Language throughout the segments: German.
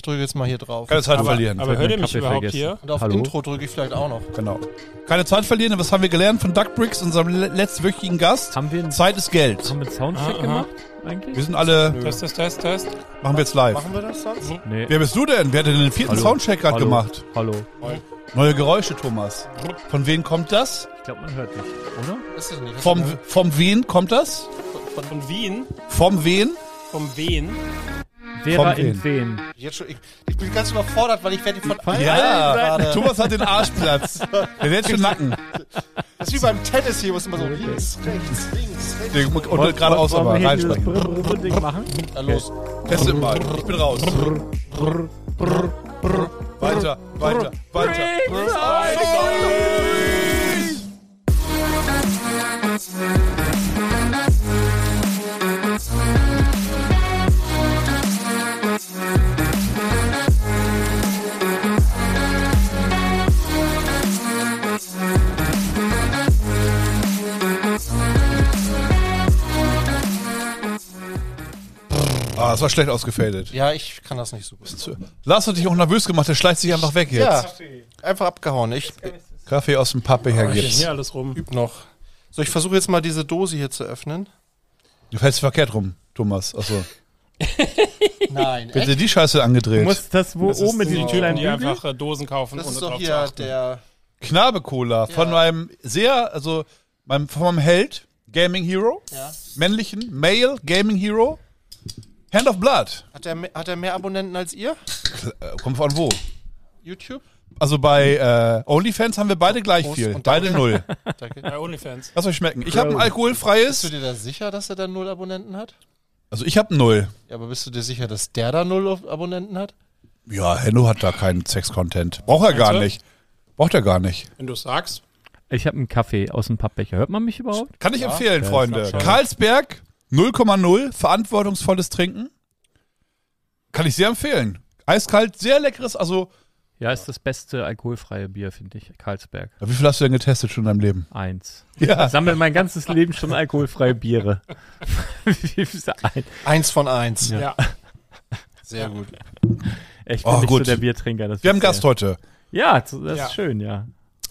drücke jetzt mal hier drauf. Keine Zeit verlieren. Aber hört ihr mich Kaffee überhaupt vergessen. hier? Und auf Hallo? Intro drücke ich vielleicht auch noch. Genau. Keine Zeit verlieren. Was haben wir gelernt von Duckbricks, unserem letztwöchigen Gast? Haben wir einen Zeit ist Geld. Soundcheck gemacht eigentlich? Wir sind alle... Test. Machen wir jetzt live. Machen wir das sonst? Nee. Wer bist du denn? Wer hat denn den vierten Hallo. Soundcheck gerade Hallo. gemacht? Hallo. Neue Geräusche, Thomas. Von wem kommt das? Ich glaube, man hört dich, oder? Ist das nicht? Vom wen kommt das? Von Wien? Vom wen? Vom Wen? Vera Von wem? in Wen? Jetzt schon, ich bin ganz überfordert, weil ich werde von Ja, gerade. Thomas hat den Arschplatz. Der hat schon Nacken. Das ist wie beim Tennis hier, wo es immer so links, rechts. Und geradeaus aber Wollen wir hier dieses reinsprechen. Brr-Brr-Ding machen? Na los. Testet mal. Ich bin raus. Weiter. Ah, das war schlecht ausgefadet. Ja, ich kann das nicht so gut. Lars hat dich auch nervös gemacht, der schleicht sich einfach weg jetzt. Ja, einfach abgehauen. Ich Kaffee aus dem Pappbecher Hier gibt's. alles rum. üb noch. So, ich versuche jetzt mal diese Dose hier zu öffnen. Du fällst verkehrt rum, Thomas. Achso. Nein, Bitte die Scheiße angedreht. Du musst das wo Das oben mit ist diesem die Typen, kleinen die Bügel? einfach Dosen kaufen, Das ohne ist doch drauf zu hier achten. der... Knabe-Cola von meinem von meinem Held, Gaming Hero, Ja. männlichen, Male Gaming Hero, Hand of Blood. Hat er mehr Abonnenten als ihr? Kommt von wo? YouTube? Also bei OnlyFans haben wir beide gleich Prost. viel. Und Beide danke. 0. Danke. Bei OnlyFans. Lass euch schmecken. Ich habe ein alkoholfreies. Bist du dir da sicher, dass er da 0 Abonnenten hat? Also ich habe 0. Ja, aber bist du dir sicher, dass der da 0 Abonnenten hat? Ja, Henno hat da keinen Sex-Content. Braucht er gar Meinst du? nicht. Braucht er gar nicht. Wenn du es sagst. Ich habe einen Kaffee aus dem Pappbecher. Hört man mich überhaupt? Kann ich empfehlen, Ja, Freunde. ist doch schon. Karlsberg 0,0, verantwortungsvolles Trinken. Kann ich sehr empfehlen. Eiskalt, sehr leckeres, also Ja, ist das beste alkoholfreie Bier, finde ich. Karlsberg. wie viel hast du denn getestet schon in deinem Leben? 1. Ja. Ich sammle mein ganzes Leben schon alkoholfreie Biere. Wie viel ist da ein? 1 von 1. Ja. Sehr gut. Ich bin Oh, nicht gut. so der Biertrinker. Das Wir haben einen wisst Gast ihr. heute. Ja, das Ja. ist schön, ja.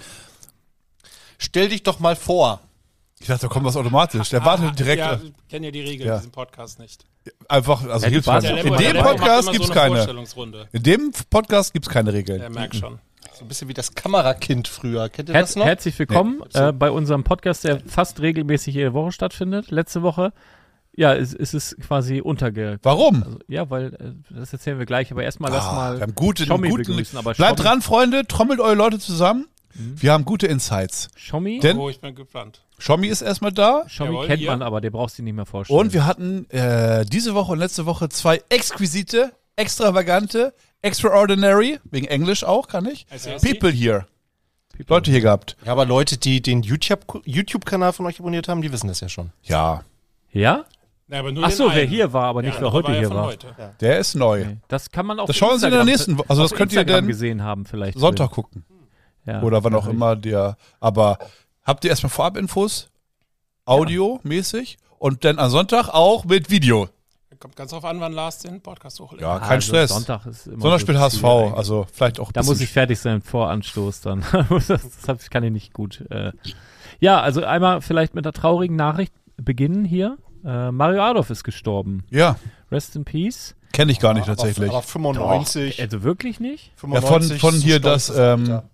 Stell dich doch mal vor. Ich dachte, da kommt was automatisch. Der wartet direkt. Ja, ich kenne ja die Regeln Ja. in diesem Podcast nicht. Einfach, also Ja, gibt's du warst keine. ja In Lembo- dem der Lembo Podcast macht gibt's immer so eine keine. Vorstellungsrunde. In dem Podcast gibt's keine Regeln. Der merkt schon. So ein bisschen wie das Kamerakind früher. Kennt ihr das noch? Herzlich willkommen Nee. bei unserem Podcast, der fast regelmäßig jede Woche stattfindet. Letzte Woche, ja, es ist quasi unterge... Warum? Also, ja, weil, das erzählen wir gleich, aber erstmal lass mal Wir haben gute, Schommi guten begrüßen. Aber Bleibt Schommi- dran, Freunde. Trommelt eure Leute zusammen. Wir haben gute Insights. Schommi, Denn- Oh, ich bin gespannt. Schommi ist erstmal da. Schommi Jawohl, kennt hier. man aber, der brauchst du nicht mehr vorstellen. Und wir hatten diese Woche und letzte Woche 2 exquisite, extravagante, extraordinary, wegen Englisch auch, kann ich, People here. Leute hier gehabt. Ja, aber Leute, die den YouTube-Kanal von euch abonniert haben, die wissen das ja schon. Ja, Ja? Ja, aber nur Ach den so, wer einen. hier war, aber nicht Der wer andere heute hier von war. heute. der ist neu. Nee. Das kann man auch Das schauen wir uns in der nächsten Woche. Also das auf könnt ihr Instagram dann gesehen haben vielleicht. Sonntag gucken. Ja, Oder wann auch natürlich. immer der. Aber habt ihr erstmal Vorabinfos? Audiomäßig? Und dann am Sonntag auch mit Video. Kommt ganz drauf an, wann Lars den Podcast hochlädt. Ja, kein Also Stress. Sonntag ist immer Sonntag so spielt das HSV. Ziel eigentlich. Also vielleicht auch ein Da muss bisschen ich fertig sein vor Anstoß dann. das kann ich nicht gut. Ja, also einmal vielleicht mit der traurigen Nachricht beginnen hier. Mario Adolf ist gestorben. Ja, Rest in Peace. kenne ich gar nicht tatsächlich. Aber 95. Also wirklich nicht? Ja, 95 von ist hier ein das, stolzes Alter.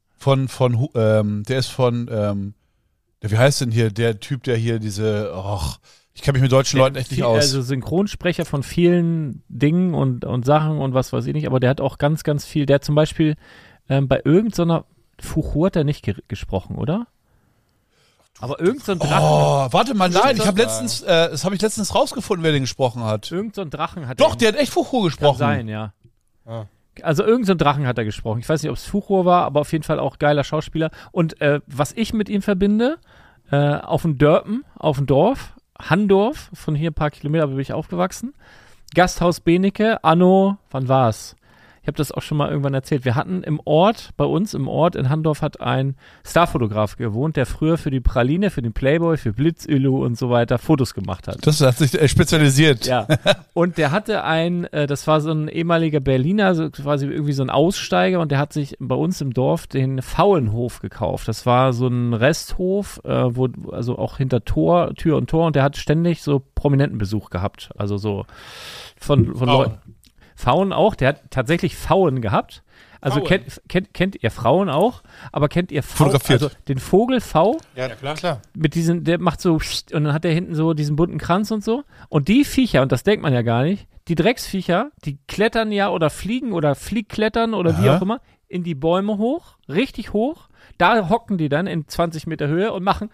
der ist von, wie heißt denn hier, der Typ, der hier ich kenne mich mit deutschen Leuten echt nicht aus. Also Synchronsprecher von vielen Dingen und Sachen und was weiß ich nicht, aber der hat auch ganz, ganz viel, der hat zum Beispiel bei irgendeiner Fuchur hat er nicht gesprochen, oder? Aber irgend so ein Drachen, Oh, warte mal, nein, das das habe ich letztens rausgefunden, wer den gesprochen hat. irgend so ein Drachen hat Doch, er der hat echt Fuchur kann gesprochen. sein, ja. Ah. Also irgend so ein Drachen hat er gesprochen. Ich weiß nicht, ob es Fuchur war, aber auf jeden Fall auch geiler Schauspieler. Und was ich mit ihm verbinde, auf dem Dorf, Handorf, von hier ein paar Kilometer bin ich aufgewachsen. Gasthaus Benecke, anno, wann war's? Ich habe das auch schon mal irgendwann erzählt. Wir hatten bei uns im Ort in Handorf hat ein Starfotograf gewohnt, der früher für die Praline, für den Playboy, für Blitzülu und so weiter Fotos gemacht hat. Das hat sich spezialisiert. Ja. Und der hatte das war so ein ehemaliger Berliner, so quasi irgendwie so ein Aussteiger, und der hat sich bei uns im Dorf den Pfauenhof gekauft. Das war so ein Resthof, wo also auch hinter Tür und Tor, und der hat ständig so prominenten Besuch gehabt. Also so von Leuten. Pfauen auch, der hat tatsächlich Pfauen gehabt. Also kennt ihr Frauen auch, aber kennt ihr Fotografiert. Also den Vogel Pfau? Ja, klar. Mit der macht so, und dann hat der hinten so diesen bunten Kranz und so. Und die Viecher, und das denkt man ja gar nicht, die Drecksviecher, die klettern ja oder fliegen oder fliegklettern oder wie auch immer, in die Bäume hoch, richtig hoch. Da hocken die dann in 20 Meter Höhe und machen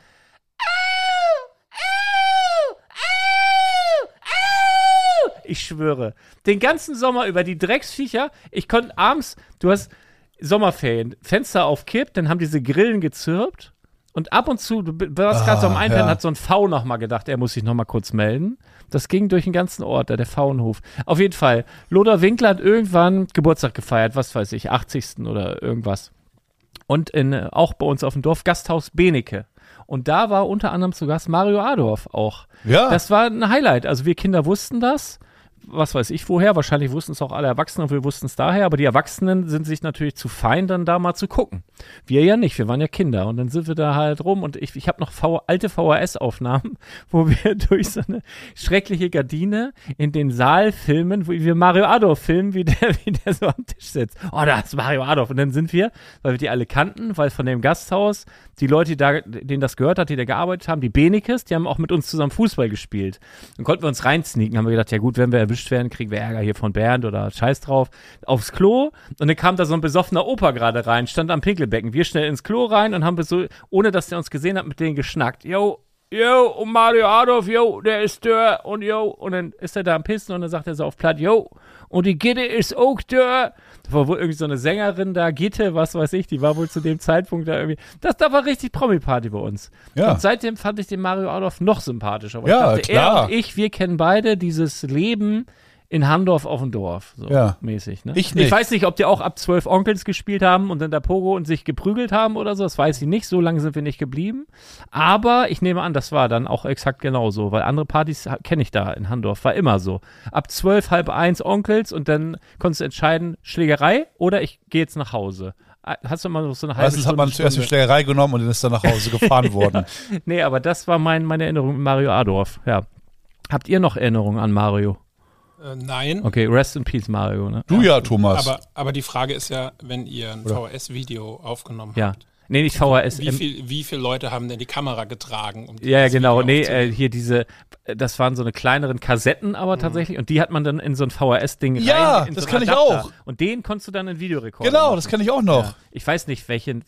ich schwöre, den ganzen Sommer über die Drecksviecher, ich konnte abends, du hast Sommerferien, Fenster auf Kipp, dann haben diese Grillen gezirpt und ab und zu, du warst gerade so am Einpennen, hat so ein V nochmal gedacht, er muss sich nochmal kurz melden. Das ging durch den ganzen Ort, der Pfauenhof. Auf jeden Fall, Lothar Winkler hat irgendwann Geburtstag gefeiert, was weiß ich, 80. oder irgendwas. Und auch bei uns auf dem Dorf, Gasthaus Benecke. Und da war unter anderem zu Gast Mario Adorf auch. Ja. Das war ein Highlight. Also wir Kinder wussten das. Was weiß ich woher. Wahrscheinlich wussten es auch alle Erwachsenen und wir wussten es daher. Aber die Erwachsenen sind sich natürlich zu fein, dann da mal zu gucken. Wir ja nicht. Wir waren ja Kinder. Und dann sind wir da halt rum. Und ich habe noch alte VHS-Aufnahmen, wo wir durch so eine schreckliche Gardine in den Saal filmen, wo wir Mario Adorf filmen, wie der so am Tisch sitzt. Oh, da ist Mario Adorf. Und dann sind wir, weil wir die alle kannten, weil von dem Gasthaus die Leute, denen das gehört hat, die da gearbeitet haben, die Benekes, die haben auch mit uns zusammen Fußball gespielt. Dann konnten wir uns reinsneaken, haben wir gedacht, ja gut, wenn wir erwischt werden, kriegen wir Ärger hier von Bernd oder Scheiß drauf. Aufs Klo, und dann kam da so ein besoffener Opa gerade rein, stand am Pinkelbecken. Wir schnell ins Klo rein und haben so, ohne dass der uns gesehen hat, mit denen geschnackt. Yo, und Mario Adorf, der ist da, und und dann ist er da am Pissen und dann sagt er so auf Platt, und die Gitte ist auch da. Da war wohl irgendwie so eine Sängerin da, Gitte, was weiß ich, die war wohl zu dem Zeitpunkt da irgendwie. Da war richtig Promi-Party bei uns. Ja. Und seitdem fand ich den Mario Adorf noch sympathischer. Aber Ja, ich dachte, klar. er und wir kennen beide dieses Leben in Handorf auf dem Dorf, so mäßig. Ne? Ich nicht. Ich weiß nicht, ob die auch ab 12 Onkels gespielt haben und dann da Pogo und sich geprügelt haben oder so, das weiß ich nicht, so lange sind wir nicht geblieben. Aber ich nehme an, das war dann auch exakt genauso, weil andere Partys kenne ich da in Handorf, war immer so. Ab 12, halb 1 Onkels und dann konntest du entscheiden, Schlägerei oder ich gehe jetzt nach Hause. Hast du mal so eine halbe Meistens hat man zuerst die Schlägerei genommen und dann ist dann nach Hause gefahren worden. Nee, aber das war meine Erinnerung mit Mario Adorf, ja. Habt ihr noch Erinnerungen an Mario? Nein. Okay, rest in peace, Mario, ne? Du ja, Thomas. Aber die Frage ist ja, wenn ihr ein VHS-Video aufgenommen Ja. habt. Nee, nicht VHS. Wie viele Leute haben denn die Kamera getragen? Um Ja, dieses genau. Video Nee, aufzunehmen? hier das waren so eine kleineren Kassetten aber tatsächlich und die hat man dann in so ein VHS-Ding Ja, rein. In das so einen kann ich Adapter. auch. Und den konntest du dann in Videorekorder Genau, machen. das kenne ich auch noch. Ja. Ich weiß nicht, welchen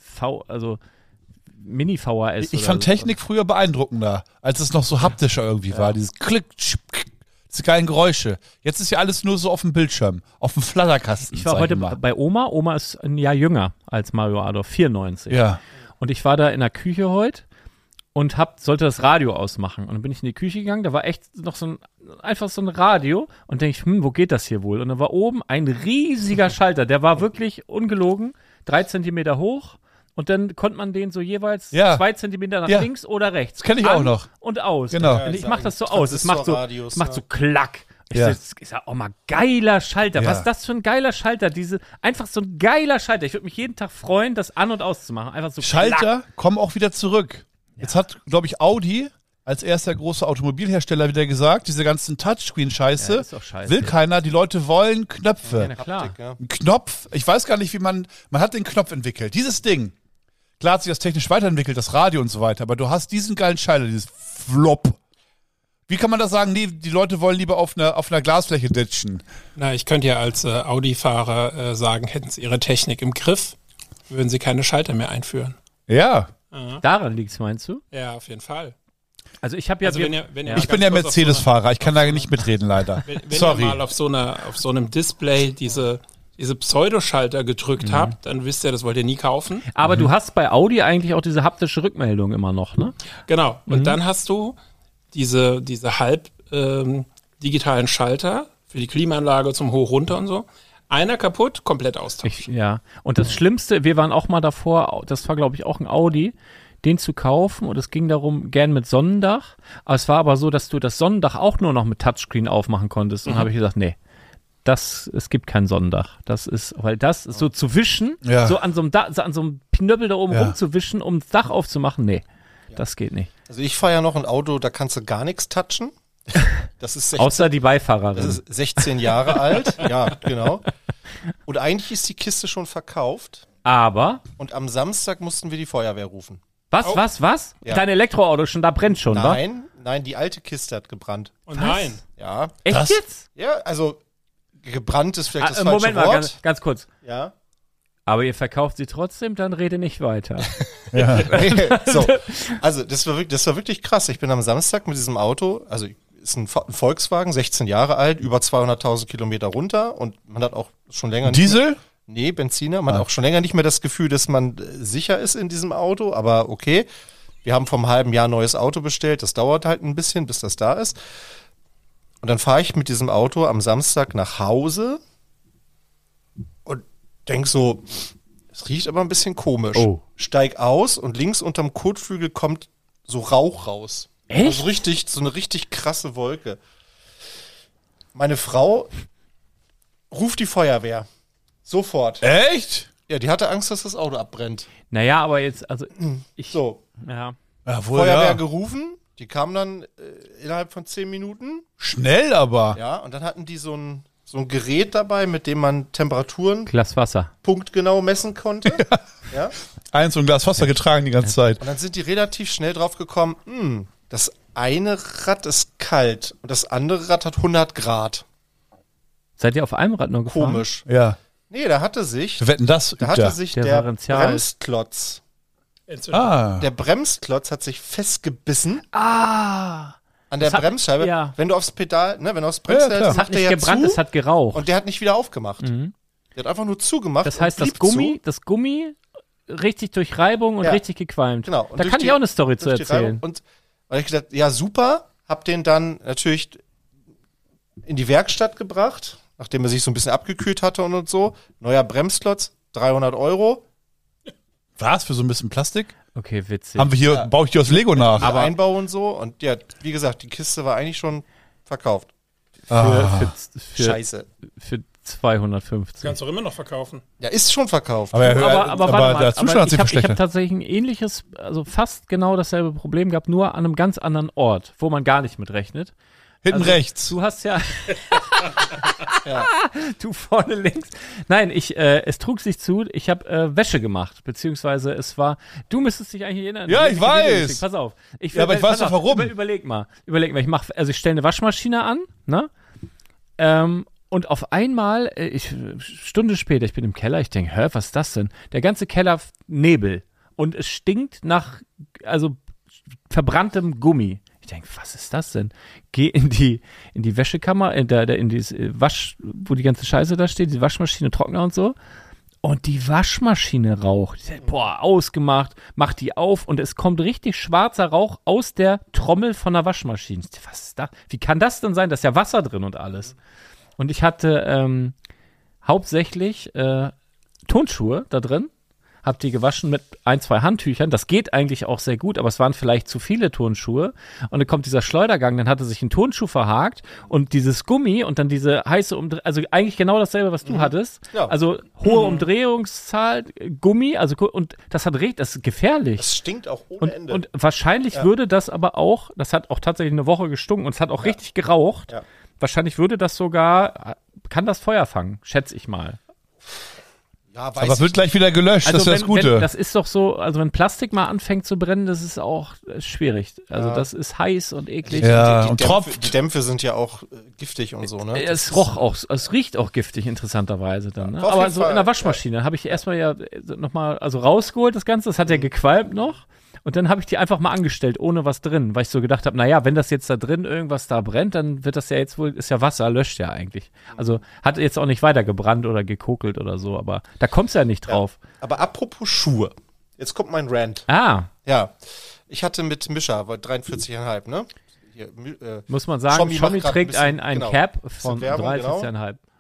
Mini-VHS. Ich fand Technik früher beeindruckender, als es noch so haptischer irgendwie war. Dieses Klick, diese geilen Geräusche. Jetzt ist ja alles nur so auf dem Bildschirm, auf dem Flatterkasten. Ich war sag heute mal. bei Oma. Oma ist ein Jahr jünger als Mario Adorf, 94. Ja. Und ich war da in der Küche heute und sollte das Radio ausmachen. Und dann bin ich in die Küche gegangen, da war echt noch einfach so ein Radio und denke ich, wo geht das hier wohl? Und dann war oben ein riesiger Schalter, der war wirklich ungelogen, 3 Zentimeter hoch und dann konnte man den so jeweils 2 Zentimeter nach links oder rechts. Das kenn ich an auch noch. Und aus. Genau. Und ich mach das so aus. Es macht so klack. Ich sag, oh mal, geiler Schalter. Ja. Was ist das für ein geiler Schalter? Einfach so ein geiler Schalter. Ich würde mich jeden Tag freuen, das an- und auszumachen. Einfach so Schalter klack. kommen auch wieder zurück. Jetzt hat, glaube ich, Audi als erster großer Automobilhersteller wieder gesagt, diese ganzen Touchscreen-Scheiße ist doch scheiße. will keiner, die Leute wollen Knöpfe. Ja, na klar. Ein Knopf, ich weiß gar nicht, wie man hat den Knopf entwickelt. Dieses Ding, klar hat sich das technisch weiterentwickelt, das Radio und so weiter, aber du hast diesen geilen Schalter, dieses Flop. Wie kann man das sagen? Nee, die Leute wollen lieber auf einer Glasfläche ditchen. Na, ich könnte ja als Audi-Fahrer sagen, hätten sie ihre Technik im Griff, würden sie keine Schalter mehr einführen. Ja. Daran liegt's, meinst du? Ja, auf jeden Fall. Also ich habe ja... Also wenn ihr Ich bin ja Mercedes-Fahrer, ich kann da nicht mitreden, leider. Wenn Sorry. ihr mal auf so einem Display diese Pseudoschalter gedrückt habt, dann wisst ihr, das wollt ihr nie kaufen. Aber du hast bei Audi eigentlich auch diese haptische Rückmeldung immer noch, ne? Genau. Und dann hast du diese halb digitalen Schalter für die Klimaanlage zum Hoch, runter und so. Einer kaputt, komplett austauschen. Ja. Und das Schlimmste, wir waren auch mal davor, das war glaube ich auch ein Audi, den zu kaufen und es ging darum, gern mit Sonnendach. Aber es war aber so, dass du das Sonnendach auch nur noch mit Touchscreen aufmachen konntest. Und habe ich gesagt, nee, es gibt kein Sonnendach. Das ist, weil das so zu wischen, so an so einem Knöppel da oben rumzuwischen, um das Dach aufzumachen, nee, das geht nicht. Also ich fahre ja noch ein Auto, da kannst du gar nichts touchen. Das ist 16, außer die Beifahrerin. Das ist 16 Jahre alt, ja, genau. Und eigentlich ist die Kiste schon verkauft. Aber? Und am Samstag mussten wir die Feuerwehr rufen. Was? Ja. Dein Elektroauto schon, da brennt schon, wa? Nein, die alte Kiste hat gebrannt. Oh nein. Ja. Echt jetzt? Ja, also gebrannt ist vielleicht das falsche Moment mal, Wort. ganz kurz. Ja. Aber ihr verkauft sie trotzdem, dann rede nicht weiter. So. Also das war wirklich krass. Ich bin am Samstag mit diesem Auto, also ist ein Volkswagen, 16 Jahre alt, über 200.000 Kilometer runter und man hat auch schon länger Diesel? Nee, Benziner. Man hat auch schon länger nicht mehr das Gefühl, dass man sicher ist in diesem Auto, aber okay. Wir haben vor einem halben Jahr ein neues Auto bestellt. Das dauert halt ein bisschen, bis das da ist. Und dann fahre ich mit diesem Auto am Samstag nach Hause und denk so, es riecht aber ein bisschen komisch. Oh. Steig aus und links unterm Kotflügel kommt so Rauch raus. Echt? Also so eine richtig krasse Wolke. Meine Frau ruft die Feuerwehr. Sofort. Echt? Ja, die hatte Angst, dass das Auto abbrennt. Naja, aber jetzt, also So, ja. Feuerwehr gerufen. Die kamen dann innerhalb von 10 Minuten. Schnell aber. Ja, und dann hatten die so ein Gerät dabei, mit dem man Temperaturen Glas Wasser. punktgenau messen konnte. Ja. So ein Glas Wasser getragen die ganze Zeit. Und dann sind die relativ schnell drauf gekommen, das eine Rad ist kalt und das andere Rad hat 100 Grad. Seid ihr auf einem Rad nur gefahren? Komisch. Ja. Nee, da hatte sich Wir wetten, das übt der er. Differential. Bremsklotz. Ah. Der Bremsklotz hat sich festgebissen Ah! an der Das hat- Bremsscheibe. ja. Wenn du aufs Pedal, wenn du aufs Bremspedal klar. hältst, Es hat macht der nicht ja gebrannt, zu es hat geraucht. und der hat nicht wieder aufgemacht. Der hat einfach nur zugemacht. Das heißt, und das blieb zu. Gummi richtig durch Reibung und Ja. richtig gequalmt. Genau. Und Da durch kann die- ich auch eine Story zu durch die Reibung. erzählen. Und weil ich gedacht, ja super, hab den dann natürlich in die Werkstatt gebracht, nachdem er sich so ein bisschen abgekühlt hatte und so. Neuer Bremsklotz, 300 €. Was? Für so ein bisschen Plastik? Okay, witzig. Haben wir hier, baue ich hier aus Lego nach. Aber Einbau und so. Und ja, wie gesagt, die Kiste war eigentlich schon verkauft. für Scheiße. 250. Kannst du auch immer noch verkaufen. Ja, ist schon verkauft. Aber, Aber warte mal, der Zustand hat sich ich habe verschlechtert. tatsächlich ein ähnliches, also fast genau dasselbe Problem gehabt, nur an einem ganz anderen Ort, wo man gar nicht mit rechnet. Hinten Also, rechts. Du hast ja, Ja. du vorne links. Nein, es trug sich zu, ich habe Wäsche gemacht, beziehungsweise es war, du müsstest dich eigentlich erinnern. Ja, ich Video weiß. geschickt. Pass auf. Ja, aber ich weiß pass doch auf, warum. Überleg mal. Ich stelle eine Waschmaschine an, ne? Und auf einmal, Stunde später, ich bin im Keller, ich denke, was ist das denn? Der ganze Keller Nebel. Und es stinkt nach, also verbranntem Gummi. Ich denke, was ist das denn? Geh in die Wäschekammer, in dieses wo die ganze Scheiße da steht, die Waschmaschine, Trockner und so. Und die Waschmaschine raucht. Ich sag, boah, ausgemacht, mach die auf und es kommt richtig schwarzer Rauch aus der Trommel von der Waschmaschine. Ich sag, was ist das? Wie kann das denn sein? Da ist ja Wasser drin und alles. Und ich hatte hauptsächlich Turnschuhe da drin. Hab die gewaschen mit 1, 2 Handtüchern. Das geht eigentlich auch sehr gut, aber es waren vielleicht zu viele Turnschuhe. Und dann kommt dieser Schleudergang, dann hatte sich ein Turnschuh verhakt und dieses Gummi und dann diese heiße Umdrehung, also eigentlich genau dasselbe, was du hattest. Ja. Also hohe Umdrehungszahl, Gummi, also und das ist gefährlich. Das stinkt auch ohne Ende. Und wahrscheinlich würde das aber auch, das hat auch tatsächlich eine Woche gestunken und es hat auch richtig geraucht. Ja. Wahrscheinlich würde das sogar, kann das Feuer fangen, schätze ich mal. ja, weiß Aber es wird gleich wieder gelöscht, das ist ja das Gute. das ist doch so, also wenn Plastik mal anfängt zu brennen, das ist auch schwierig. Also das ist heiß und eklig. Ja, die und Dämpfe, tropft. die Dämpfe sind ja auch giftig und so, ne? Es riecht auch giftig, interessanterweise dann. Ne? auf Aber jeden so Fall, in der Waschmaschine habe ich erstmal ja nochmal, also rausgeholt das Ganze, das hat ja gequalmt noch. Und dann habe ich die einfach mal angestellt, ohne was drin, weil ich so gedacht habe, naja, wenn das jetzt da drin irgendwas da brennt, dann wird das ja jetzt wohl, ist ja Wasser, löscht ja eigentlich. Also hat jetzt auch nicht weiter gebrannt oder gekokelt oder so, aber da kommst du ja nicht drauf. Aber apropos Schuhe. Jetzt kommt mein Rant. Ah, Ja. Ich hatte mit Mischa, war 43,5, ne? Hier, muss man sagen, Schommi Schommi macht grad trägt ein bisschen- ein genau. Cap Bisschen von Werbung, 43,5.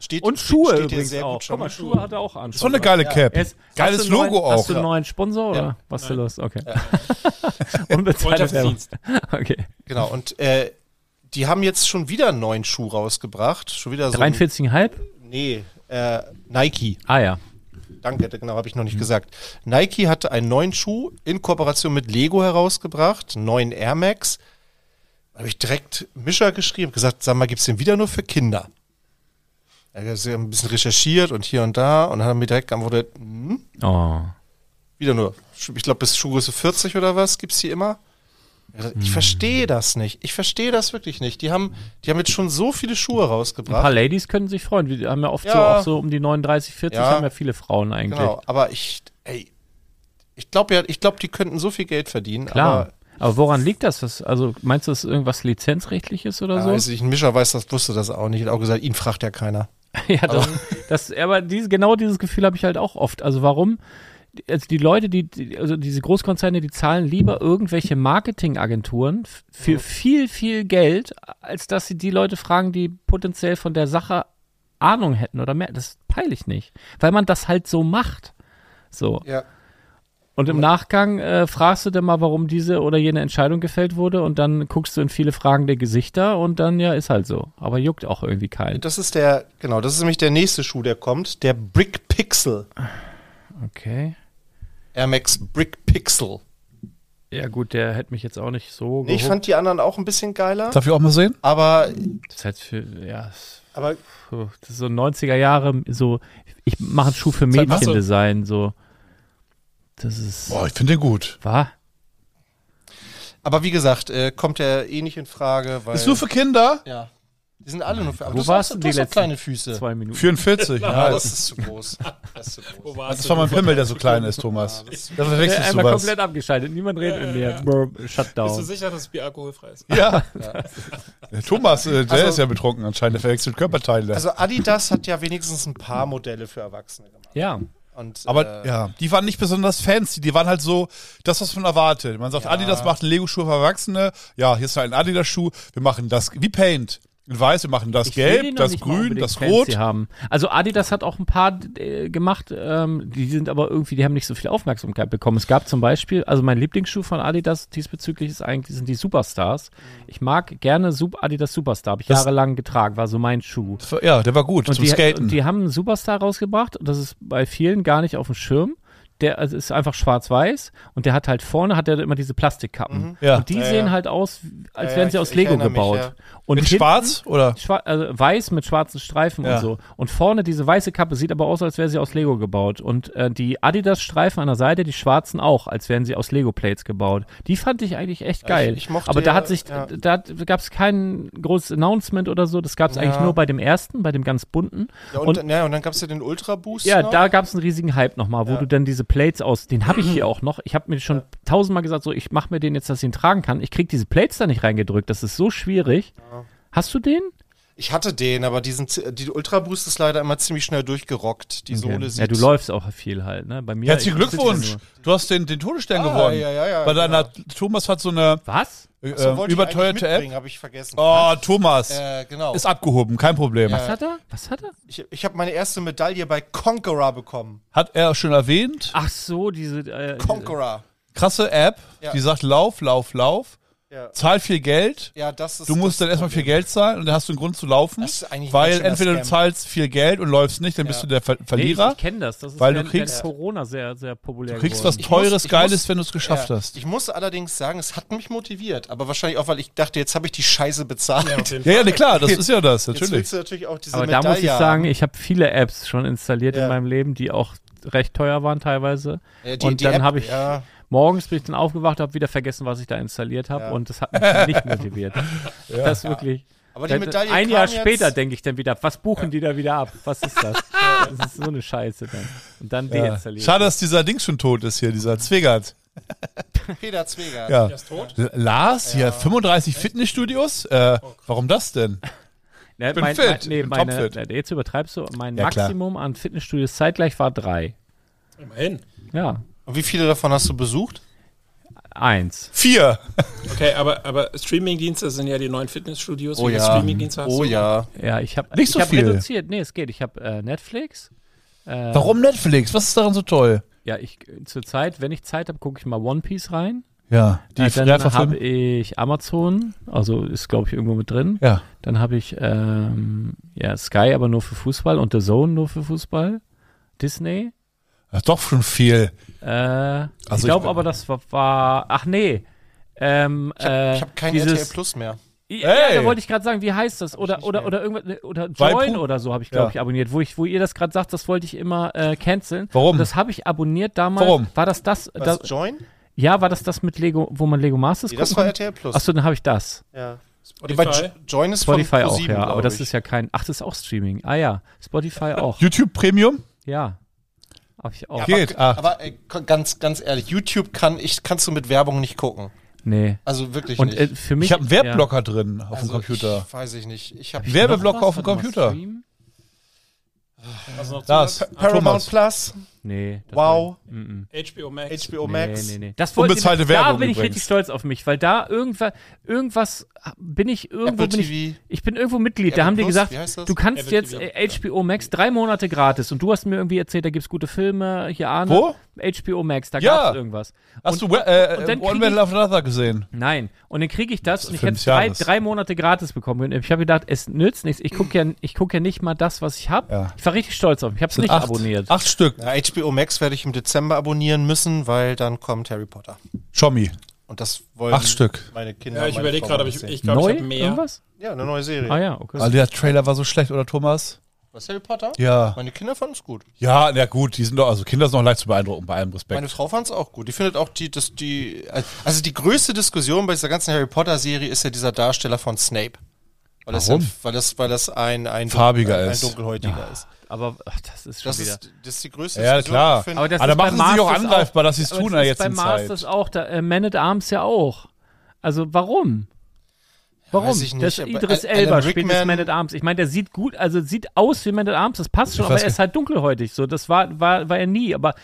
Und Schuhe steht dir übrigens sehr auch. gut schon Guck mal, mit Schuhe hat er auch an. So eine geile Cap. Geiles Hast du einen Logo neuen, auch. Hast du einen neuen Sponsor oder was ist da los? Okay. Unbezahlte Werbung. Freundschaftsdienst. Okay. Genau, und die haben jetzt schon wieder einen neuen Schuh rausgebracht. Schon wieder so 43,5? Nee, Nike. Ah ja. Danke, genau, habe ich noch nicht gesagt. Nike hatte einen neuen Schuh in Kooperation mit Lego herausgebracht, einen neuen Air Max. Da habe ich direkt Mischer geschrieben, gesagt, sag mal, gibt's den wieder nur für Kinder? Er hat ein bisschen recherchiert und hier und da und dann haben wir direkt geantwortet, wieder nur. Ich glaube, bis Schuhgröße 40 oder was gibt's hier immer. Ich verstehe das nicht. Ich verstehe das wirklich nicht. Die haben jetzt schon so viele Schuhe Ein rausgebracht. paar Ladies können sich freuen. Wir haben ja oft so, Ja. auch so um die 39, 40 Ja. haben ja viele Frauen eigentlich. Genau, aber ich glaube, die könnten so viel Geld verdienen. Klar. Aber woran liegt das? Also meinst du, das ist irgendwas Lizenzrechtliches oder Aber so? also ein Mischer wusste das auch nicht. Hat auch gesagt, ihn fragt ja keiner. Ja, aber genau dieses Gefühl habe ich halt auch oft. Also warum? Also die Leute, also diese Großkonzerne, die zahlen lieber irgendwelche Marketingagenturen für viel, viel Geld, als dass sie die Leute fragen, die potenziell von der Sache Ahnung hätten oder mehr. Das peile ich nicht. Weil man das halt so macht. So. Ja. Und im Nachgang fragst du dann mal, warum diese oder jene Entscheidung gefällt wurde und dann guckst du in viele fragende Gesichter und dann, ja, ist halt so. Aber juckt auch irgendwie keinen. Das ist nämlich der nächste Schuh, der kommt. Der Brick Pixel. Okay. Air Max Brick Pixel. Ja gut, der hätte mich jetzt auch nicht so Nee, ich fand die anderen auch ein bisschen geiler. Darf ich auch mal sehen? Aber, Das ist halt für, ja, aber das ist so 90er Jahre, so, ich mache einen Schuh für Seit was Mädchendesign, so. Das ist, Boah, ich finde den gut. wie gesagt, kommt ja eh nicht in Frage, weil. Ist nur für Kinder? Ja. Die sind alle nur für. Aber Wo du warst hast du doch die letzten kleine Füße. 2 Minuten. 44. Ja, Ja, das ist zu groß. Das ist zu groß. das war mein Pimmel, der so klein ist, Thomas. Da verwechselst du Einmal was. komplett abgeschaltet, niemand redet mit mir. Bist du Shutdown. sicher, dass das Bier alkoholfrei ist? Ja. Der Thomas, der ist ja betrunken anscheinend, der verwechselt Körperteile. Also Adidas hat ja wenigstens ein paar Modelle für Erwachsene gemacht. Ja. Und, Aber ja, die waren nicht besonders fancy, die waren halt so, das, was man erwartet. Man sagt, Adidas macht einen Lego-Schuh für Erwachsene, ja, hier ist ein Adidas-Schuh, wir machen das, wie Paint. In weiß, wir machen das Ich will den Gelb, noch das nicht mal Grün, unbedingt das fancy Rot. haben. Also Adidas hat auch ein paar gemacht, die sind aber irgendwie, die haben nicht so viel Aufmerksamkeit bekommen. Es gab zum Beispiel, also mein Lieblingsschuh von Adidas diesbezüglich ist eigentlich, sind die Superstars. Ich mag gerne Adidas Superstar, habe ich jahrelang getragen, war so mein Schuh. Ja, der war gut, zum Skaten. Und die haben einen Superstar rausgebracht und das ist bei vielen gar nicht auf dem Schirm. Der ist einfach schwarz-weiß und der hat halt vorne hat er immer diese Plastikkappen. Ja. Und die sehen halt aus, als wären sie aus ich Lego erinnere mich, gebaut. ja. Und In hinten- schwarz, oder? Also weiß mit schwarzen Streifen Ja. und so. Und vorne diese weiße Kappe sieht aber aus, als wäre sie aus Lego gebaut. Und die Adidas-Streifen an der Seite, die schwarzen auch, als wären sie aus Lego-Plates gebaut. Die fand ich eigentlich echt geil. ich mochte aber da ja- hat sich, ja. da gab es kein großes Announcement oder so. Das gab es eigentlich nur bei dem ersten, bei dem ganz bunten. Ja, und dann gab es ja den Ultra Boost. Ja, noch. da gab es einen riesigen Hype nochmal, wo du dann diese Plates den habe ich hier auch noch. Ich habe mir schon tausendmal gesagt, so, ich mache mir den jetzt, dass ich ihn tragen kann. Ich krieg diese Plates da nicht reingedrückt. Das ist so schwierig. Hast du den? Ich hatte den, aber die Ultra Boost ist leider immer ziemlich schnell durchgerockt. Die Sohle sieht. Ja, du läufst auch viel halt, ne? Bei mir. Herzlichen ich sitze Glückwunsch. nur- Du hast den Todesstern gewonnen. ja, Bei deiner, Thomas hat so eine Was? So, wollte ich überteuerte eigentlich App. mitbringen, habe ich vergessen. Oh, Thomas. Genau. Ist abgehoben, kein Problem. Was hat er? Was hat er? Ich habe meine erste Medaille bei Conqueror bekommen. Hat er schon erwähnt. Ach so, diese. Conqueror. Krasse App, Ja. die sagt, lauf. Ja. Zahl viel Geld. Ja, das ist Du musst dann erstmal viel Geld zahlen und dann hast du einen Grund zu laufen, Das ist eigentlich ein weil ganz schöner entweder du Scam. zahlst viel Geld und läufst nicht, dann bist du der Verlierer. Ich kenne das. Das ist Weil du während kriegst- Corona sehr, sehr populär Du kriegst was geworden. Teures, ich Geiles, muss- wenn du es geschafft Ja. hast. Ich muss allerdings sagen, es hat mich motiviert. Aber wahrscheinlich auch, weil ich dachte, jetzt habe ich die Scheiße bezahlt. Ja, nee, klar, das ist ja das, Jetzt natürlich. willst du natürlich auch diese Aber Medaille da muss ich sagen, haben. ich habe viele Apps schon installiert Ja. in meinem Leben, die auch recht teuer waren teilweise. Ja, Und dann App, habe ich ja, morgens bin ich dann aufgewacht, habe wieder vergessen, was ich da installiert habe Ja. und das hat mich nicht motiviert. Das ist wirklich. aber die Medaille Ein kam Jahr jetzt, später denke ich dann wieder, was buchen die da wieder ab? Was ist das? Das ist so eine Scheiße dann. Und dann Ja. deinstalliert. Schade, dass dieser Dings schon tot ist hier, dieser Zwegert. Peter Zwegert. Ja. Der ist tot? Lars, hier 35 Fitnessstudios? Warum das denn? Ne, bin fit, bin topfit. Jetzt übertreibst du. Mein Ja, klar. Maximum an Fitnessstudios zeitgleich war 3. Immerhin. Ja. Und wie viele davon hast du besucht? 1. 4. Okay, aber Streamingdienste sind ja die neuen Fitnessstudios. Oh Wie viele ja. Streamingdienste hast Oh du? ja. Ja, ich habe Nicht so viel. reduziert. Nee, es geht. Ich habe Netflix. Warum Netflix? Was ist daran so toll? Ja, zur Zeit, wenn ich Zeit habe, gucke ich mal One Piece rein. Ja, die Dann habe Verfilmung. ich Amazon, also ist, glaube ich, irgendwo mit drin. Ja. Dann habe ich Sky, aber nur für Fußball und The Zone nur für Fußball. Disney. Das ist doch schon viel. Ich ich glaube bin- aber, das war ach nee. Ich habe kein dieses- RTL Plus mehr. Ja, Hey! da wollte ich gerade sagen, wie heißt das? Oder irgendwas, oder Join Waipu? oder so habe ich, glaube Ja. ich, abonniert. Wo ihr das gerade sagt, das wollte ich immer canceln. Warum? Und das habe ich abonniert damals. Warum? War das? Was, Join? Ja, war das mit Lego, wo man Lego Masters Nee, das gucken war konnte? RTL Plus. Achso, dann habe ich das. Ja. Spotify? Weil Join ist Spotify von auch, ProSieben, ja. Aber glaub das ich. ist ja kein. Ach, das ist auch Streaming. Ah ja, Spotify auch. YouTube Premium? Ja. Habe ich auch. Geht. Aber ganz ehrlich, YouTube kannst du mit Werbung nicht gucken. Nee. Also wirklich Und nicht. für mich. Ich habe einen Werblocker drin auf dem Also Computer. Ich weiß ich nicht. Ich habe Werbeblocker auf dem Warte mal, Computer. Stream? Also noch Das. Paramount Thomas. Plus, Nee. das Wow, HBO Max. HBO Nee, Max. nee. Das wollte Unbezahlte Da Werbung bin ich übrigens. richtig stolz auf mich, weil da irgendwas bin ich irgendwo. Apple Bin TV. ich bin irgendwo Mitglied. Apple Da haben die Plus, gesagt, wie heißt das? du kannst Apple jetzt TV, HBO Max 3 Monate gratis. Und du hast mir irgendwie erzählt, da gibt's gute Filme. Hier Arne. Wo? HBO Max, da Ja. gab's irgendwas. Hast du und dann One krieg Man ich- Love Another gesehen? Nein. Und dann kriege ich das und ich Film hätte des Jahres. 3 Monate gratis bekommen. Und ich habe gedacht, es nützt nichts. Ich gucke ja nicht mal das, was ich habe. Ja. Ich war richtig stolz auf mich. Ich habe es nicht abonniert. 8 Stück. Ja, HBO Max werde ich im Dezember abonnieren müssen, weil dann kommt Harry Potter. Schommi. Und das wollen 8 Stück. meine Kinder. Ja, ich meine überlege Frau gerade, aber sehen. ich glaube, Neu? ich habe mehr. Irgendwas? Ja, eine neue Serie. Ah ja, okay. Also der Trailer war so schlecht, oder Thomas? Was, Harry Potter? Ja. Meine Kinder fanden es gut. Ja, na gut, die sind doch, also Kinder sind noch leicht zu beeindrucken, bei allem Respekt. Meine Frau fand es auch gut. Die findet auch also die größte Diskussion bei dieser ganzen Harry Potter Serie ist ja dieser Darsteller von Snape. Warum? Weil das ein Farbiger ein ist. dunkelhäutiger ist. Aber das ist schon Das wieder. ist die größte Ja, Diskussion. klar. Ich find- Aber das Aber da ist bei machen sie sich auch Masters angreifbar, dass sie es Aber tun das jetzt ist in bei Masters Zeit. auch, Man at Arms ja auch. Also warum? Warum? weiß ich nicht, Das aber Idris Alan Elba spielt das Rickman- Man at Arms. Ich meine, der sieht gut, also sieht aus wie Man at Arms, das passt schon, Ich aber weiß er ist halt dunkelhäutig. So, das war er nie. Aber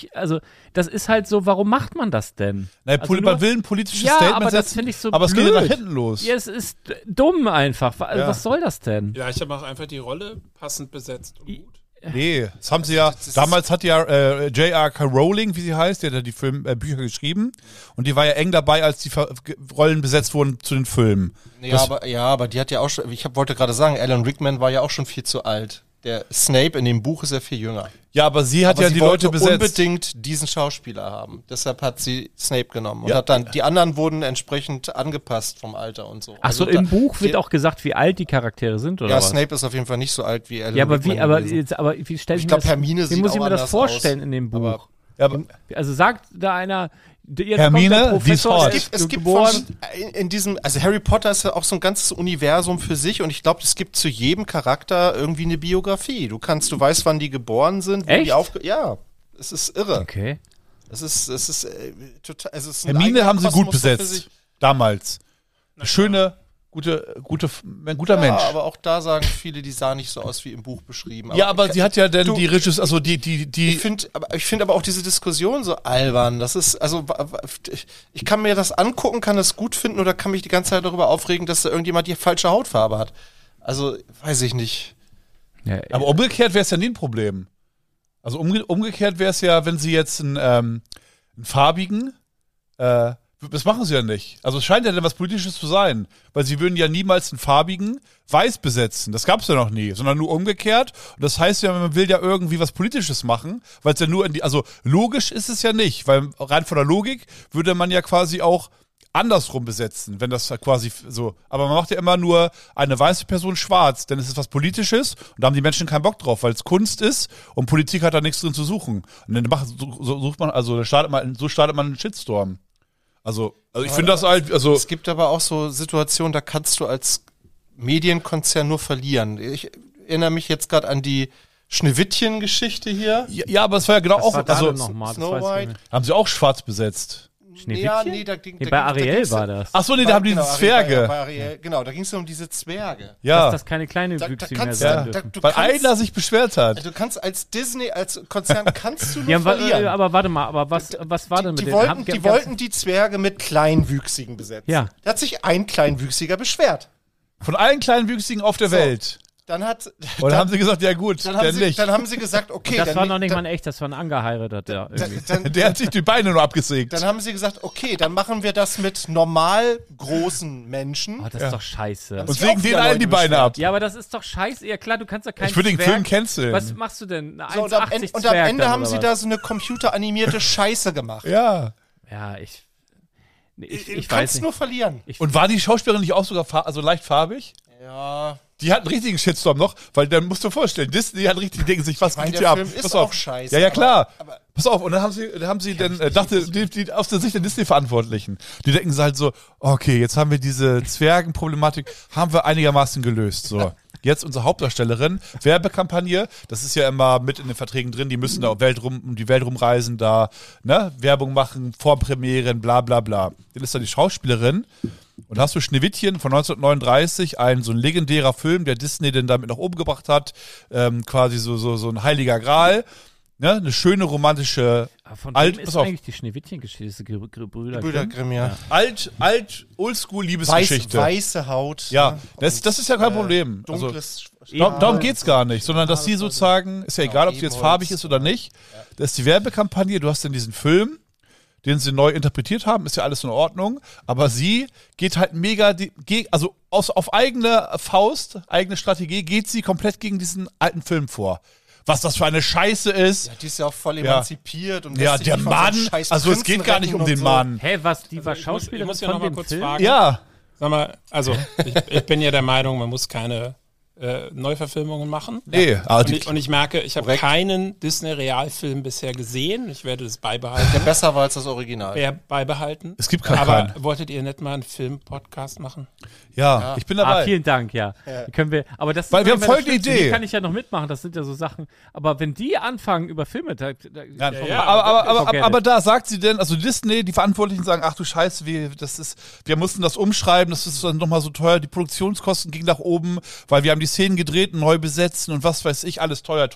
das ist halt so, warum macht man das denn? Nein, Also man will ein politisches Ja, Statement aber das setzen, finde ich so aber es geht blöd. ja nach hinten los. Ja, es ist dumm einfach. Also, Ja. was soll das denn? Ja, ich habe auch einfach die Rolle passend besetzt und gut. Nee, das haben sie ja, damals hat ja J.R.K. Rowling, wie sie heißt, die hat ja die Bücher geschrieben und die war ja eng dabei, als die Rollen besetzt wurden zu den Filmen. aber die hat ja auch schon, wollte gerade sagen, Alan Rickman war ja auch schon viel zu alt. Der Snape in dem Buch ist ja viel jünger. Ja, aber sie hat Aber ja sie die wollte Leute besetzt. unbedingt diesen Schauspieler haben. Deshalb hat sie Snape genommen. Und Ja. hat dann, die anderen wurden entsprechend angepasst vom Alter und so. Ach so, Also im Buch wird die- auch gesagt, wie alt die Charaktere sind, oder Ja, was? Snape ist auf jeden Fall nicht so alt wie Alan Ja, aber Rickman gewesen. wie stelle ich, Ich mir glaub, das Hermine wie sieht muss auch ich mir das anders vorstellen aus. in dem Buch? Aber- Ja, aber Also sagt da einer, jetzt Hermine, kommt der die ist Professor, hot. der Es ist gibt geboren. in diesem, also Harry Potter ist ja auch so ein ganzes Universum für sich und ich glaube, es gibt zu jedem Charakter irgendwie eine Biografie. Du weißt, wann die geboren sind, Echt? ja, es ist irre. Okay. Es ist total, es ist ein Hermine eigener haben sie gut Kosmos so für besetzt. sich. Damals. Eine schöne, ein guter Ja, Mensch. aber auch da sagen viele, die sah nicht so aus wie im Buch beschrieben. Ja, aber sie hat ja dann du- die Regisseur, also die, Ich finde aber auch diese Diskussion so albern. Das ist, also, ich kann mir das angucken, kann das gut finden oder kann mich die ganze Zeit darüber aufregen, dass da irgendjemand die falsche Hautfarbe hat. Also, weiß ich nicht. Ja, aber umgekehrt wäre es ja nie ein Problem. Also umgekehrt wäre es ja, wenn sie jetzt einen farbigen, das machen sie ja nicht. Also es scheint ja dann was Politisches zu sein, weil sie würden ja niemals einen farbigen weiß besetzen. Das gab es ja noch nie, sondern nur umgekehrt. Und das heißt ja, man will ja irgendwie was Politisches machen, weil es ja nur also logisch ist es ja nicht, weil rein von der Logik würde man ja quasi auch andersrum besetzen, wenn das quasi so. Aber man macht ja immer nur eine weiße Person schwarz, denn es ist was Politisches und da haben die Menschen keinen Bock drauf, weil es Kunst ist und Politik hat da nichts drin zu suchen. Und dann sucht man, also so startet man einen Shitstorm. Also ich finde das halt, also Es gibt aber auch so Situationen, da kannst du als Medienkonzern nur verlieren. Ich erinnere mich jetzt gerade an die Schneewittchen-Geschichte hier. ja, aber es war ja genau was auch, war da also denn nochmal? Snow White. haben sie auch schwarz besetzt. Schneewittchen? da bei Ariel war das. Ach so, nee, da haben die Zwerge. Bei Ariel, genau, da ging es um diese Zwerge. Ja, Dass das keine kleine Wüchsigen mehr sein dürfen. weil einer sich beschwert hat. Du kannst als Disney, als Konzern, kannst du nur Ja, verlieren. aber warte mal, aber was war denn mit Die den... wollten die Zwerge mit Kleinwüchsigen besetzen. Ja. Da hat sich ein Kleinwüchsiger beschwert. Von allen kleinen Wüchsigen auf der Welt. Dann Und dann haben sie gesagt, ja gut, dann der haben nicht. dann haben sie gesagt, okay, Das dann, war noch nicht mal echt, das war ein angeheirateter. Irgendwie. Der hat sich die Beine nur abgesägt. dann haben sie gesagt, okay, dann machen wir das mit normal großen Menschen. Oh, das ist doch scheiße. Und sich sägen auch denen wieder allen die Leute Beine ab. Ja, aber das ist doch scheiße. Ja klar, du kannst doch keinen Ich würde den Zwerg- Film canceln. Was machst du denn? Eine So, und 1,80 am Zwerg Ende dann, haben oder sie was? da so eine computeranimierte Scheiße gemacht. Ja. Ja, ich Du weiß kannst nicht. nur verlieren. Und war die Schauspielerin nicht auch sogar also leicht farbig? Ja. Die hat einen richtigen Shitstorm noch, weil dann musst du dir vorstellen, Disney hat richtig denken sich, was meine, geht der hier ab? Film ist Pass auf. auch scheiße, Ja, ja, klar. aber- Pass auf, und dann haben sie dann, dachte, die aus der Sicht der Disney-Verantwortlichen, die denken sich halt so, okay, jetzt haben wir diese Zwergenproblematik, haben wir einigermaßen gelöst, so. Jetzt unsere Hauptdarstellerin, Werbekampagne, das ist ja immer mit in den Verträgen drin, die müssen da um die Welt rumreisen, da, ne, Werbung machen, Vorpremieren, bla, bla, bla. Dann ist da die Schauspielerin. Und hast du Schneewittchen von 1939, so ein legendärer Film, der Disney denn damit nach oben gebracht hat, quasi so ein heiliger Gral, ne? Eine schöne romantische, Aber von Alt- wem pass ist auf. eigentlich die Schneewittchen-Geschichte? Brüder Brüder Grimm? Grimm, ja. oldschool-Liebesgeschichte. Weiße Haut. Ja, das ist ja kein Problem. Also, Dunkles darum geht's gar nicht, sondern dass sie sozusagen, ist ja egal, ob sie jetzt farbig ist oder nicht, das ist die Werbekampagne, du hast dann diesen Film, den sie neu interpretiert haben, ist ja alles in Ordnung, aber sie geht halt mega, also auf eigene Faust, eigene Strategie, geht sie komplett gegen diesen alten Film vor. Was das für eine Scheiße ist. Ja, die ist ja auch voll emanzipiert. Und Ja, lässt sich der nicht von so einem Mann, scheiß also es Prinzen geht gar nicht retten um und den so. Mann. Hä, was? Die war Ich Schauspielerin muss ja von noch mal dem kurz Film? fragen. Ja, Sag mal, also ich bin ja der Meinung, man muss keine Neuverfilmungen machen. nee, Und ich merke, ich habe keinen Disney-Realfilm bisher gesehen. Ich werde es Der beibehalten. besser war als das Original. Beibehalten. es gibt keinen. Aber wolltet ihr nicht mal einen Film-Podcast machen? Ja, ich bin dabei. Vielen Dank, ja. Können wir, aber das Weil wir haben das folgende Schlimmste, Idee. Die kann ich ja noch mitmachen, das sind ja so Sachen. Aber wenn die anfangen über Filme, Aber da sagt sie denn, also Disney, die Verantwortlichen sagen, ach du Scheiße, wir mussten das umschreiben, das ist dann nochmal so teuer, die Produktionskosten gingen nach oben, weil wir haben die Szenen gedreht, neu besetzen und was weiß ich, alles teuer.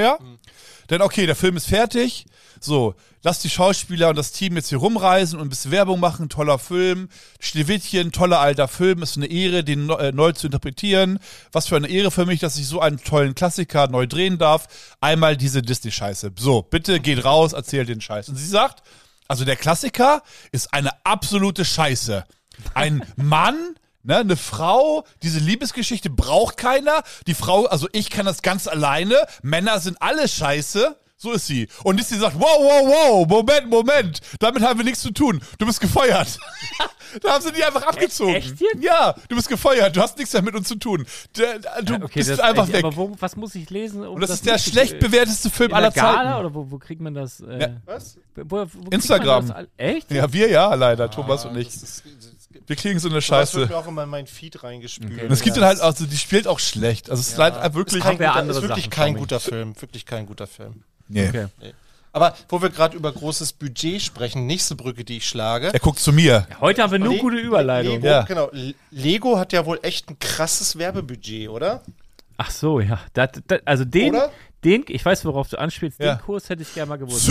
Denn okay, der Film ist fertig, so, lass die Schauspieler und das Team jetzt hier rumreisen und ein bisschen Werbung machen, toller Film, Schneewittchen, toller alter Film, ist eine Ehre, den neu zu interpretieren. Was für eine Ehre für mich, dass ich so einen tollen Klassiker neu drehen darf. Einmal diese Disney-Scheiße. So, bitte geht raus, erzählt den Scheiß. Und sie sagt, also der Klassiker ist eine absolute Scheiße. Ein Mann, ne, eine Frau, diese Liebesgeschichte braucht keiner. Die Frau, also ich kann das ganz alleine. Männer sind alle scheiße. So ist sie. Und Disney sagt, wow, Moment, damit haben wir nichts zu tun. Du bist gefeuert. Da haben sie die einfach abgezogen. Echt jetzt? Ja, du bist gefeuert, du hast nichts mehr mit uns zu tun. Du bist einfach weg. Aber was muss ich lesen? Um Und das ist der richtig- schlecht bewerteste Film in aller der Gala, Zeiten. oder wo kriegt man das? Was? Wo kriegt Instagram. Man das echt? Ja, wir ja, leider, Thomas und ich. Das Wir kriegen so eine Das Scheiße. wird mir auch immer in meinen Feed reingespült. Und es gibt dann halt, also die spielt auch schlecht. Also es ist leider wirklich. Kein Wer guter, andere ist wirklich Sachen kein vor guter Film. Wirklich kein guter Film. Nee. Okay. Aber wo wir gerade über großes Budget sprechen, nächste Brücke, die ich schlage. Er guckt zu mir. Heute haben wir nur gute Überleitung. Lego, Ja. genau. Lego hat ja wohl echt ein krasses Werbebudget, oder? Ach so, ja. Also den, Oder? ich weiß, worauf du anspielst, Ja. den Kurs hätte ich gerne mal gewusst.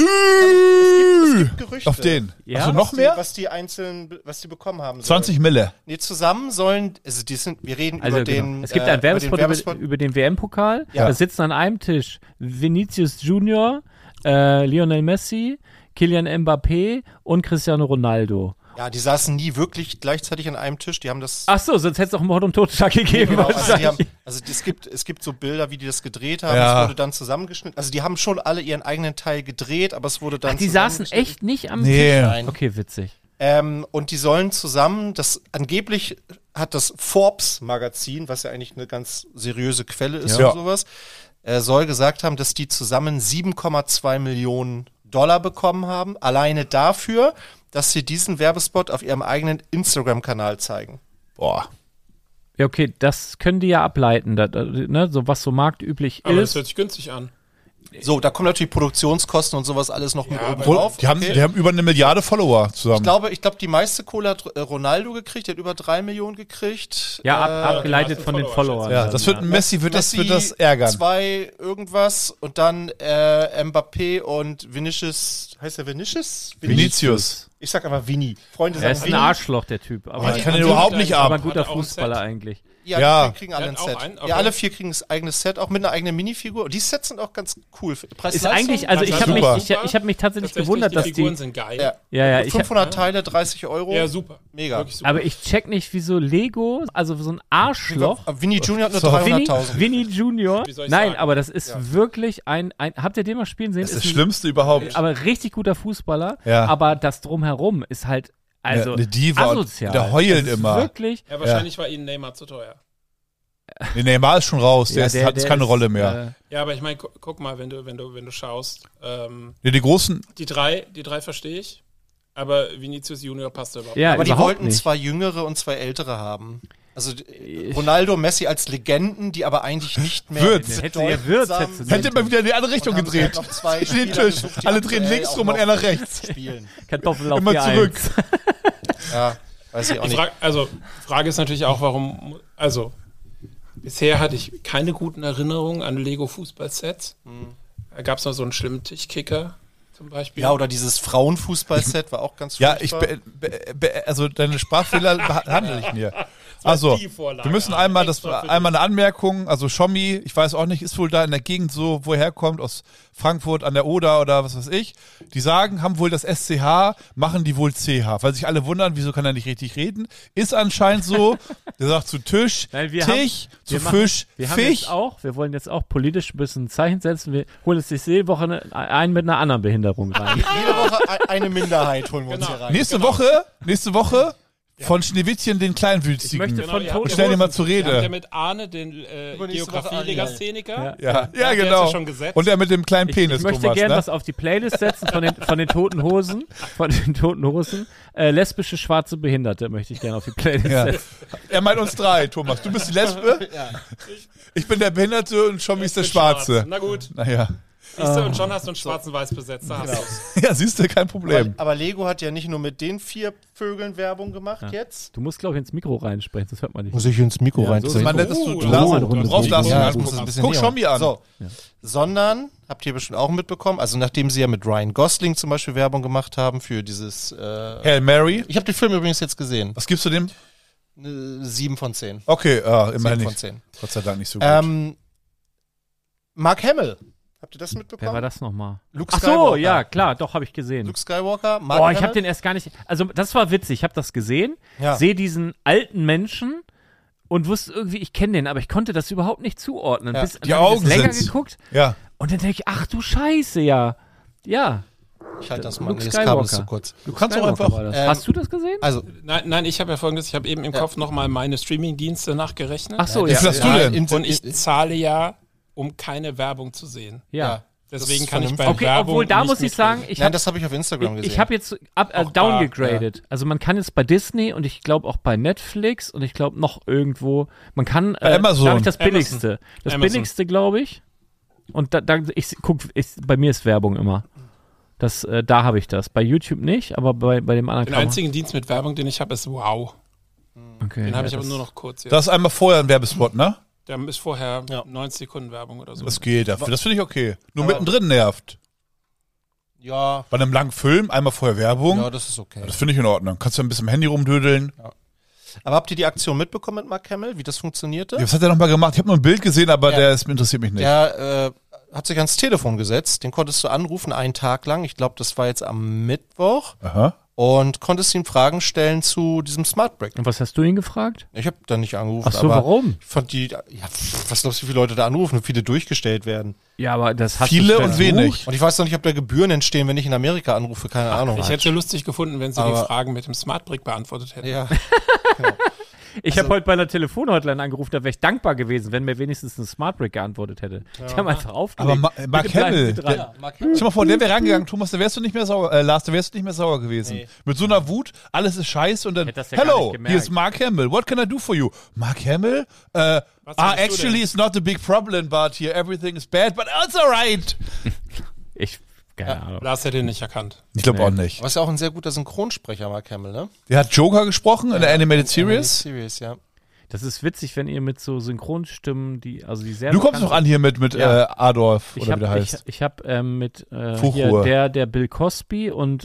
Es gibt Gerüchte. Auf den. Ja? Also noch mehr? Was die bekommen haben sollen. 20 Mille. Nee, zusammen sollen, also wir reden Also über genau. den. Es gibt einen Werbespot Werbespot. über den WM-Pokal. Ja. Da sitzen an einem Tisch Vinicius Junior, Lionel Messi, Kylian Mbappé und Cristiano Ronaldo. Ja, die saßen nie wirklich gleichzeitig an einem Tisch. Die haben das. Ach so, sonst hätte es auch Mord und Totschlag gegeben. Genau, wahrscheinlich. es gibt so Bilder, wie die das gedreht haben. Ja. Es wurde dann zusammengeschnitten. Also die haben schon alle ihren eigenen Teil gedreht, aber es wurde dann. Die saßen zusammengeschnitten. echt nicht am Nee. Tisch. Nein. Okay, witzig. Und die sollen zusammen, angeblich hat das Forbes-Magazin, was ja eigentlich eine ganz seriöse Quelle ist Ja. und sowas, soll gesagt haben, dass die zusammen 7,2 Millionen $, bekommen haben, alleine dafür, dass sie diesen Werbespot auf ihrem eigenen Instagram-Kanal zeigen. Boah. Ja, okay, das können die ja ableiten, ne, so was so marktüblich Aber das ist. hört sich günstig an. So, da kommen natürlich Produktionskosten und sowas alles noch mit oben Obwohl, drauf. die haben über 1 Milliarde Follower zusammen. Ich glaube, die meiste Kohle hat Ronaldo gekriegt, der hat über 3 Millionen gekriegt. Ja, abgeleitet meisten von den Follower, Followern. ja, das wird ein Messi, wird das ärgern. 2 irgendwas und dann Mbappé und Vinicius, heißt der Vinicius? Vinicius. Ich sag aber Vini. Freunde Er sagen ist ein Vini. Arschloch, der Typ. Aber Ich kann den überhaupt nicht ab. aber ein guter Hat auch ein Fußballer Set. eigentlich. Ja, Ja. die kriegen alle Der ein hat auch Set. einen? Okay. Ja, alle 4 kriegen ein eigenes Set, auch mit einer eigenen Minifigur. Und die Sets sind auch ganz cool. Ist eigentlich, also ich das habe ist mich, super. ich hab mich tatsächlich Tatsächlich, gewundert, dass die Figuren die. sind geil. Ja. Ja, ich 500 Teile, 30 Euro. Ja, super. Mega. Wirklich super. aber ich check nicht, wieso Lego, also so ein Arschloch. Vinny Junior hat nur So, Vinny, 300.000. Vinny Junior. Wie soll ich Nein, sagen? aber das ist wirklich ein. Habt ihr den mal spielen sehen? Das ist das ein- Schlimmste überhaupt. Aber richtig guter Fußballer. Ja. Aber das Drumherum ist halt also eine Diva und asozial. der heult Das ist immer. Wirklich. Ja, wahrscheinlich war ihnen Neymar zu teuer. Nee, Neymar ist schon raus. Der hat jetzt keine Rolle mehr. Ja, aber ich meine, guck mal, wenn du schaust, Nee, die großen. die drei verstehe ich, aber Vinicius Junior passt da überhaupt Ja, Aber die überhaupt wollten nicht. 2 Jüngere und 2 Ältere haben. Also Ronaldo, Messi als Legenden, die aber eigentlich nicht mehr Würz. Hätte er Würz, hättest du Hätte immer wieder in die andere Richtung gedreht. Noch 2 Den Spieler Tisch. gesucht, die Alle drehen aktuell links auch rum und noch er nach rechts. Spielen. Kartoffel auf Immer die zurück. 1. Ja, weiß ich auch Die nicht. Frage ist natürlich auch, warum, also bisher hatte ich keine guten Erinnerungen an Lego Fußballsets. Da gab es noch so einen schlimmen Tischkicker zum Beispiel. Ja, oder dieses Frauenfußballset war auch ganz Ja, ich furchtbar. also deine Sprachfehler behandle ich mir. Also, die Vorlage, wir müssen Alter. einmal Extra für einmal eine Anmerkung, also Schommi, ich weiß auch nicht, ist wohl da in der Gegend so, wo er herkommt, aus Frankfurt an der Oder oder was weiß ich. Die sagen, haben wohl das SCH, machen die wohl CH, weil sich alle wundern, wieso kann er nicht richtig reden. Ist anscheinend so, der sagt zu Tisch, Nein, wir Tisch, zu wir machen- Fisch, Wir haben Fisch. jetzt auch, wir wollen jetzt auch politisch ein bisschen ein Zeichen setzen. Wir holen jetzt jede Woche einen mit einer anderen Behinderung rein. Jede Woche eine Minderheit holen wir uns hier rein. Nächste Woche von Schneewittchen den Kleinwüchsigen. Ich möchte von ihr habt- Toten Stell dir mal zur Ihr habt ja Rede. mit Arne den Übernächste Woche Geografie-Legastheniker. Ja, Der ist genau. ja schon gesetzt. Und der mit dem kleinen Ich Penis, möchte Thomas, gerne ne? was auf die Playlist setzen von den Toten Hosen. Von den Toten Hosen. Lesbische schwarze Behinderte möchte ich gerne auf die Playlist Ja. setzen. Er meint uns 3, Thomas. Du bist die Lesbe, ich bin der Behinderte und Schommi ist der Schwarze. Na gut. Naja. Siehst du, und schon hast du einen schwarzen Weiß besetzt. Da hast du's. Ja, siehst du, kein Problem. Aber Lego hat ja nicht nur mit den 4 Vögeln Werbung gemacht jetzt. Du musst, glaube ich, ins Mikro reinsprechen, das hört man nicht. Muss ich ins Mikro Ja, so ist Das ist mal nett, dass du, Oh, du ja, darfst, ein du rundes brauchst Mikro. das Ja, ja, das muss ein bisschen Guck näher. Schommi an. So. Sondern, habt ihr bestimmt auch mitbekommen, also nachdem sie ja mit Ryan Gosling zum Beispiel Werbung gemacht haben für dieses Hail Mary. ich habe den Film übrigens jetzt gesehen. Was gibst du dem? 7 von 10. Okay, immerhin 7 von nicht. 10. Gott sei Dank nicht so gut. Mark Hamill. Habt ihr das mitbekommen? Wer war das nochmal? Luke Ach so, Skywalker. ja, klar, doch, habe ich gesehen. Luke Skywalker. Mark Boah, ich habe Hamill. den erst gar nicht. Also, das war witzig. Ich habe das gesehen, Ja. sehe diesen alten Menschen und wusste irgendwie, ich kenne den, aber ich konnte das überhaupt nicht zuordnen. Ja, Bis, die dann hab ich Augen das länger sind's. geguckt Ja. und dann denke ich, ach du Scheiße, ja. Ja. Ich halte das mal. Luke Nee, das Kabel ist Skywalker. zu kurz. Du kannst auch Skywalker einfach. war das. ähm, Hast du das gesehen? Also, Nein, ich habe ja folgendes, ich habe eben im Kopf nochmal meine Streaming-Dienste nachgerechnet. Ach so, Wie ja. viel hast du denn? Und ich zahle ja um keine Werbung zu sehen. Ja. Deswegen ist kann ich bei vernünftig. Okay, Werbung obwohl da nicht muss ich sagen, mitreden. Nein, das habe ich auf Instagram gesehen. ich habe jetzt Auch downgegradet. Also man kann jetzt bei Disney und ich glaube auch bei Netflix und ich glaube noch irgendwo, man kann Bei Amazon. da hab ich das billigste. Das Amazon. billigste, glaube ich. Und bei mir ist Werbung immer. Das, da habe ich das. Bei YouTube nicht, aber bei dem anderen Den kann man. einzigen Dienst mit Werbung, den ich habe, ist Wow. Okay, Den habe ich ja, aber das- nur noch kurz jetzt. Das ist einmal vorher ein Werbespot, ne? Der ist vorher Ja. 90 Sekunden Werbung oder so. Das geht. Das finde ich okay. Nur Aber- mittendrin nervt. Ja, Bei einem langen Film einmal vorher Werbung. ja, das ist okay. Das finde ich in Ordnung. Kannst du ein bisschen im Handy rumdödeln. Aber habt ihr die Aktion mitbekommen mit Mark Hamill, wie das funktionierte? Ja, was hat er nochmal gemacht? Ich habe nur ein Bild gesehen, aber Ja. interessiert mich nicht. Der hat sich ans Telefon gesetzt, den konntest du anrufen, einen Tag lang. Ich glaube, das war jetzt am Mittwoch. Aha. Und konntest ihm Fragen stellen zu diesem Smart Brick. Und was hast du ihn gefragt? Ich habe da nicht angerufen. Ach so, aber warum? Ich fand die, was glaubst du, wie viele Leute da anrufen und viele durchgestellt werden? Ja, aber das hast Viele du und versucht? wenig. Und ich weiß noch nicht, ob da Gebühren entstehen, wenn ich in Amerika anrufe, keine Ahnung. Ich hätte lustig gefunden, wenn sie Aber- die Fragen mit dem Smart Brick beantwortet hätten. Ja. Ich habe heute bei einer Telefonhotline angerufen, da wäre ich dankbar gewesen, wenn mir wenigstens ein Smartbrick geantwortet hätte. Die haben einfach aufgelegt. Aber Mark Bitte bleiben Hamill, Sie dran. stell mal vor, der wäre rangegangen, Thomas, da wärst du nicht mehr sauer, Lars, da wärst du nicht mehr sauer gewesen. Nee. Mit so einer Wut, alles ist scheiße und dann, hätte das ja gar hello, nicht gemerkt. hier ist Mark Hamill, what can I do for you? Mark Hamill? Was willst du Actually denn? it's not a big problem, but here everything is bad, but it's alright. Keine Ahnung. Lars hätte ihn nicht erkannt. Ich glaube Nee. auch nicht. Aber ist ja auch ein sehr guter Synchronsprecher, Mark Hamill, ne? Der hat Joker gesprochen in der Animated Series. Series, ja. Das ist witzig, wenn ihr mit so Synchronstimmen, die sehr Du kommst noch an hier mit Ja. Adolf, Ich oder wie der habe heißt. ich hab, mit Fuchur. hier der Bill Cosby und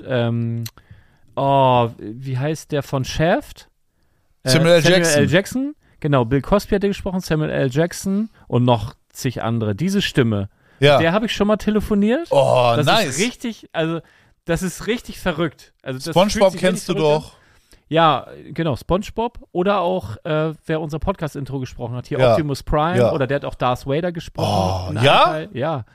wie heißt der von Shaft? Samuel L. Jackson. L. Jackson. Genau, Bill Cosby hat der gesprochen, Samuel L. Jackson und noch zig andere. Diese Stimme, Ja. der habe ich schon mal telefoniert. Oh, das nice. ist richtig, also das ist richtig verrückt. Also das fühlt SpongeBob sich kennst du richtig verrückt an. doch. Ja, genau, SpongeBob oder auch, wer unser Podcast-Intro gesprochen hat, hier Ja. Optimus Prime Ja. oder der hat auch Darth Vader gesprochen. Oh, in einem ja? Teil. Ja.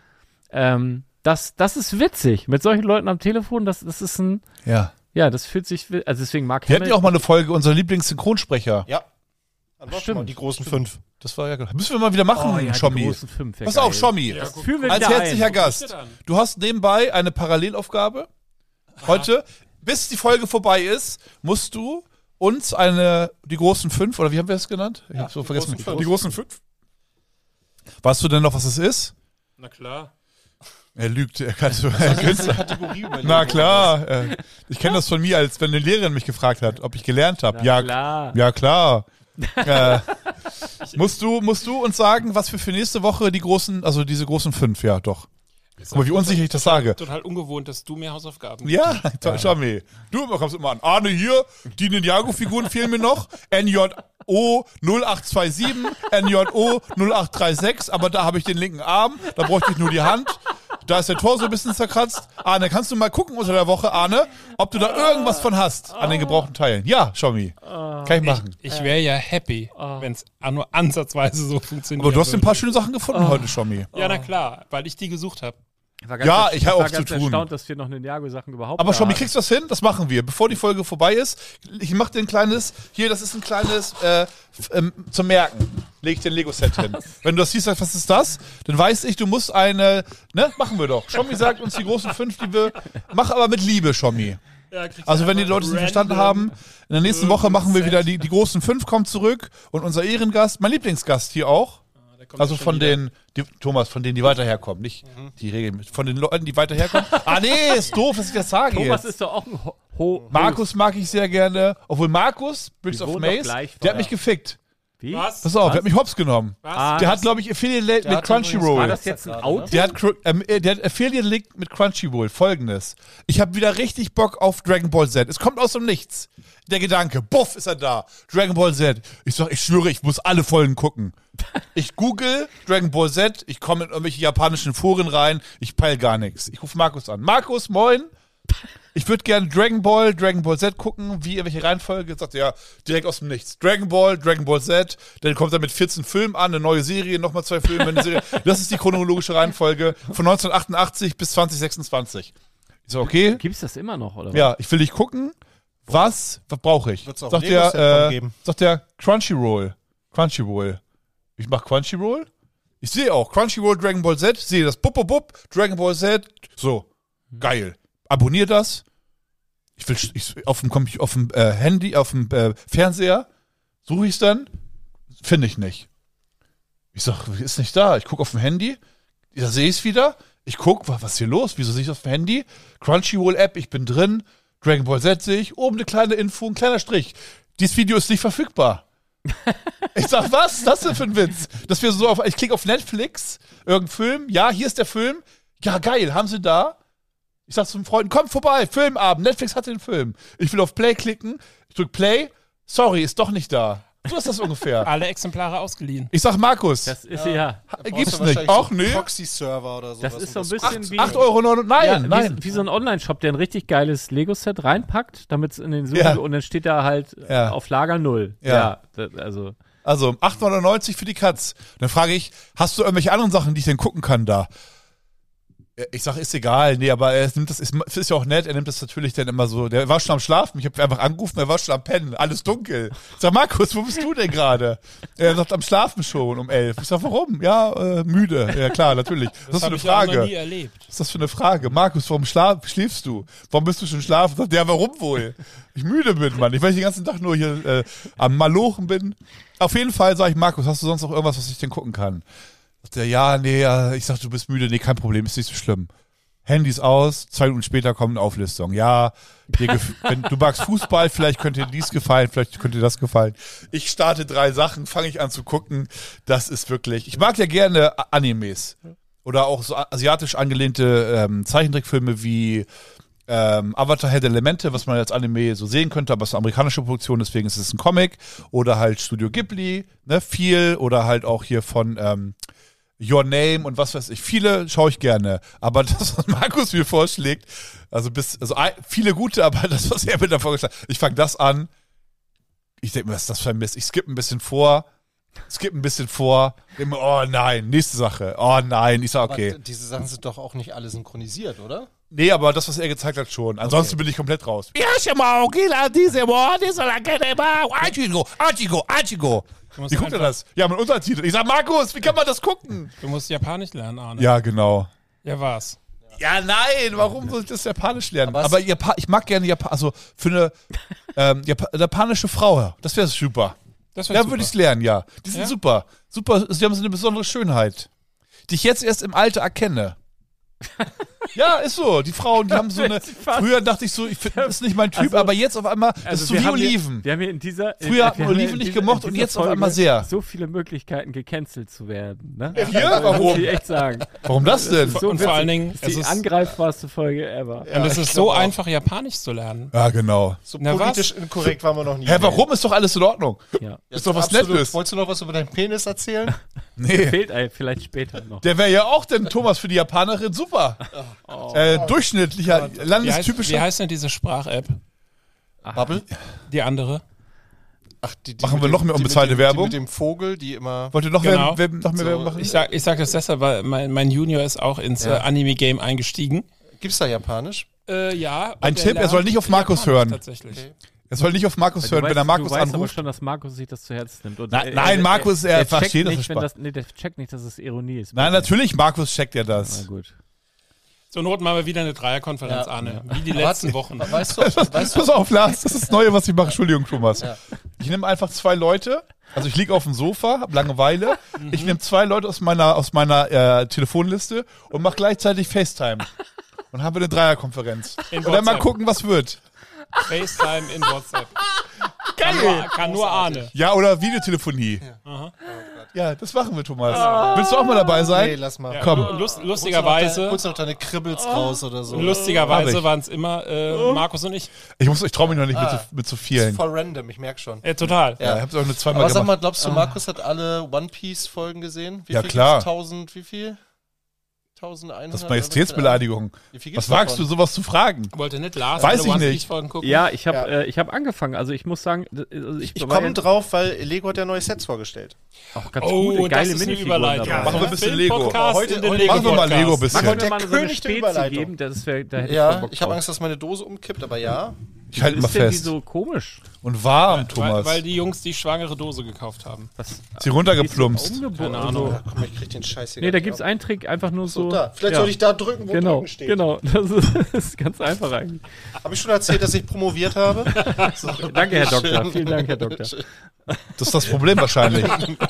Das ist witzig. Mit solchen Leuten am Telefon, das ist ein, Ja. ja, das fühlt sich, also deswegen mag Wir hatten ja auch mal eine Folge, unser Lieblingssynchronsprecher. Ja. Dann war schon mal die großen 5. Das war ja geil. Müssen wir mal wieder machen, die Schommi. großen 5. Pass auf, Schommi. Ja, guck, Fühlen wir Als wieder herzlicher ein. Gast. Du hast nebenbei eine Parallelaufgabe. Heute, bis die Folge vorbei ist, musst du uns die großen 5, oder wie haben wir es genannt? Ich hab so vergessen. großen 5. Die großen 5. Weißt du denn noch, was es ist? Na klar. Er lügt, er kann so. Künstler. Kategorie überlegen. Na klar. Ich kenne das von mir, als wenn eine Lehrerin mich gefragt hat, ob ich gelernt habe. Ja, klar. Ja, klar. Musst du uns sagen, was wir für nächste Woche diese großen 5, ja, doch. Guck mal, wie unsicher ich das sage. Total ungewohnt, dass du mehr Hausaufgaben Ja, schau mal. Du kommst immer an. Arne hier, die Ninjago-Figuren fehlen mir noch. NJO 0827, NJO 0836, aber da habe ich den linken Arm, da bräuchte ich nur die Hand. Da ist der Tor so ein bisschen zerkratzt. Arne, kannst du mal gucken unter der Woche, Arne, ob du da irgendwas von hast an den gebrauchten Teilen? Ja, Schommi. Kann ich machen. Ich wäre ja happy, wenn es nur ansatzweise so funktioniert. Aber du hast ein paar schöne Sachen gefunden heute, Schommi. Ja, na klar, weil ich die gesucht habe. Ja, ich habe auch war zu ganz tun. erstaunt, dass wir noch Ninjago-Sachen überhaupt Aber Schommi, haben. kriegst du das hin? Das machen wir. Bevor die Folge vorbei ist, ich mache dir ein kleines, hier, das ist ein kleines, zum Merken. Leg ich dir ein Lego-Set hin. Wenn du das siehst, sagst, was ist das? Dann weiß ich, du musst ne, machen wir doch. Schommi sagt uns die großen 5, die wir, mach aber mit Liebe, Schommi. Ja, Also wenn die Leute es nicht verstanden haben, in der nächsten Woche machen wir wieder die großen 5 kommen zurück und unser Ehrengast, mein Lieblingsgast hier auch. Also von denen, Thomas, von denen, die weiter herkommen, nicht die Regeln, von den Leuten, die weiter herkommen. Nee, ist doof, dass ich das sage Thomas jetzt. ist doch auch ein Markus mag ich sehr gerne, obwohl Markus, Bricks Die of wohnen doch Maze, gleich der hat vorher. mich gefickt. Wie? Was? Pass auf, Was? der hat mich hops genommen. Was? Der hat, glaube ich, Affiliate mit hat Crunchyroll. War das jetzt ein Out? Der hat Affiliate Link mit Crunchyroll. Folgendes. Ich habe wieder richtig Bock auf Dragon Ball Z. Es kommt aus dem Nichts. Der Gedanke, buff, ist er da. Dragon Ball Z. Ich sag, ich schwöre, ich muss alle Folgen gucken. Ich google Dragon Ball Z. Ich komme in irgendwelche japanischen Foren rein. Ich peil gar nichts. Ich rufe Markus an. Markus, moin. Ich würde gerne Dragon Ball Z gucken, wie in welche Reihenfolge. Sagt er, ja, direkt aus dem Nichts. Dragon Ball Z, dann kommt er mit 14 Filmen an, eine neue Serie, nochmal 2 Filme, eine Serie. Das ist die chronologische Reihenfolge von 1988 bis 2026. Ich so, okay, Gibt's das immer noch, oder was? ja, ich will dich gucken. Was brauche ich? Wird's auch Sagt ein Lego-Set von geben? sagt der Crunchyroll. Ich mach Crunchyroll. Ich sehe auch Crunchyroll Dragon Ball Z, sehe das Bup, Dragon Ball Z. So, geil. Abonnier das. Auf dem Handy, auf dem Fernseher suche ich es dann, finde ich nicht. Ich sag, ist nicht da. Ich gucke auf dem Handy, da sehe ich es wieder. Ich gucke, was ist hier los? Wieso sehe ich auf dem Handy? Crunchyroll-App, ich bin drin. Dragon Ball Z sehe ich. Oben eine kleine Info, ein kleiner Strich. Dieses Video ist nicht verfügbar. Ich sag, was ist das denn für ein Witz? Dass wir so ich klicke auf Netflix, irgendein Film. Ja, hier ist der Film. Ja, geil, haben sie da? Ich sag zum Freunden, kommt vorbei, Filmabend, Netflix hat den Film. Ich will auf Play klicken, ich drück Play, sorry, ist doch nicht da. So ist das ungefähr. Alle Exemplare ausgeliehen. Ich sag, Markus, Das ist ja. gibt's nicht. Ach nee. Proxy-Server oder sowas. Das ist so ein und bisschen wie. 8,99 €, nein, Ja, nein. wie so ein Online-Shop, der ein richtig geiles Lego-Set reinpackt, damit es in den Suche Ja. und dann steht da halt Ja. auf Lager 0. Ja. Also Also 8,99 € für die Katz. Dann frage ich, hast du irgendwelche anderen Sachen, die ich denn gucken kann da? Ich sag, ist egal, nee, aber er nimmt das, ist ja auch nett, er nimmt das natürlich dann immer so, der war schon am Schlafen, ich habe einfach angerufen, er war schon am Pennen, alles dunkel. Ich sag, Markus, wo bist du denn gerade? Er sagt, am Schlafen schon um 11. Ich sag, warum? Ja, müde. Ja klar, natürlich. Das ist so habe eine ich auch noch Frage. nie erlebt. Was ist das für eine Frage? Markus, warum schläfst du? Warum bist du schon schlafen? Sagt, ja, warum wohl? Ich müde bin, Mann. Weil ich den ganzen Tag nur hier am Malochen bin. Auf jeden Fall sage ich, Markus, hast du sonst noch irgendwas, was ich denn gucken kann? Sagt er, ja, nee, ja. Ich sag, du bist müde. Nee, kein Problem, ist nicht so schlimm. Handys aus, 2 Minuten später kommt eine Auflistung. Ja, wenn du magst Fußball, vielleicht könnte dir dies gefallen, vielleicht könnte dir das gefallen. Ich starte 3 Sachen, fange ich an zu gucken. Das ist wirklich, ich mag ja gerne Animes. Oder auch so asiatisch angelehnte Zeichentrickfilme wie Avatar Herr der Elemente, was man als Anime so sehen könnte, aber es ist eine amerikanische Produktion, deswegen ist es ein Comic. Oder halt Studio Ghibli, ne, viel. Oder halt auch hier von Your Name und was weiß ich. Viele schaue ich gerne. Aber das, was Markus mir vorschlägt, viele gute, aber das, was er mir da vorgeschlagen hat, ich fange das an. Ich denke mir, was ist das für ein Mist? Ich skippe ein bisschen vor. Denke mir, oh nein, nächste Sache. Oh nein, ich sag, okay. Aber diese Sachen sind doch auch nicht alle synchronisiert, oder? Nee, aber das, was er gezeigt hat, schon. Ansonsten bin ich komplett raus. Wie guckt er das? Ja, mit Untertitel. Ich sag, Markus, wie kann man das gucken? Du musst Japanisch lernen, Arne. Ja, genau. Ja, war's. Ja, nein, warum soll ich das Japanisch lernen? Aber Aber ich mag gerne also für eine japanische Frau, das wäre super. Das wär Da super. würde ich es lernen, ja. Die sind Ja? super. Super, sie haben so eine besondere Schönheit, die ich jetzt erst im Alter erkenne. Ja, ist so. Die Frauen, die haben so eine. Früher dachte ich so, das ist nicht mein Typ, Also, aber jetzt auf einmal, das ist so wie Oliven. Wir haben hier in dieser. Früher hat man wir haben Oliven in nicht dieser- gemocht in und dieser jetzt auf Folge einmal sehr. So viele Möglichkeiten, gecancelt zu werden. Ne? Hier? Das muss Warum? ich echt sagen. Warum das denn? So Und vor allen witzig. Dingen, Das ist die es ist- angreifbarste Folge ever. Und es ist so einfach, Japanisch zu lernen. Ja, genau. So Na, was? politisch inkorrekt waren wir noch nie. Hä, warum ist doch alles in Ordnung? Ja. Ist doch was Absolut. Nettes. Wolltest du noch was über deinen Penis erzählen? Nee. Fehlt vielleicht später noch. Der wäre ja auch denn, Thomas, für die Japanerin super. Durchschnittlicher, Wie landestypischer. heißt denn diese Sprach-App? Bubble? Die andere? Ach, die Machen mit wir noch mehr unbezahlte Werbung? Die mit dem Vogel, die immer... Wollt ihr noch Genau. noch mehr Werbung machen? Ich sag das deshalb, weil mein Junior ist auch ins Anime-Game eingestiegen. Gibt's da Japanisch? Ja. und Ein der Tipp, er soll lernt nicht auf Markus Japanisch hören. Tatsächlich. Okay. Er soll nicht auf Markus hören, wenn er Markus du weißt aber anruft. schon, dass Markus sich das zu Herzen nimmt. Und Nein, Markus, er checkt versteht das nicht, nicht. wenn das. Nee, der checkt nicht, dass es Ironie ist. Nein, natürlich, Markus checkt ja Na das. gut. Zur Not machen wir wieder eine Dreierkonferenz, Ja. Arne. Wie die letzten Wochen. Weißt du, Pass auf, Lars, das ist das Neue, was ich mache. Entschuldigung, Thomas. Ja. Ich nehme einfach 2 Leute, also ich liege auf dem Sofa, habe Langeweile. Ich nehme 2 Leute aus meiner Telefonliste und mache gleichzeitig FaceTime. Und haben wir eine Dreierkonferenz. In Und dann mal WhatsApp. gucken, was wird. FaceTime in WhatsApp. Geil! Kann nur Arne. Ja, oder Videotelefonie. Ja, das machen wir, Thomas. Willst du auch mal dabei sein? Nee, lass mal. Ja, Komm. Lustigerweise Holst noch deine Kribbels raus oder so. Hab lustigerweise ich. waren es immer Markus und ich. Ich traue mich noch nicht mit so vielen. Voll random, ich merk schon. Total. Ja, ich hab's auch nur zweimal Aber sag gemacht. mal, glaubst du, Markus hat alle One-Piece-Folgen gesehen? Wie Ja, viel klar. gibt's? 1000, wie viel? 1100? Das ist Majestätsbeleidigung. Wie viel gibt's Was wagst du, davon? sowas zu fragen? Wollte nicht Lars Weiß alle ich One nicht. Piece Folgen gucken? Ja, ich habe angefangen. Also ich muss sagen, Ich komme drauf, weil Lego hat ja neue Sets vorgestellt. auch ganz Oh, gute, das geile ist eine Minifiguren Überleitung. dabei. Machen wir ein bisschen Lego. Filmpodcast Heute- in den heute machen wir mal Lego-Podcast. Lego ein bisschen. Können wir Der mal so eine König der Spezi Überleitung. geben? Da hätte ich voll Ja, Bock ich habe drauf. Angst, dass meine Dose umkippt, aber ja. Ich halte mal Ist denn die fest. so komisch? Und warm, Thomas. Weil die Jungs die schwangere Dose gekauft haben. Was? Sie runtergeplumpst. Keine Ahnung. Guck mal, ich krieg den Scheiß hier Nee, gar da nicht gibt's auf. einen Trick, einfach nur so. Da. Vielleicht ja. soll ich da drücken, wo Genau, drücken steht. genau. Das ist ganz einfach eigentlich. Habe ich schon erzählt, dass ich promoviert habe? So. Danke, Herr Doktor. Vielen Dank, Herr Doktor. Das ist das Problem wahrscheinlich.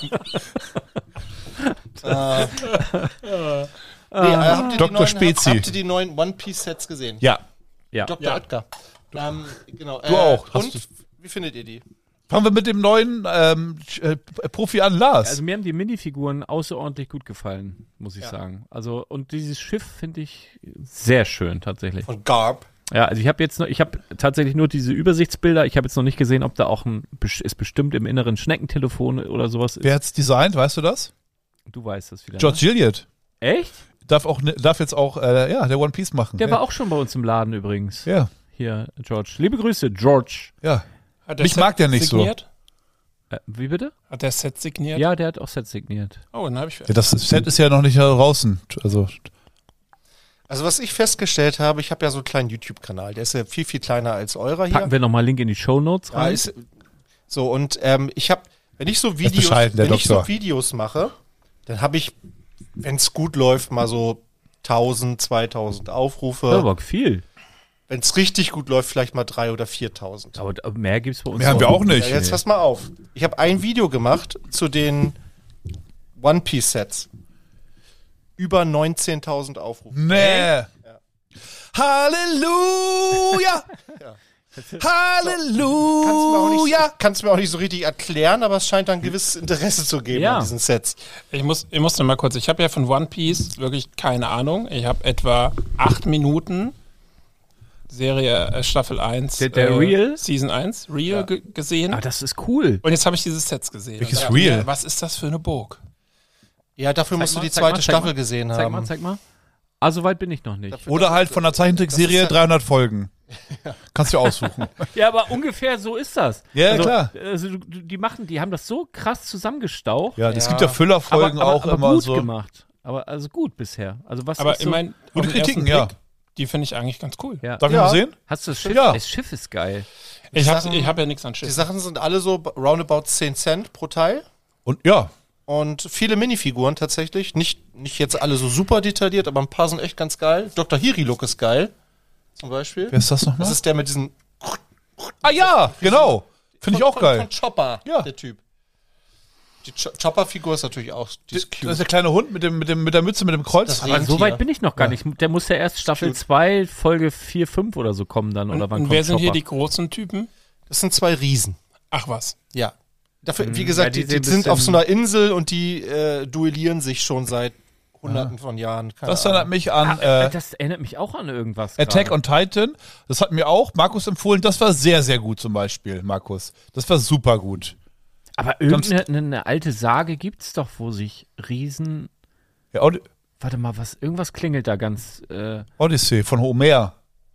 Habt ihr Dr. die neuen, Spezi. Habt ihr die neuen One-Piece-Sets gesehen? Ja. Ja. Dr. Oetker. Genau. Du auch. Hast Und wie findet ihr die? Fangen wir mit dem neuen Profi an, Lars. Also mir haben die Minifiguren außerordentlich gut gefallen, muss ich sagen. Also und dieses Schiff finde ich sehr schön tatsächlich. Von Garb. Ja, also ich habe tatsächlich nur diese Übersichtsbilder. Ich habe jetzt noch nicht gesehen, ob da auch ist bestimmt im Inneren Schneckentelefon oder sowas ist. Wer hat's designt, weißt du das? Du weißt das wieder. George Gilliard. Ne? Echt? Darf jetzt auch, der One Piece machen. Der ja. war auch schon bei uns im Laden übrigens. Ja, Hier, George. Liebe Grüße, George. ja. Hat der Mich mag der nicht so. signiert? Wie bitte? Hat der Set signiert? Ja, der hat auch Set signiert. Oh, dann habe ich. Ja, das Set ist ja noch nicht draußen. Also, Also was ich festgestellt habe, ich habe ja so einen kleinen YouTube-Kanal, der ist ja viel, viel kleiner als eurer hier. Packen wir nochmal Link in die Shownotes Ja, rein. ist, so, und ich habe, wenn ich so bescheiden, der Doktor. Videos mache, dann habe ich, wenn es gut läuft, mal so 1000, 2000 Aufrufe. Ja, aber viel. Wenn es richtig gut läuft, vielleicht mal 3.000 oder 4.000. Aber mehr gibt's bei uns Mehr haben wir auch Ja, nicht. jetzt pass mal auf. Ich habe ein Video gemacht zu den One-Piece-Sets. Über 19.000 Aufrufe. Nee. Halleluja! Halleluja! Kannst mir auch nicht so richtig erklären, aber es scheint ein gewisses Interesse zu geben Ja. an diesen Sets. Ich musste mal kurz, ich habe ja von One Piece wirklich keine Ahnung. Ich habe etwa 8 Minuten Serie Staffel 1. Der Real? Season 1, Real gesehen. Ah, das ist cool. Und jetzt habe ich dieses Sets gesehen. Welches Und dachte Real? mir, was ist das für eine Burg? Ja, dafür musst du die zeig zweite mal, Staffel gesehen haben. Zeig mal. Ah, so weit bin ich noch nicht. Oder halt von der Zeichentrickserie Das ist 300 Folgen. Kannst du aussuchen. Ja, aber ungefähr so ist das. Ja, also, klar. Also, die haben das so krass zusammengestaucht. Ja, es gibt ja Füllerfolgen aber auch immer gut so. gemacht. Aber also gut bisher. Also was Aber ist ich so, meine, Gute Kritiken, ja. Die finde ich eigentlich ganz cool. ja. Darf ich Ja. mal sehen? Hast du das Schiff? Ja. Das Schiff ist geil. Ich Sachen- habe ja nichts an Die Schiff. Sachen sind alle so roundabout 10 Cent pro Teil. Und ja, Und viele Minifiguren tatsächlich. Nicht jetzt alle so super detailliert, aber ein paar sind echt ganz geil. Dr. Hiri-Look ist geil. Zum Beispiel. wer ist das nochmal? Das ist der mit diesen. Ah ja, genau. Finde ich auch von geil. Chopper, Ja. der Typ. Die Chopper-Figur ist natürlich auch. Die ist Das cute. ist der kleine Hund mit der Mütze, mit dem Kreuz. Das Aber Rentier. so weit bin ich noch gar nicht. Der muss ja erst Staffel 2, Folge 4, 5 oder so kommen dann. Oder wann Und kommt wer sind hier Chopper? die großen Typen? Das sind zwei Riesen. Ach was. Ja. Dafür, wie gesagt, ja, die die sehen sind bisschen- auf so einer Insel und die duellieren sich schon seit Hunderten von Jahren. Keine Das Ahnung. erinnert mich an Das erinnert mich auch an irgendwas. Attack gerade. on Titan. Das hat mir auch Markus empfohlen. Das war sehr, sehr gut zum Beispiel, Markus. Das war super gut. Aber irgendeine alte Sage gibt's doch, wo sich Riesen. Ja, Warte mal, irgendwas klingelt da ganz. Odyssey von Homer.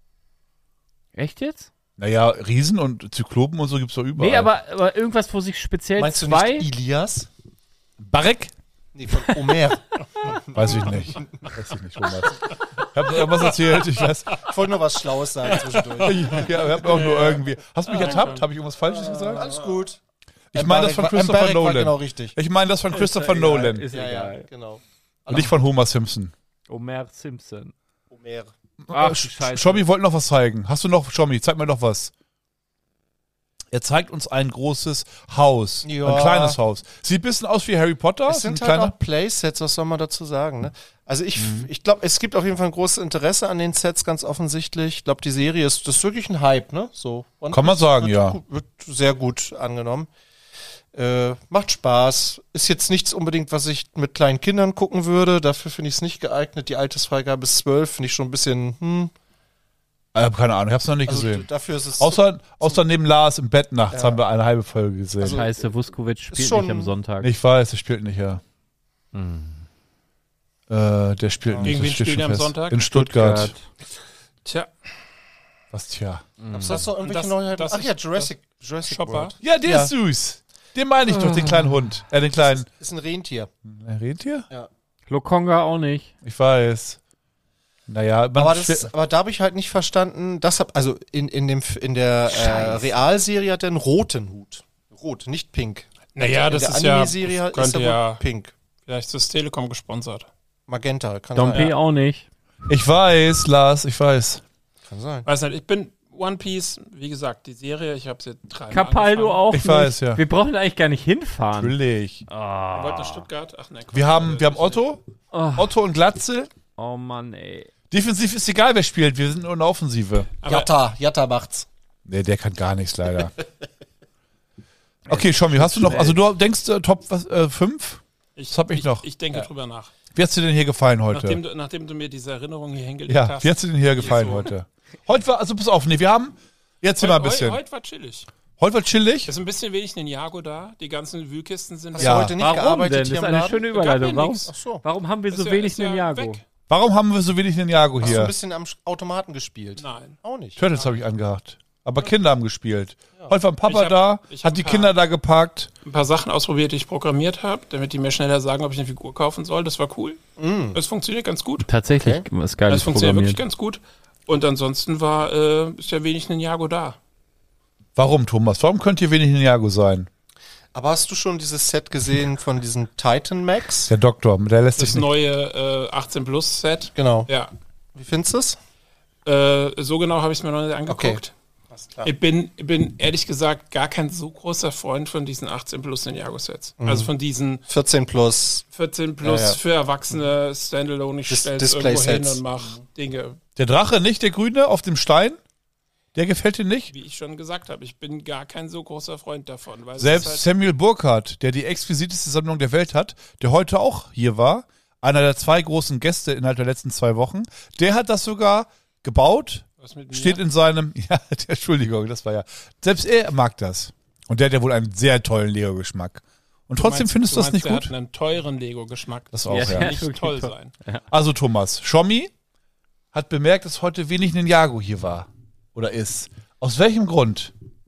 Echt jetzt? Naja, Riesen und Zyklopen und so gibt's doch überall. Nee, aber irgendwas, wo sich speziell Meinst du zwei. nicht Ilias? Barek? Nee, von Homer. Weiß ich nicht. Weiß ich nicht, Thomas. Ich hab irgendwas erzählt, ich weiß. Ich wollte nur was Schlaues sagen zwischendurch. Ja, ich hab auch nur irgendwie. Hast du mich ertappt? Habe ich irgendwas Falsches gesagt? Alles gut. Ich meine das von Christopher Barek war Nolan. genau richtig. Ich meine das von Christopher Nolan. Ist Ja, ja, egal. genau. Und nicht von Homer Simpson. Homer Simpson. Homer. Ach, scheiße. Schommi wollte noch was zeigen. Hast du noch, Schommi, zeig mir noch was. Er zeigt uns ein großes Haus. Ja. Ein kleines Haus. Sieht ein bisschen aus wie Harry Potter. Es sind ein halt auch Playsets, was soll man dazu sagen, ne? Also ich glaube, es gibt auf jeden Fall ein großes Interesse an den Sets, ganz offensichtlich. Ich glaube, die Serie das ist wirklich ein Hype, ne? So. One Kann man Piece sagen, wird ja. gut- Wird sehr gut angenommen. Macht Spaß. Ist jetzt nichts unbedingt, was ich mit kleinen Kindern gucken würde. Dafür finde ich es nicht geeignet. Die Altersfreigabe bis 12 finde ich schon ein bisschen, Ich habe keine Ahnung, ich habe es noch nicht Also gesehen. dafür ist es Außer neben Lars im Bett nachts Ja. haben wir eine halbe Folge gesehen. Also- Scheiße, Vuskovic spielt schon- nicht am Sonntag. Ich weiß, er spielt nicht, ja. Der spielt nicht. Gegen das wen steht spielt schon er am fest. Sonntag? In Stuttgart. Tja, Was, tja. Gab's sonst noch irgendwelche Das- Neuheiten? das Ach ist- ja, Jurassic Chopper. World. Ja, der Ja. ist süß. Den meine ich doch, den kleinen Hund. Den kleinen. Ist ein Rentier. Rentier? Lokonga auch nicht. Ich weiß. Naja, man Aber da habe ich halt nicht verstanden, also in der Realserie hat er einen roten Hut. Rot, nicht pink. naja, das in der ist ja, Anime-Serie ist könnte er wohl ja, pink. vielleicht ist das Telekom gesponsert. Magenta, kann Dompe sein. auch nicht. ich weiß, Lars, ich weiß. Kann sein. Weiß nicht, ich bin One Piece, wie gesagt, die Serie, ich habe sie 3 Mal Capaldo angefangen. auch Ich nicht. weiß, ja. Wir brauchen eigentlich gar nicht hinfahren. Natürlich. Wir wollten nach Stuttgart. Ach nein, Wir haben Otto. Oh. Otto und Glatze. Oh Mann, ey. Defensiv ist egal, wer spielt. Wir sind nur in der Offensive. Aber Jatta macht's. Nee, der kann gar nichts, leider. Okay, Schommi, hast du noch, also du denkst Top 5? Das hab ich noch. Ich denke drüber nach. Wie hat's dir denn hier gefallen heute? Nachdem du mir diese Erinnerung hier hingelegt Ja, hast. wie hat's dir denn hier gefallen so. heute? Heute war, also pass auf, nee, wir haben, jetzt hier mal ein bisschen. Heute war chillig. Heute war chillig. Ist ein bisschen wenig Ninjago da. Die ganzen Wühlkisten sind Hast Ja. du heute nicht Warum gearbeitet denn? Das hier ist im eine Laden? schöne Gab ja Überleitung. Warum, nix. Ach so. warum haben wir so Ist wenig ist ja Ninjago? weg. Warum haben wir so wenig Ninjago Hast du ein hier? bisschen am Automaten gespielt? Nein. Auch nicht. Turtles habe ich angehabt. Aber Kinder haben gespielt. Heute war Papa Ich hab hat die ein paar- Kinder da geparkt. Ein paar Sachen ausprobiert, die ich programmiert habe, damit die mir schneller sagen, ob ich eine Figur kaufen soll. Das war cool. Das funktioniert ganz gut. Tatsächlich ist geil Das funktioniert wirklich programmiert. ganz gut. Und ansonsten ist ja wenig Ninjago da. Warum, Thomas? Warum könnt ihr wenig Ninjago sein? Aber hast du schon dieses Set gesehen von diesem Titan Max? Der Doktor, der lässt sich Das nicht. neue 18-Plus-Set. Genau. Ja. Wie findest du es? So genau habe ich es mir noch nicht angeguckt. Alles klar. Ich bin ehrlich gesagt gar kein so großer Freund von diesen 18 Plus Ninjago-Sets. Also von diesen 14 plus. 14 Plus Ja, ja. für Erwachsene, Standalone, ich stell's Display irgendwo hin Sets. und mach Dinge, Der Drache, nicht der Grüne auf dem Stein? Der gefällt dir nicht? wie ich schon gesagt habe. Ich bin gar kein so großer Freund davon. Weil Selbst es ist Samuel Burkhardt, der die exquisiteste Sammlung der Welt hat, der heute auch hier war, einer der 2 großen Gäste innerhalb der letzten 2 Wochen, der hat das sogar gebaut, was mit mir. steht in seinem, ja, Entschuldigung, das war ja, selbst er mag das. Und der hat ja wohl einen sehr tollen Lego-Geschmack. Und trotzdem findest du das nicht der gut? hat einen teuren Lego-Geschmack. Das auch, Ja, ja. ja. Nicht wirklich toll toll. sein. Also Thomas, Schommi hat bemerkt, dass heute wenig Ninjago hier war. Oder ist. Aus welchem Grund?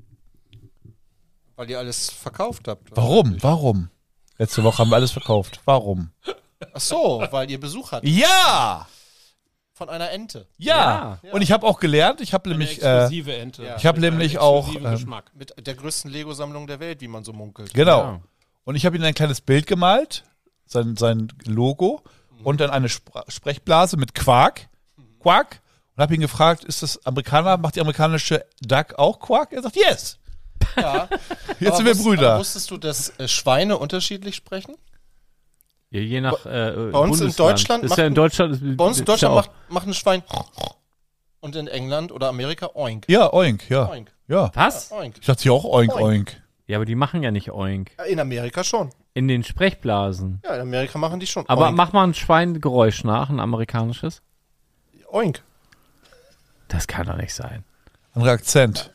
Weil ihr alles verkauft habt. Warum? Warum? Letzte Woche haben wir alles verkauft. Warum? Ach so, weil ihr Besuch hattet. Ja! Von einer Ente. Ja! Und ich habe auch gelernt, ich habe Eine nämlich, exklusive Ente. ja. ich habe Mit einem nämlich auch, exklusiven Geschmack. Mit der größten Lego-Sammlung der Welt, wie man so munkelt. genau. Ja. Und ich habe ihm ein kleines Bild gemalt, sein Logo, und dann eine Sprechblase mit Quark. Quark. Und habe ihn gefragt, ist das Amerikaner, macht die amerikanische Duck auch Quark? Er sagt, yes! Ja. Jetzt sind wir Aber Brüder. wusstest du, dass Schweine unterschiedlich sprechen? Ja, je nach Bei uns in Bundesland. Deutschland ist ja in Deutschland. Bei uns in ist ja Deutschland auch- macht ein Schwein und in England oder Amerika oink. Ja, oink, ja. Oink. Ja. Was? Oink. Ich dachte hier auch oink, Oink. oink. Ja, aber die machen ja nicht Oink. In Amerika schon. In den Sprechblasen. Ja, in Amerika machen die schon Aber oink. mach mal ein Schweingeräusch nach, ein amerikanisches. Oink. Das kann doch nicht sein. Anderer Akzent.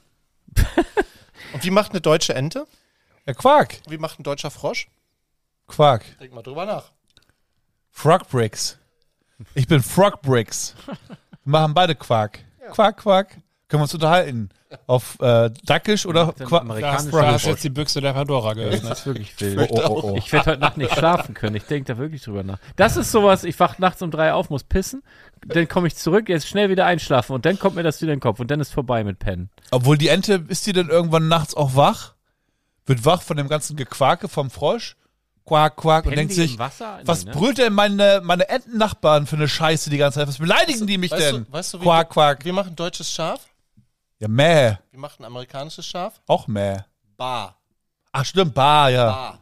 Und wie macht eine deutsche Ente? Ja, Quark. Wie macht ein deutscher Frosch? Quark. Denk mal drüber nach. Frog Bricks. Ich bin Frog Bricks. Wir machen beide Quark. Quark, Quark. Können wir uns unterhalten? Auf Dackisch oder Dann Quark? amerikanisch- Da hast jetzt die Büchse der Pandora Das geöffnet. ist wirklich wild. Oh. Ich werde heute Nacht nicht schlafen können. Ich denke da wirklich drüber nach. Das ist sowas, ich wach nachts um 3 auf, muss pissen, dann komme ich zurück, jetzt schnell wieder einschlafen und dann kommt mir das wieder in den Kopf und dann ist vorbei mit Pennen. Obwohl die Ente, ist die denn irgendwann nachts auch wach? Wird wach von dem ganzen Gequake vom Frosch? Quack, quack. Und Pennen denkt die sich, im Wasser? Nee, was ne? brüllt denn meine Entennachbarn für eine Scheiße die ganze Zeit? Was beleidigen die mich denn? Weißt du, wie Quack, quack. wir machen ein deutsches Schaf? Ja, mäh. Wir machen ein amerikanisches Schaf? Auch mäh. Bar. Ach, stimmt, Bar, ja. Bar.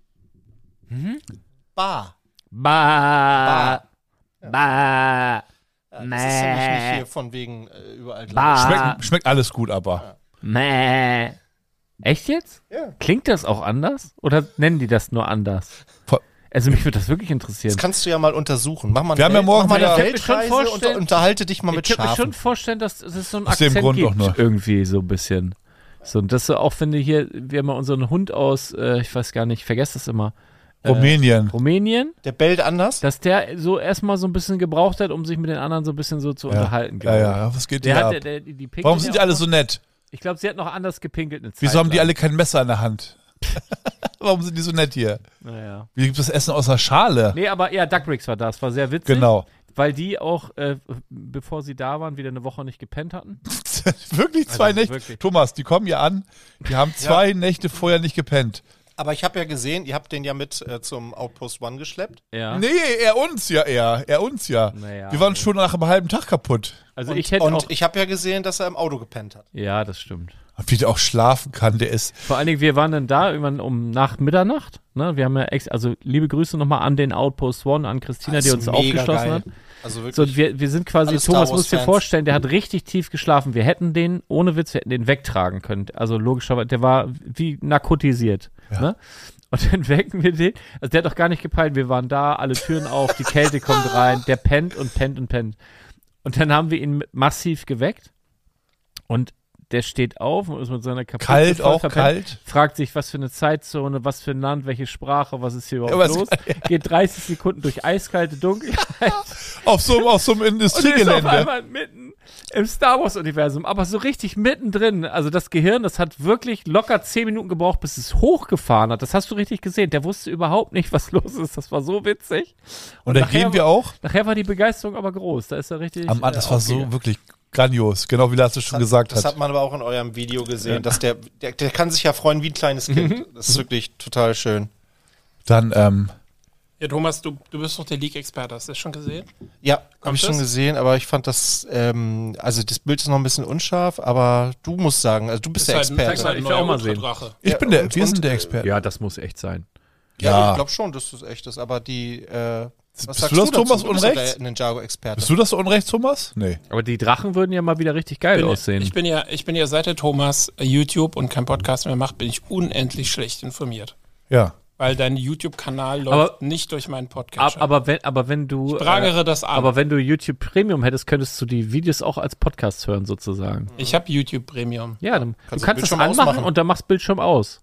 Bar. Ba. Ba. Ja, das ist nämlich nicht hier von wegen überall Ba. Schmeckt alles gut, aber. Mäh. Echt jetzt? Ja. Klingt das auch anders? Oder nennen die das nur anders? Voll- Also mich würde das wirklich interessieren. Das kannst du ja mal untersuchen. Mach mal Wir haben ja morgen mach mal eine wieder- Ich kann mir schon Weltreise und vorstellen- unterhalte dich mal mit Ich kann mir schon Schafen. vorstellen, dass es so einen Aus dem Akzent Grund auch gibt, nur. irgendwie so ein bisschen. So, und das so auch, wenn du hier, wir haben mal unseren Hund aus, ich weiß gar nicht, ich vergesse das immer, Rumänien. Rumänien, Der bellt anders. dass der so erstmal so ein bisschen gebraucht hat, um sich mit den anderen so ein bisschen so zu unterhalten. Ja, ja, was geht Der hier hat, ab? die pinkelt Warum sind die ja alle auch so noch. nett? Ich glaube, sie hat noch anders gepinkelt eine Zeit Wieso haben die lang. alle kein Messer in der Hand? Warum sind die so nett hier? Naja. Wie gibt es Essen aus der Schale? Nee, aber ja, Duckbricks war das, war sehr witzig. Genau. Weil die auch, bevor sie da waren, wieder eine Woche nicht gepennt hatten. Wirklich 2 Also Nächte. wirklich. Thomas, die kommen hier an. Die haben 2 Nächte vorher nicht gepennt. Aber ich habe ja gesehen, ihr habt den ja mit zum Outpost One geschleppt. Ja. Nee, er uns ja eher. Er uns ja. Naja. Wir waren schon nach einem halben Tag kaputt. Also Und ich hätte und auch. ich habe ja gesehen, dass er im Auto gepennt hat. Ja, das stimmt. Und wie der auch schlafen kann, der ist. Vor allen Dingen, wir waren dann da irgendwann um nach Mitternacht. Ne? Wir haben ja also liebe Grüße nochmal an den Outpost One, an Christina, die Das uns ist mega aufgeschlossen geil. hat. Also wirklich. So, wir sind quasi, Alle Thomas Star muss dir Wars-Fans. vorstellen, der hat richtig tief geschlafen. Wir hätten den, ohne Witz, wir hätten den wegtragen können. Also logischerweise, der war wie narkotisiert. Ne? Und dann wecken wir den. Also der hat doch gar nicht gepeilt. Wir waren da, alle Türen auf, die Kälte kommt rein. Der pennt und pennt und pennt. Und dann haben wir ihn massiv geweckt. Und der steht auf und ist mit seiner Kapuze Kalt voll auch, verpennt, kalt. fragt sich, was für eine Zeitzone, was für ein Land, welche Sprache, was ist hier Ja, überhaupt was- los, geht 30 Sekunden durch eiskalte Dunkelheit Auf so einem und ist auf Industriegelände. einmal mitten im Star Wars-Universum, aber so richtig mittendrin. Also das Gehirn, das hat wirklich locker 10 Minuten gebraucht, bis es hochgefahren hat. Das hast du richtig gesehen. Der wusste überhaupt nicht, was los ist. Das war so witzig. Und da nachher gehen wir auch. Nachher war die Begeisterung aber groß. Da ist er richtig. Das war so wirklich grandios, genau wie Lasse schon gesagt Das hat. hat man aber auch in eurem Video gesehen, dass der kann sich ja freuen wie ein kleines Kind. Das ist wirklich total schön. Dann, Ja, Thomas, du bist doch der League-Experte, hast du das schon gesehen? Ja, habe Kommt ich schon das? gesehen, aber ich fand das, also das Bild ist noch ein bisschen unscharf, aber du musst sagen, also du bist der Ist halt Experte. ein Ich will neuer auch mal sehen. Ultradrache. ich Ja, bin der, und- wir und, sind der Experte. Ja, das muss echt sein. Ja, Ja. ich glaube schon, dass das echt ist, aber die, was Bist sagst du das, dazu? Thomas, Du bist doch Unrechts? der Ninjago-Experte. Bist du das so unrecht, Thomas? Nee. Aber die Drachen würden ja mal wieder richtig geil aussehen. Ich bin ja seit der Thomas YouTube und kein Podcast mehr macht, bin ich unendlich schlecht informiert. Ja. Weil dein YouTube-Kanal läuft Aber- nicht durch meinen Podcast. aber wenn du. ich prangere das an. Aber wenn du YouTube Premium hättest, könntest du die Videos auch als Podcast hören, sozusagen. ich habe YouTube Premium. Ja, dann, Kannst du du kannst es Bildschirm anmachen ausmachen. und dann machst Bildschirm aus.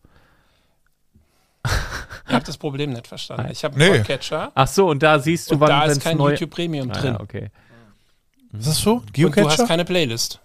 Ich habe das Problem nicht verstanden. Ich habe Nee. einen Podcatcher Ach so, und da siehst du, und wann da ist wenn's kein neu. YouTube Premium drin. Ja, okay. Was ist das so? Und du hast Geocacher? keine Playlist.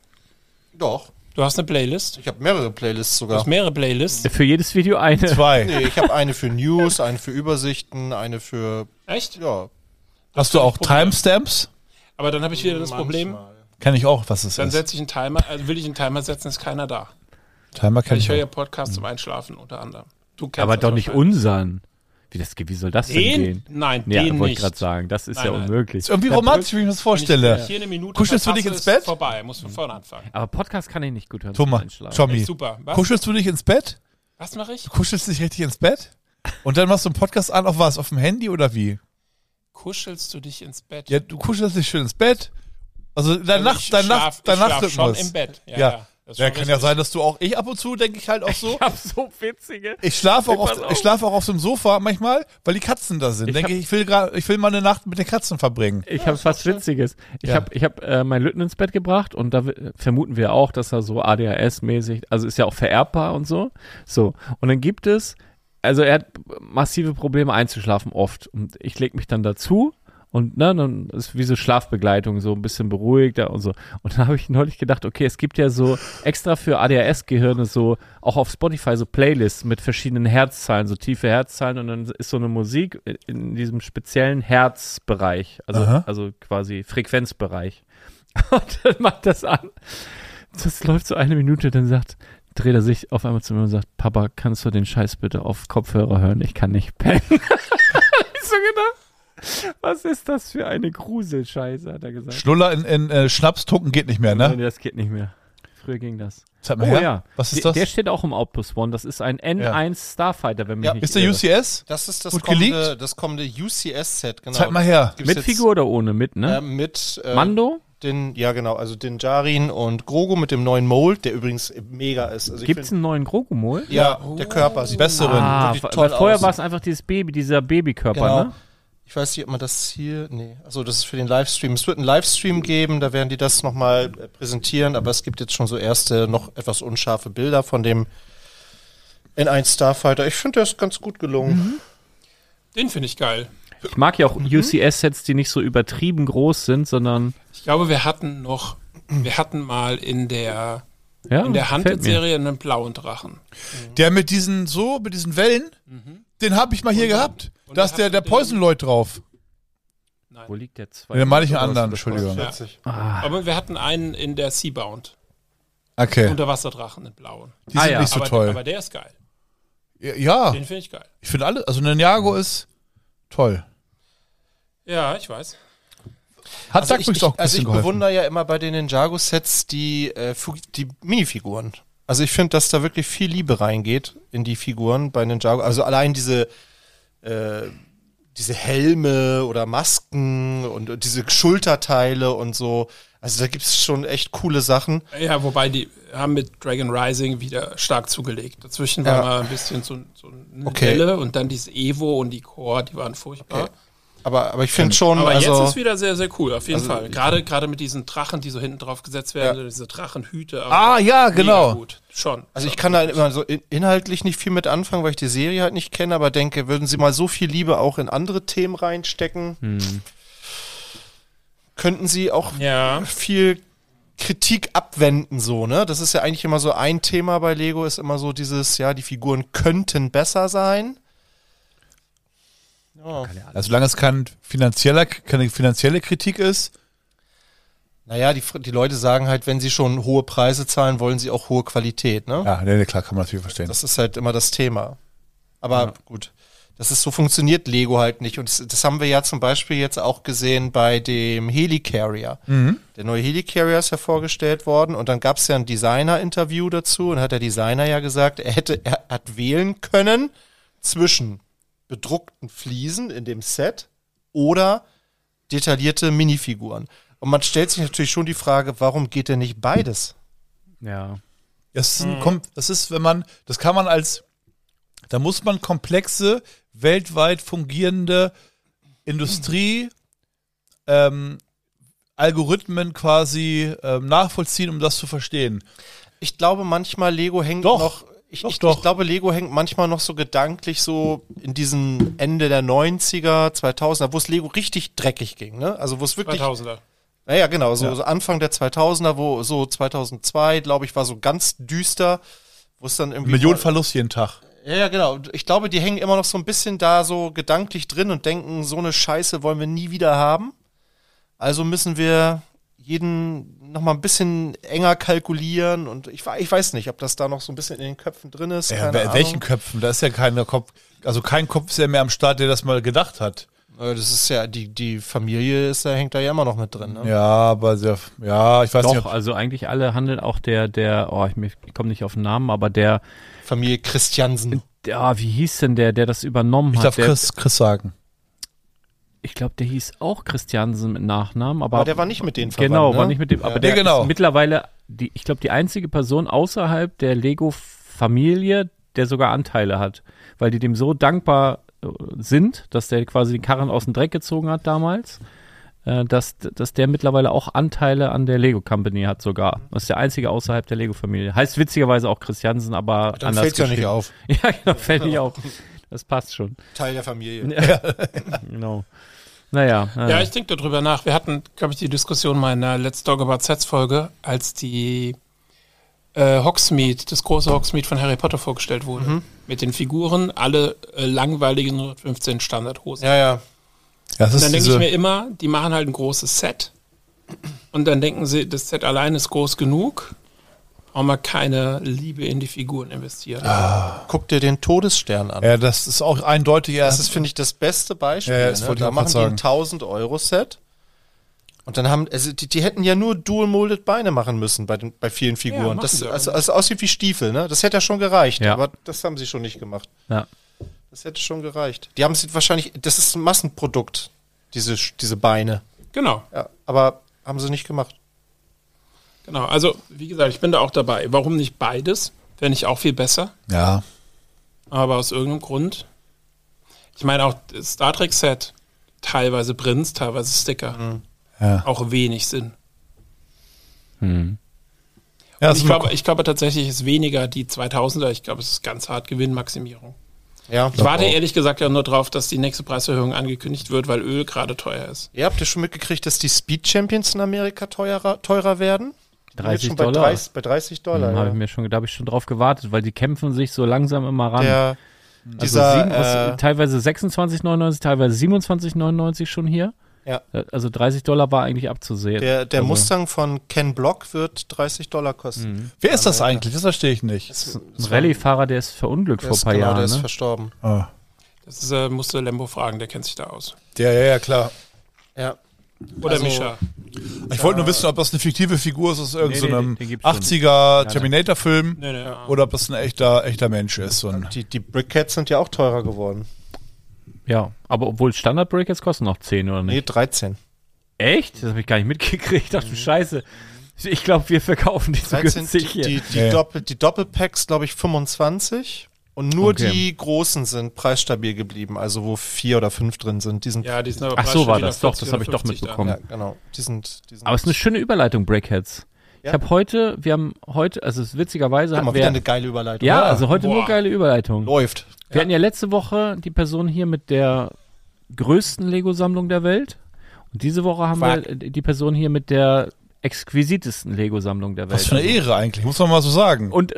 Doch, Du hast eine Playlist. ich habe mehrere Playlists Du sogar. hast mehrere Playlists. Für jedes Video eine. 2. Nee, ich habe eine für News, eine für Übersichten, eine für, Echt? ja. Hast du auch Timestamps? Aber dann habe ich wieder das Problem, manchmal. Kenn ich auch, was es dann ist. setze ich einen Timer, also will ich einen Timer setzen, ist keiner da. Timer kenn Ich ich höre ja auch. Podcasts zum Einschlafen unter anderem. Du kennst Aber das doch nicht wahrscheinlich. unseren. Wie soll das denn Den? gehen? Nein, Ja, den wollte ich nicht. gerade sagen. Das ist Nein, ja nein. unmöglich. Ist irgendwie romantisch, wie ich mir das Wenn vorstelle. ich hier eine Minute Kuschelst du dich verpasse, ins ist Bett? vorbei, muss von vorne anfangen. Aber Podcast kann ich nicht gut hören. zum Thomas, Einschlafen. Tommy, Echt super. Was? kuschelst du dich ins Bett? Was mache ich? Du kuschelst dich richtig ins Bett? Und dann machst du einen Podcast an, auf was? Auf dem Handy oder wie? Kuschelst du dich ins Bett? Ja, du kuschelst dich schön ins Bett. Also dein Also ich dein schlaf Nachtrhythmus. schon im Bett. Ja. Das ist Ja, schon kann ja richtig. sein, dass du auch, ich ab und zu denke ich halt auch so, Ich hab so witzige. ich schlafe auch, Pass auf. ich schlafe auch auf dem Sofa manchmal, weil die Katzen da sind. Ich Denke ich will mal eine Nacht mit den Katzen verbringen. Ich habe was Witziges. Ich Ja. habe meinen Lütten ins Bett gebracht und da vermuten wir auch, dass er so ADHS-mäßig, also ist ja auch vererbbar und so. So. Und dann gibt es, also er hat massive Probleme einzuschlafen oft. Und ich lege mich dann dazu und dann ist wie so Schlafbegleitung, so ein bisschen beruhigter und so. Und dann habe ich neulich gedacht, okay, es gibt ja so extra für ADHS-Gehirne so, auch auf Spotify so Playlists mit verschiedenen Herzzahlen, so tiefe Herzzahlen und dann ist so eine Musik in diesem speziellen Herzbereich, Aha. also quasi Frequenzbereich. Und dann macht das an. Das läuft so 1 Minute, dann dreht er sich auf einmal zu mir und sagt, Papa, kannst du den Scheiß bitte auf Kopfhörer hören? Ich kann nicht pennen. Ich so gedacht, was ist das für eine Gruselscheiße, hat er gesagt. Schnuller in Schnaps tunken geht nicht mehr, Nee, ne? das geht nicht mehr. Früher ging das. Zeig mal Oh her. ja. Was ist das? Der steht auch im Outpost One. Das ist ein N1 Starfighter, wenn mich Ja. nicht Ist der irre. UCS? Das ist Gut geleakt? das kommende UCS-Set, genau. Zeig mal her. Gibt's Mit jetzt, Figur oder ohne? Mit, ne? Mit Mando? ja genau, also den Jarin und Grogu mit dem neuen Mold, der übrigens mega ist. Also ich Gibt es einen neuen Grogu-Mol? ja, der Körper sieht Besseren. wirklich weil toll vorher aus. war es einfach dieses Baby, dieser Babykörper, Genau. ne? Ich weiß nicht, ob man das hier, nee, also das ist für den Livestream. Es wird einen Livestream geben, da werden die das nochmal präsentieren, aber es gibt jetzt schon so erste, noch etwas unscharfe Bilder von dem N1 Starfighter. Ich finde, der ist ganz gut gelungen. Den finde ich geil. Ich mag ja auch UCS-Sets, die nicht so übertrieben groß sind, sondern Ich glaube, wir hatten mal in der ja, gefällt In der mir. Hunted-Serie einen blauen Drachen. Der mit diesen Wellen, den habe ich mal hier gehabt. Da ist der Poison Lloyd drauf. Wo liegt der zwei? Nee, dann meine ich einen anderen, Entschuldigung. Ja. Aber wir hatten einen in der Seabound. Okay, Unterwasserdrachen in blauen. die sind ja. nicht so aber, toll. aber der ist geil. Ja, Den finde ich geil. ich finde alle, also ein Ninjago ist toll. Ja, ich weiß. Hat Also Duckmix auch ein ich bisschen geholfen. bewundere ja immer bei den Ninjago-Sets die Minifiguren. Also ich finde, dass da wirklich viel Liebe reingeht in die Figuren bei Ninjago. Also allein diese Helme oder Masken und diese Schulterteile und so. Also da gibt es schon echt coole Sachen. Ja, wobei die haben mit Dragon Rising wieder stark zugelegt. Dazwischen war Ja. mal ein bisschen so eine Okay. Welle und dann diese Evo und die Core, die waren furchtbar. Okay. Aber ich finde schon, Aber also jetzt ist wieder sehr, sehr cool, auf jeden Also, Fall. Gerade mit diesen Drachen, die so hinten drauf gesetzt werden, diese Drachenhüte. Ja, genau. Mega gut, schon. ich kann da immer so inhaltlich nicht viel mit anfangen, weil ich die Serie halt nicht kenne, aber denke, würden sie mal so viel Liebe auch in andere Themen reinstecken, könnten sie auch Ja. viel Kritik abwenden, so, ne? Das ist ja eigentlich immer so ein Thema bei Lego, ist immer so dieses, ja, die Figuren könnten besser sein. Ja. Also, solange es keine finanzielle Kritik ist. Naja, die Leute sagen halt, wenn sie schon hohe Preise zahlen, wollen sie auch hohe Qualität, ne? Ja, nee, klar, kann man natürlich verstehen. Das ist halt immer das Thema. Aber gut, das ist so, funktioniert Lego halt nicht. Und das haben wir ja zum Beispiel jetzt auch gesehen bei dem Helicarrier. Der neue Helicarrier ist ja vorgestellt worden und dann gab es ja ein Designer-Interview dazu und hat der Designer ja gesagt, er hat wählen können zwischen bedruckten Fliesen in dem Set oder detaillierte Minifiguren. Und man stellt sich natürlich schon die Frage, warum geht denn nicht beides? Ja. Das ist, da muss man komplexe, weltweit fungierende Industrie, Algorithmen quasi nachvollziehen, um das zu verstehen. Ich glaube, manchmal Lego hängt Doch. noch. Ich Doch. glaube, Lego hängt manchmal noch so gedanklich so in diesen Ende der 90er, 2000er, wo es Lego richtig dreckig ging, ne? Also wo es wirklich 2000er. Naja, genau, so Anfang der 2000er, wo so 2002, glaube ich, war so ganz düster, wo es dann irgendwie Millionenverlust jeden Tag. Ja, genau. Ich glaube, die hängen immer noch so ein bisschen da so gedanklich drin und denken, so eine Scheiße wollen wir nie wieder haben. Also müssen wir jeden noch mal ein bisschen enger kalkulieren und ich weiß nicht, ob das da noch so ein bisschen in den Köpfen drin ist. Ja, Keine welchen Ahnung. Köpfen? Da ist ja kein Kopf ist ja mehr am Start, der das mal gedacht hat. Das ist ja, die Familie hängt da ja immer noch mit drin, ne? Ja, aber ich weiß nicht. Doch, also eigentlich alle handeln auch ich komme nicht auf den Namen, aber der, Familie Christiansen. wie hieß denn der das übernommen Ich hat? darf Chris sagen. Ich glaube, der hieß auch Christiansen mit Nachnamen, aber Aber der war nicht mit denen verwandt, genau, ne? war nicht mit dem, aber Ja. der Ja, genau. ist mittlerweile ich glaube, die einzige Person außerhalb der Lego-Familie, der sogar Anteile hat, weil die dem so dankbar sind, dass der quasi den Karren aus dem Dreck gezogen hat damals, dass der mittlerweile auch Anteile an der Lego Company hat sogar. Das ist der einzige außerhalb der Lego-Familie. Heißt witzigerweise auch Christiansen, aber Dann anders fällt's ja nicht geschrieben. auf. Ja, genau, fällt nicht auf. Das passt schon. Teil der Familie. Genau. Naja. Ja, ich denke darüber nach. Wir hatten, glaube ich, die Diskussion mal in der Let's Talk About Sets Folge, als die Hogsmeade, das große Hogsmeade von Harry Potter vorgestellt wurde. Mit den Figuren, alle langweiligen 115 Standardhosen. Ja, ja. Ja, das Und ist dann denke ich mir immer, die machen halt ein großes Set und dann denken sie, das Set allein ist groß genug, auch mal keine Liebe in die Figuren investieren. Guck dir den Todesstern an. ja, das ist auch eindeutig. Das ist, finde ich, das beste Beispiel. Ja, das ne? wollte ich Da auch machen grad die sagen. ein 1.000-Euro-Set. Und dann haben, also die hätten ja nur Dual-Molded Beine machen müssen bei vielen Figuren. machen Das sie also aussieht wie Stiefel, ne? Das hätte ja schon gereicht. Ja. Aber das haben sie schon nicht gemacht. Ja. Das hätte schon gereicht. Die haben sie wahrscheinlich, das ist ein Massenprodukt, diese Beine. Genau, Ja, aber haben sie nicht gemacht. genau. Also, wie gesagt, ich bin da auch dabei. Warum nicht beides? Fände ich auch viel besser. Ja. Aber aus irgendeinem Grund. Ich meine auch das Star Trek Set, teilweise Prints, teilweise Sticker. Ja. Auch wenig Sinn. Ja, Und das ich glaube tatsächlich ist weniger die 2000er. Ich glaube, es ist ganz hart Gewinnmaximierung. Ja. Ich warte ehrlich gesagt ja nur drauf, dass die nächste Preiserhöhung angekündigt wird, weil Öl gerade teuer ist. Ihr habt ja schon mitgekriegt, dass die Speed Champions in Amerika teurer werden? Die sind 30 jetzt schon Dollar. bei $30. Da Ja. habe ich schon drauf gewartet, weil die kämpfen sich so langsam immer ran. Der, Also teilweise 26,99, teilweise 27,99 schon hier. Ja. Also $30 war eigentlich abzusehen. der also, Mustang von Ken Block wird $30 kosten. Wer ist das eigentlich? Das verstehe ich nicht. ein Rallye-Fahrer, der ist verunglückt vor ein paar Der Jahren. ist Ne? verstorben. Ah. Das ist, musste Lembo fragen, der kennt sich da aus. Ja, klar. Ja. Oder Also- Mischa. Ich wollte nur wissen, ob das eine fiktive Figur ist aus irgendeinem den gibt's schon. 80er Terminator-Film Nee. oder ob das ein echter Mensch ist. So ein Die Brickheads sind ja auch teurer geworden. Ja, aber obwohl Standard-Breakers kosten noch 10 oder Nee, nicht? 13. Echt? Das habe ich gar nicht mitgekriegt. Ach du Scheiße. Ich glaube, wir verkaufen die so 13 günstig hier. die Ja. Doppelpacks, glaube ich, 25. Und nur Okay. die großen sind preisstabil geblieben, also wo 4 oder 5 drin sind. Die sind, Ja, die sind aber Ach so, war preisstabil das auf doch, 40 das habe ich oder doch 50 mitbekommen. ja, genau. Die sind Aber es ist eine schöne Überleitung, Breakheads. Ja. Wir haben heute, also es ist witzigerweise, Guck mal, hatten wieder wir, eine geile Überleitung. ja, also heute Boah. nur geile Überleitung. Läuft. Wir hatten ja letzte Woche die Person hier mit der größten Lego-Sammlung der Welt. Und diese Woche haben wir die Person hier mit der exquisitesten Lego-Sammlung der Welt. Was für eine Ehre eigentlich, muss man mal so sagen. Und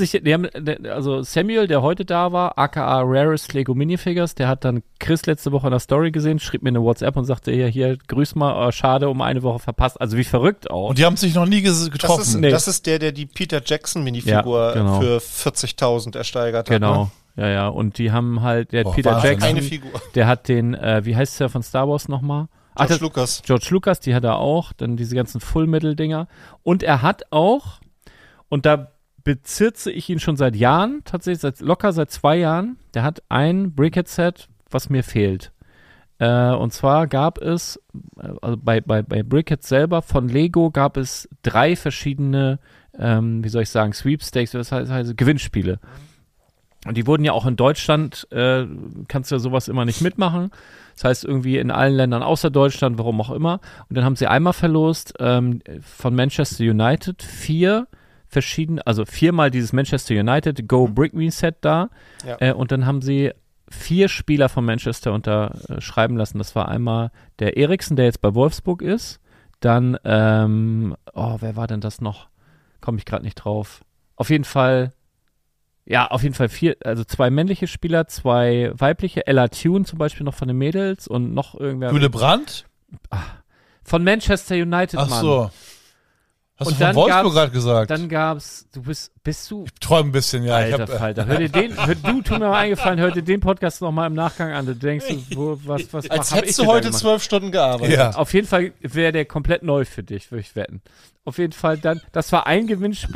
also Samuel, der heute da war, aka Rarest Lego Minifigures, der hat dann Chris letzte Woche in der Story gesehen, schrieb mir eine WhatsApp und sagte, hier, grüß mal, schade, um eine Woche verpasst. Also wie verrückt auch. Und die haben sich noch nie getroffen. Nee. Das ist der die Peter Jackson Minifigur Ja, genau. für 40.000 ersteigert hat. Genau, Ne? ja. Und die haben halt, der Boah, Peter Wahnsinn. Jackson, Eine Figur. der hat den, wie heißt der von Star Wars nochmal? George Lucas. George Lucas, die hat er auch, dann diese ganzen Full-Metal-Dinger. Und er hat auch, und da bezirze ich ihn schon seit Jahren, tatsächlich seit 2 Jahren, der hat ein Brickhead-Set, was mir fehlt. Und zwar gab es, also bei Brickhead selber von Lego gab es 3 verschiedene, wie soll ich sagen, Sweepstakes, das heißt Gewinnspiele. Und die wurden ja auch in Deutschland, kannst du ja sowas immer nicht mitmachen. Das heißt irgendwie in allen Ländern außer Deutschland, warum auch immer. Und dann haben sie einmal verlost von Manchester United 4 verschiedene, also 4-mal dieses Manchester United Go Brick Me Set da. Ja. Und dann haben sie 4 Spieler von Manchester unterschreiben lassen. Das war einmal der Eriksen, der jetzt bei Wolfsburg ist. Dann, wer war denn das noch? Komme ich gerade nicht drauf. Auf jeden Fall 4, also 2 männliche Spieler, 2 weibliche, Ella Tune zum Beispiel noch von den Mädels und noch irgendwer. Güle Brandt? Von Manchester United, Ach Mann. so. Hast Und du von dann Wolfsburg gab's- gerade gesagt? Dann gab's, bist du, Träum ein bisschen, ja. alter Falter, tu mir mal eingefallen, hör dir den Podcast nochmal im Nachgang an, du denkst, was Als hab ich hättest denn du da heute gemacht? 12 Stunden gearbeitet. Ja. Auf jeden Fall wäre der komplett neu für dich, würde ich wetten. Auf jeden Fall dann, das war ein Gewinnspiel.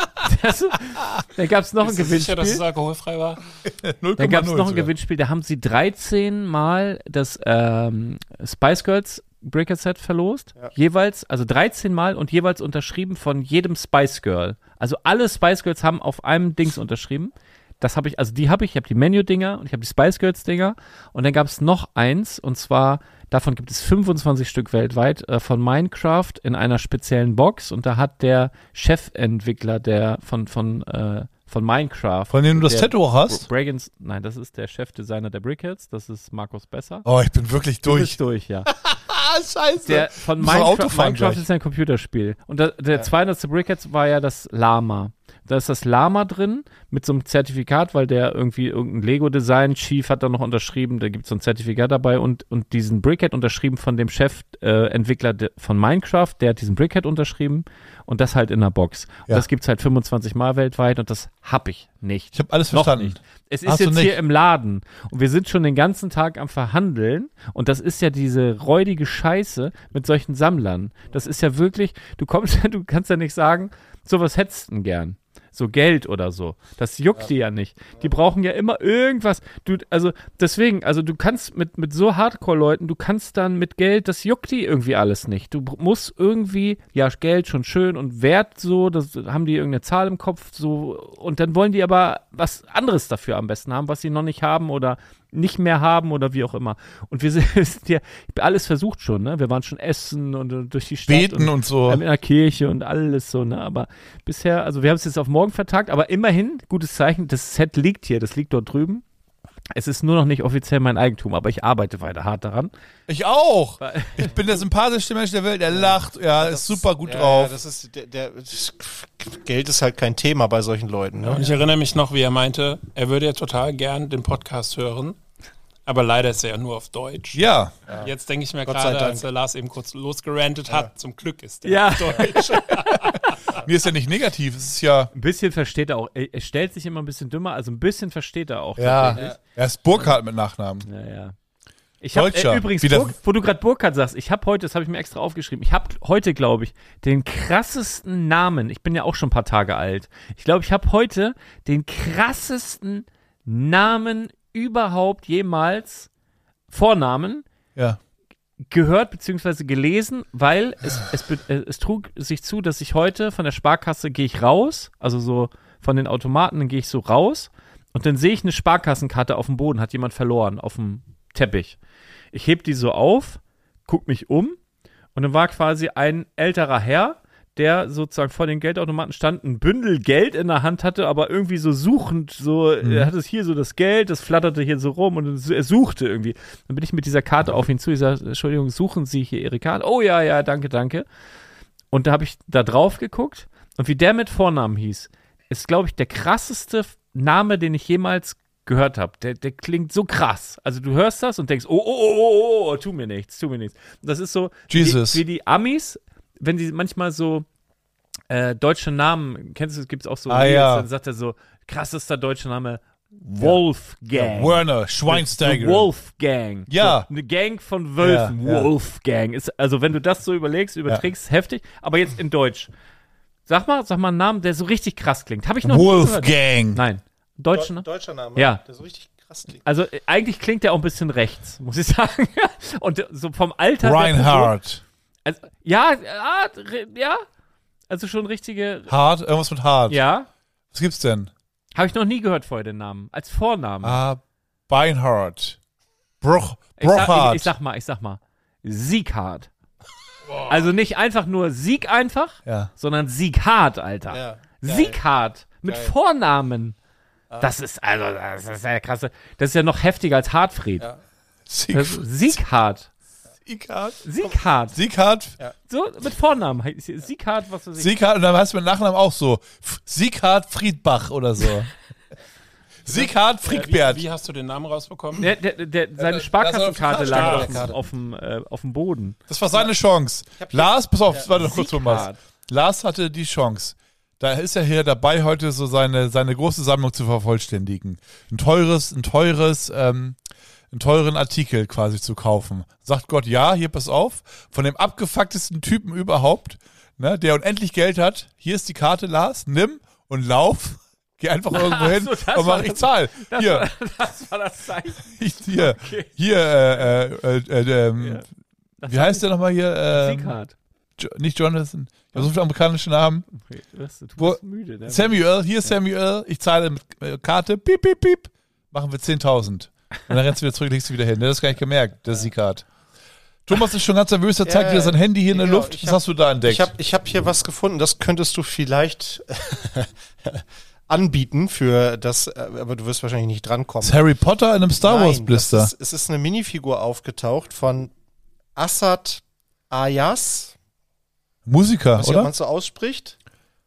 Dann gab es noch ein Bist du sicher, dass es Gewinnspiel. alkoholfrei war? 0,0 Dann gab es noch ein sogar. Gewinnspiel, da haben sie 13 Mal das Spice Girls Brickhead Set verlost. Ja. Jeweils, also 13 Mal und jeweils unterschrieben von jedem Spice Girl. Also alle Spice Girls haben auf einem Dings unterschrieben. Das habe ich, also ich habe die Menu-Dinger und ich habe die Spice Girls-Dinger. Und dann gab es noch eins, und zwar, davon gibt es 25 Stück weltweit, von Minecraft in einer speziellen Box. Und da hat der Chefentwickler von Minecraft. Von dem du das der Tattoo auch hast? Bragans, nein, das ist der Chefdesigner der Brickheads, das ist Markus Besser. Oh, ich bin wirklich Du durch. bist durch, ja. Ah, scheiße. Der von Muss noch Auto Minecraft, fahren Minecraft gleich. ist ein Computerspiel. Und der 200. Brickheads war ja das Lama. Da ist das Lama drin mit so einem Zertifikat, weil der irgendwie irgendein Lego-Design-Chief hat da noch unterschrieben, da gibt es so ein Zertifikat dabei und diesen Brickhead unterschrieben von dem Chefentwickler von Minecraft, der hat diesen Brickhead unterschrieben und das halt in einer Box. Und Ja. das gibt es halt 25 Mal weltweit und das hab ich nicht. Ich habe alles Noch verstanden. nicht. Es ist Hast du jetzt nicht? hier im Laden und wir sind schon den ganzen Tag am Verhandeln und das ist ja diese räudige Scheiße mit solchen Sammlern. Das ist ja wirklich, du kannst ja nicht sagen, sowas hättest du denn gern. So Geld oder so. Das juckt die ja nicht. Die brauchen ja immer irgendwas. Du kannst mit so Hardcore-Leuten, du kannst dann mit Geld, das juckt die irgendwie alles nicht. Du musst irgendwie, ja, Geld schon schön und Wert so, das haben die irgendeine Zahl im Kopf so und dann wollen die aber was anderes dafür am besten haben, was sie noch nicht haben oder nicht mehr haben oder wie auch immer. Und wir sind ja alles versucht schon, ne? Wir waren schon essen und durch die Stadt. Beten und so. In der Kirche und alles so, ne? Aber bisher, also wir haben es jetzt auf morgen vertagt, aber immerhin, gutes Zeichen, das Set liegt hier, das liegt dort drüben. Es ist nur noch nicht offiziell mein Eigentum, aber ich arbeite weiter hart daran. Ich auch. Ich bin der sympathischste Mensch der Welt. Er lacht, ist super gut drauf. Das ist Geld ist halt kein Thema bei solchen Leuten. Ne? Und ich erinnere mich noch, wie er meinte, er würde ja total gern den Podcast hören, aber leider ist er ja nur auf Deutsch. Ja. Jetzt denke ich mir Gott sei gerade, Dank. als der Lars eben kurz losgerantet hat, zum Glück ist der Ja. auf Deutsch. Mir ist ja nicht negativ. Es ist ja. Ein bisschen versteht er auch. Er stellt sich immer ein bisschen dümmer, also ein bisschen versteht er auch. Ja. tatsächlich. Er ist Burkhardt mit Nachnamen. Ja. Ich habe Deutscher. übrigens, Wie der- wo du gerade Burkhardt sagst, ich habe heute, das habe ich mir extra aufgeschrieben, ich habe heute, glaube ich, den krassesten Namen, ich bin ja auch schon ein paar Tage alt, ich glaube, ich habe heute den krassesten Namen überhaupt jemals, Vornamen, Ja. gehört bzw. gelesen, weil es trug sich zu, dass ich heute von der Sparkasse gehe ich raus, also so von den Automaten, dann gehe ich so raus Und dann sehe ich eine Sparkassenkarte auf dem Boden, hat jemand verloren, auf dem Teppich. Ich heb die so auf, guck mich um und dann war quasi ein älterer Herr, der sozusagen vor den Geldautomaten stand, ein Bündel Geld in der Hand hatte, aber irgendwie so suchend, so, er hatte hier so das Geld, das flatterte hier so rum und er suchte irgendwie. Dann bin ich mit dieser Karte auf ihn zu, ich sage, Entschuldigung, suchen Sie hier Ihre Karte? Oh ja, danke. Und da habe ich da drauf geguckt und wie der mit Vornamen hieß, ist, glaube ich, der krasseste Name, den ich jemals gehört habe. Der klingt so krass. Also du hörst das und denkst, oh, tu mir nichts. Das ist so Jesus. Wie die Amis, wenn die manchmal so deutsche Namen, kennst du, gibt es auch so, ja. Dann sagt er so, krassester deutscher Name, Wolfgang. Ja, Werner Schweinsteiger. Wolfgang. Ja. So, eine Gang von Wölfen. Ja. Wolfgang. Ist, also wenn du das so überlegst, überträgst, heftig. Aber jetzt in Deutsch. Sag mal einen Namen, der so richtig krass klingt. Habe ich noch nie gehört. Wolfgang. Nein. Deutscher, ne? Deutscher Name, Ja. der so richtig krass klingt. Also eigentlich klingt der auch ein bisschen rechts, muss ich sagen. Und so vom Alter. Reinhard. Also, ja. Also schon richtige. Hart, irgendwas mit Hart. Ja. Was gibt's denn? Habe ich noch nie gehört vorher den Namen. Als Vornamen. Beinhardt. Ich Brochhardt. sag mal. Sieghard. Also nicht einfach nur Sieg einfach, Ja. sondern Sieghard, Alter. Ja. Sieghard. Mit Geil. Vornamen. Das ist ja krass. Das ist ja noch heftiger als Hartfried. Ja. Sieghard. Sieghard. So, mit Vornamen. Sieghard, was weiß ich. Sieghard, und dann heißt es mit Nachnamen auch so. Sieghard Friedbach oder so. Sieghard Friedbert. Wie hast du den Namen rausbekommen? Seine Sparkassenkarte das lag ist auf dem Boden. Das war seine Chance. Lars, pass auf, warte noch kurz, Thomas. Sieghard. Lars hatte die Chance. Da ist er hier dabei, heute so seine große Sammlung zu vervollständigen. Einen teuren Artikel quasi zu kaufen. Sagt Gott, ja, hier, pass auf, von dem abgefucktesten Typen überhaupt, ne, der unendlich Geld hat, hier ist die Karte, Lars, nimm und lauf, geh einfach irgendwo hin so, das und war mach, ich das- zahl. Hier, Das war das Zeichen. wie heißt der nochmal hier? Sieghard. Nicht Jonathan, ich habe so viele amerikanische Namen. Okay, du Wo- bist müde. Ne? Samuel, ich zahle mit Karte, piep, piep, piep, machen wir 10.000. Und dann rennst du wieder zurück, legst du wieder hin. Das hast du gar nicht gemerkt, der Sieghard. Thomas ist schon ganz nervös, er zeigt dir sein Handy hier in der genau, Luft. Was hast du da entdeckt? Ich hab hier was gefunden, das könntest du vielleicht anbieten für das, aber du wirst wahrscheinlich nicht drankommen. Ist Harry Potter in einem Star Wars Nein, Blister. es ist eine Minifigur aufgetaucht von Assad Ayas. Musiker, Weiß nicht, ob man oder? es so ausspricht.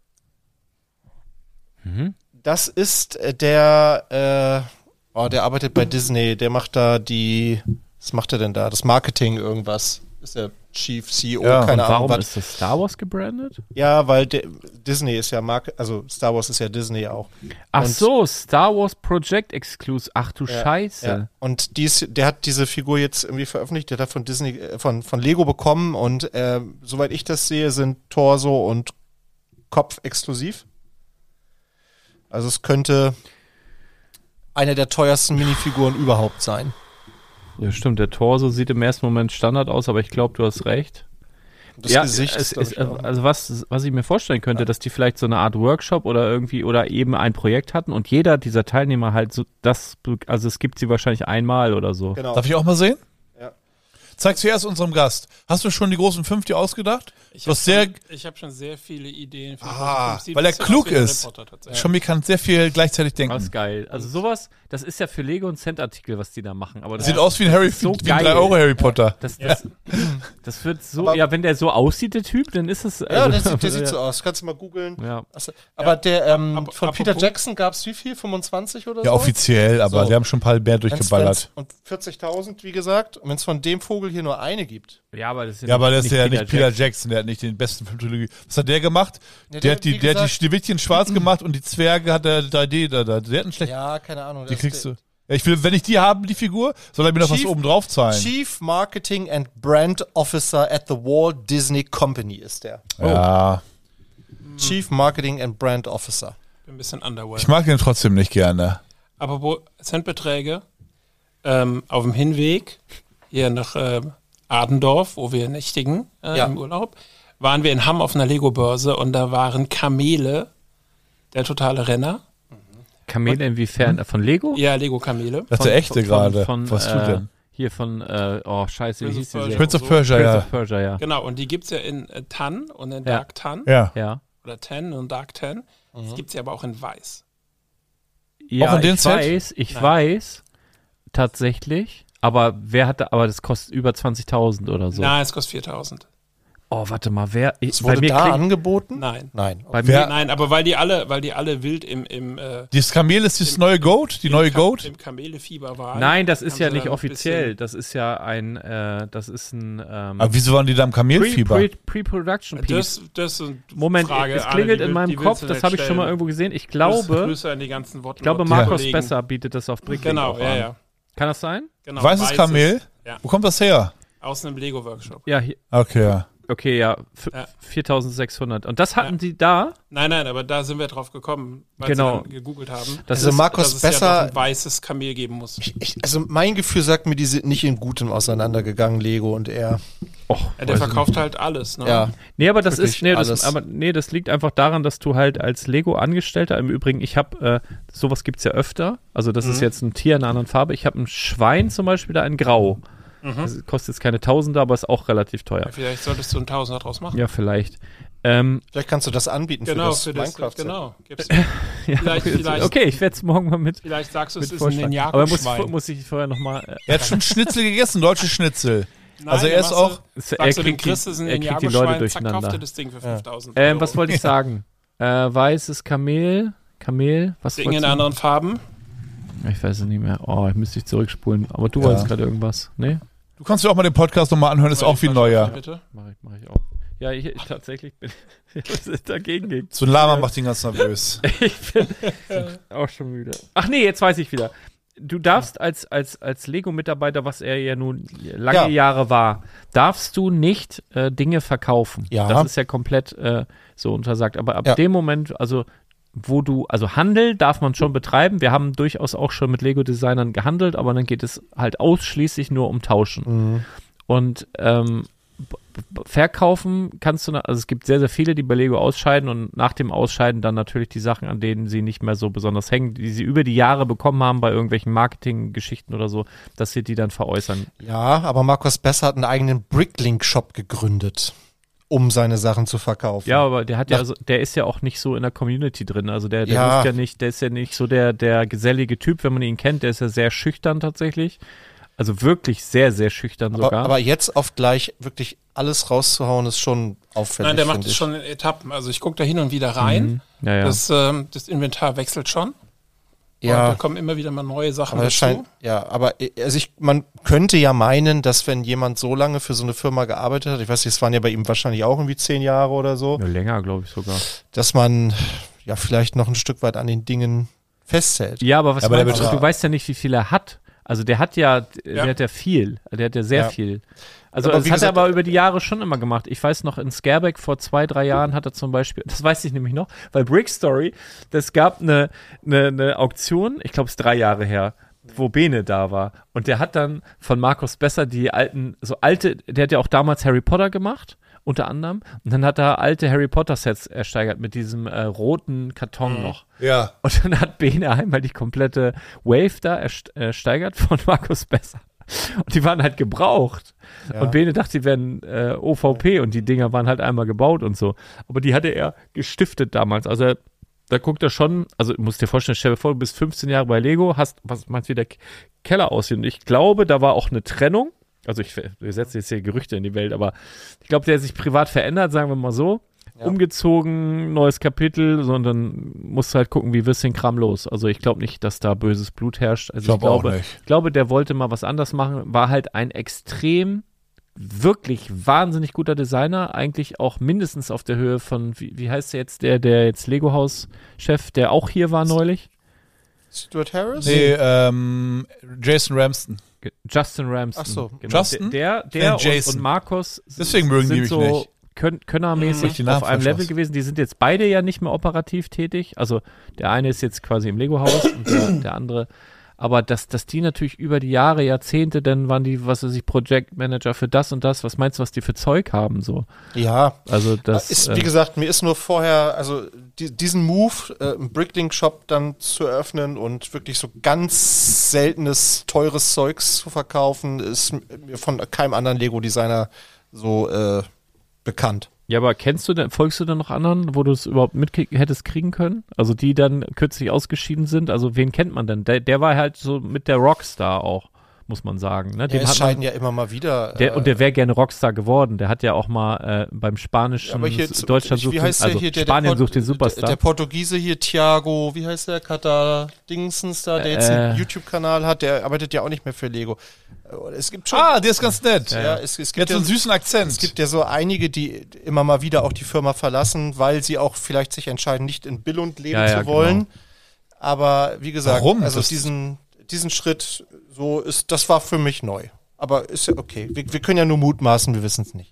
Mhm. Das ist der arbeitet bei Disney, der macht da was macht er denn da? Das Marketing irgendwas. Ist der Chief CEO, Ja, keine Ahnung. Warum was. ist das Star Wars gebrandet? Ja, weil Disney ist ja also Star Wars ist ja Disney auch. Ach Und- so, Star Wars Project Exclusive. Ach du Scheiße. Ja. Und der hat diese Figur jetzt irgendwie veröffentlicht, der hat von Disney, von Lego bekommen und soweit ich das sehe, sind Torso und Kopf exklusiv. Also es könnte eine der teuersten Minifiguren überhaupt sein. Ja, stimmt. Der Torso sieht im ersten Moment Standard aus, aber ich glaube, du hast recht. Das ja, Gesicht es glaub ist, ich, auch. also was ich mir vorstellen könnte, dass die vielleicht so eine Art Workshop oder irgendwie oder eben ein Projekt hatten und jeder dieser Teilnehmer halt so also es gibt sie wahrscheinlich einmal oder so. Genau. Darf ich auch mal sehen? Ja. Zeig zuerst unserem Gast. Hast du schon die großen 5 dir ausgedacht? Ich Du hast sehr, habe schon sehr viele Ideen. Für weil er klug ist. Schon mir kann sehr viel gleichzeitig denken. Das ist geil. Also sowas, das ist ja für Lego ein Cent-Artikel, was die da machen. Aber das Sieht aus wie ein so wie ein geil. 3 Euro Harry Potter. Das wird so, Aber- ja, wenn der so aussieht, der Typ, dann ist es. Ja, also, der sieht so aus. Kannst du mal googeln. Ja. Aber der von apropos- Peter Jackson gab es wie viel? 25 oder Ja, so? offiziell, aber So. die haben schon ein paar mehr durchgeballert. Und 40.000, wie gesagt. Und wenn es von dem Vogel hier nur eine gibt. Ja, aber das ist Ja, aber das ist ja nicht Peter Jackson. Jackson, der hat nicht den besten Filmtrilogie. Was hat der gemacht? Ja, Der hat wie die gesagt- Schneewittchen schwarz gemacht und die Zwerge hat er 3D da. Der hat einen schlechten. Ja, keine Ahnung. Die kriegst du. Ja, ich will, wenn ich die habe, die Figur, soll er mir noch was Chief- oben drauf zahlen. Chief Marketing and Brand Officer at the Walt Disney Company ist der. Ja, Chief Marketing and Brand Officer. Bin ein bisschen underwhelmed. ich mag den trotzdem nicht gerne. Aber wo Centbeträge auf dem Hinweg hier nach Adendorf, wo wir nächtigen Ja. im Urlaub, waren wir in Hamm auf einer Lego-Börse und da waren Kamele, der totale Renner. Kamele inwiefern? Von Lego? Ja, Lego-Kamele. Das ist der echte gerade. Von, Was tut denn? Hier von, scheiße, wie hieß die? Prince of Persia, Prince ja. of Persia, ja. Genau, und die gibt's ja in Tan und in Ja. Dark Tan. Ja. Ja. Oder Tan und Dark Tan. Das gibt's ja aber auch in Weiß. Ja, Auch in den ich Set? Nein. weiß, tatsächlich, aber das kostet über 20.000 oder so. Nein, es kostet 4.000. Oh, warte mal, Es wurde da angeboten? Nein. Nein. bei Wer- mir, Nein, aber weil die alle wild im Dieses Kamel ist das neue Goat? Die neue Goat? Im Kamelefieber waren. nein, das ist haben ja sie nicht dann ein offiziell, bisschen- das ist ja ein Aber wieso waren die da im Kamelfieber? Pre-Production Piece. Das ist eine Moment, Frage, es Arne, klingelt die in will- meinem die Kopf, willst du das nicht habe ich schon mal stellen. irgendwo gesehen. Ich Grüße glaube, an die ganzen Worte. Markus Besser bietet das auf Bricklink Genau, auch ja, an. ja. Kann das sein? Genau, Weißes Kamel? Ja, Wo kommt das her? aus einem Lego-Workshop. Ja, hier, Okay, ja. okay, ja, Ja. 4.600. Und das hatten die da? Nein, aber da sind wir drauf gekommen, weil Genau. sie dann gegoogelt haben, Das Also ist, Markus dass es ja Besser, doch ein weißes Kamel geben muss. also mein Gefühl sagt mir, die sind nicht in Gutem auseinandergegangen, Lego und er. Ja, der verkauft halt alles, ne? Ja. nee, aber das Wirklich ist, nee, alles. das liegt einfach daran, dass du halt als Lego-Angestellter, im Übrigen, ich habe, sowas gibt's ja öfter, also das ist jetzt ein Tier in einer anderen Farbe, ich habe ein Schwein zum Beispiel da in Grau. Das kostet jetzt keine Tausender, aber ist auch relativ teuer. Vielleicht solltest du einen Tausender draus machen. Ja, vielleicht. Vielleicht kannst du das anbieten Genau, für das Minecraft. genau. Gibt's, Ja, Vielleicht- okay, ich werde es morgen mal mit vielleicht sagst du, es ist ein vorschlagen. Aber Ninjago-Schwein. muss ich vorher nochmal. Er hat schon Schnitzel gegessen, deutsche Schnitzel. Nein, Also er dann ist machst auch- du- sagst du, den Chris ist ein er kriegt die Ninjago-Schwein, Leute zack, kauft durcheinander. dir das Ding für 5.000 Was wollte ich sagen? Weißes Kamel, was Ding in wolltest du? anderen Farben. Ich weiß es nicht mehr. Oh, ich müsste ich zurückspulen. Aber du Ja. wolltest gerade irgendwas. Nee? Du kannst dir auch mal den Podcast nochmal anhören, ist auch wie neuer. Bitte? Mach ich auch. Ja, ich tatsächlich bin dagegen gegen. So ein Lama macht ihn ganz nervös. Ich bin auch schon müde. Ach nee, jetzt weiß ich wieder. Du darfst als Lego-Mitarbeiter, was er ja nun lange Ja. Jahre war, darfst du nicht Dinge verkaufen. Ja. Das ist ja komplett so untersagt. Aber ab Ja. dem Moment, also Handel darf man schon betreiben. Wir haben durchaus auch schon mit Lego-Designern gehandelt, aber dann geht es halt ausschließlich nur um Tauschen. Und verkaufen kannst du, also es gibt sehr, sehr viele, die bei Lego ausscheiden und nach dem Ausscheiden dann natürlich die Sachen, an denen sie nicht mehr so besonders hängen, die sie über die Jahre bekommen haben bei irgendwelchen Marketinggeschichten oder so, dass sie die dann veräußern. Ja, aber Markus Besser hat einen eigenen Bricklink-Shop gegründet, um seine Sachen zu verkaufen. Ja, aber der hat ja, Nach- also, der ist ja auch nicht so in der Community drin, also der Ja. ruft ja nicht, der ist ja nicht so der gesellige Typ, wenn man ihn kennt, der ist ja sehr schüchtern tatsächlich. Also wirklich sehr, sehr schüchtern sogar. Aber jetzt auf gleich wirklich alles rauszuhauen, ist schon auffällig. Nein, der macht finde es ich. schon in Etappen. Also ich gucke da hin und wieder rein. Ja, ja. Das Inventar wechselt schon. Und da Ja, kommen immer wieder mal neue Sachen aber es dazu. scheint, ja, aber also man könnte ja meinen, dass wenn jemand so lange für so eine Firma gearbeitet hat, ich weiß nicht, es waren ja bei ihm wahrscheinlich auch irgendwie 10 Jahre oder so, Ja, länger, glaube ich sogar. dass man ja vielleicht noch ein Stück weit an den Dingen festhält. Ja, aber was Aber der meinst du? Betrag- Du weißt ja nicht, wie viel er hat. Also der hat ja viel. Der hat ja sehr Ja. viel. Also Aber das wie hat gesagt, er aber über die Jahre schon immer gemacht. Ich weiß noch, in Scareback vor 2-3 Jahren hat er zum Beispiel, das weiß ich nämlich noch, bei Brick Story, das gab eine Auktion, ich glaube es ist 3 Jahre her, wo Bene da war. Und der hat dann von Markus Besser die der hat ja auch damals Harry Potter gemacht, unter anderem. Und dann hat er alte Harry Potter Sets ersteigert mit diesem roten Karton noch. Ja. Und dann hat Bene einmal die komplette Wave da ersteigert von Markus Besser. Und die waren halt gebraucht. Ja. Und Bene dachte, die wären OVP und die Dinger waren halt einmal gebaut und so. Aber die hatte er gestiftet damals. Also da guckt er schon, also du musst dir vorstellen, stell dir vor, du bist 15 Jahre bei Lego, hast, was meinst du, wie der Keller aussieht. Und ich glaube, da war auch eine Trennung. Also wir setzen jetzt hier Gerüchte in die Welt, aber ich glaube, der hat sich privat verändert, sagen wir mal so. Ja. Umgezogen, neues Kapitel, sondern musst halt gucken, wie wirst du den Kram los. Also ich glaube nicht, dass da böses Blut herrscht. Also Ich glaube auch nicht. ich glaube, der wollte mal was anders machen, war halt ein extrem, wirklich wahnsinnig guter Designer, eigentlich auch mindestens auf der Höhe von, wie heißt der jetzt, der jetzt Lego-Haus-Chef, der auch hier war neulich? Stuart Harris? Nee, Jason Ramston. Justin Ramston. Ach so. Genau. Justin? Der Jason. und Markus Deswegen mögen die sind mich so nicht. Könnermäßig Die Namen auf einem falsch Level aus. gewesen. Die sind jetzt beide ja nicht mehr operativ tätig. Also der eine ist jetzt quasi im Lego-Haus und der andere aber dass die natürlich über die Jahre, Jahrzehnte, dann waren die, was weiß ich, Projektmanager für das und das, was meinst du, was die für Zeug haben, so? Ja, Also das ist, wie gesagt, mir ist nur vorher, also diesen Move, einen Bricklink-Shop dann zu eröffnen und wirklich so ganz seltenes, teures Zeugs zu verkaufen, ist mir von keinem anderen Lego-Designer so bekannt. Ja, aber folgst du denn noch anderen, wo du es überhaupt hättest kriegen können? Also die dann kürzlich ausgeschieden sind? Also wen kennt man denn? Der war halt so mit der Rockstar auch, muss man sagen. Ne? Ja, es scheiden ja immer mal wieder. Und der wäre gerne Rockstar geworden. Der hat ja auch mal beim spanischen aber hier Deutschland sucht wie heißt der hier, Spanien sucht den Superstar. Der Portugiese hier, Thiago, wie heißt der? Kata Dingsens da, der jetzt einen YouTube-Kanal hat, der arbeitet ja auch nicht mehr für Lego. Es gibt schon. Der ist ganz nett. Ja, es gibt Der hat so einen süßen Akzent. Es gibt ja so einige, die immer mal wieder auch die Firma verlassen, weil sie auch vielleicht sich entscheiden, nicht in Billund leben zu wollen. Genau. Aber wie gesagt, Warum? also diesen Schritt, das war für mich neu. Aber ist ja okay. Wir können ja nur mutmaßen, wir wissen es nicht.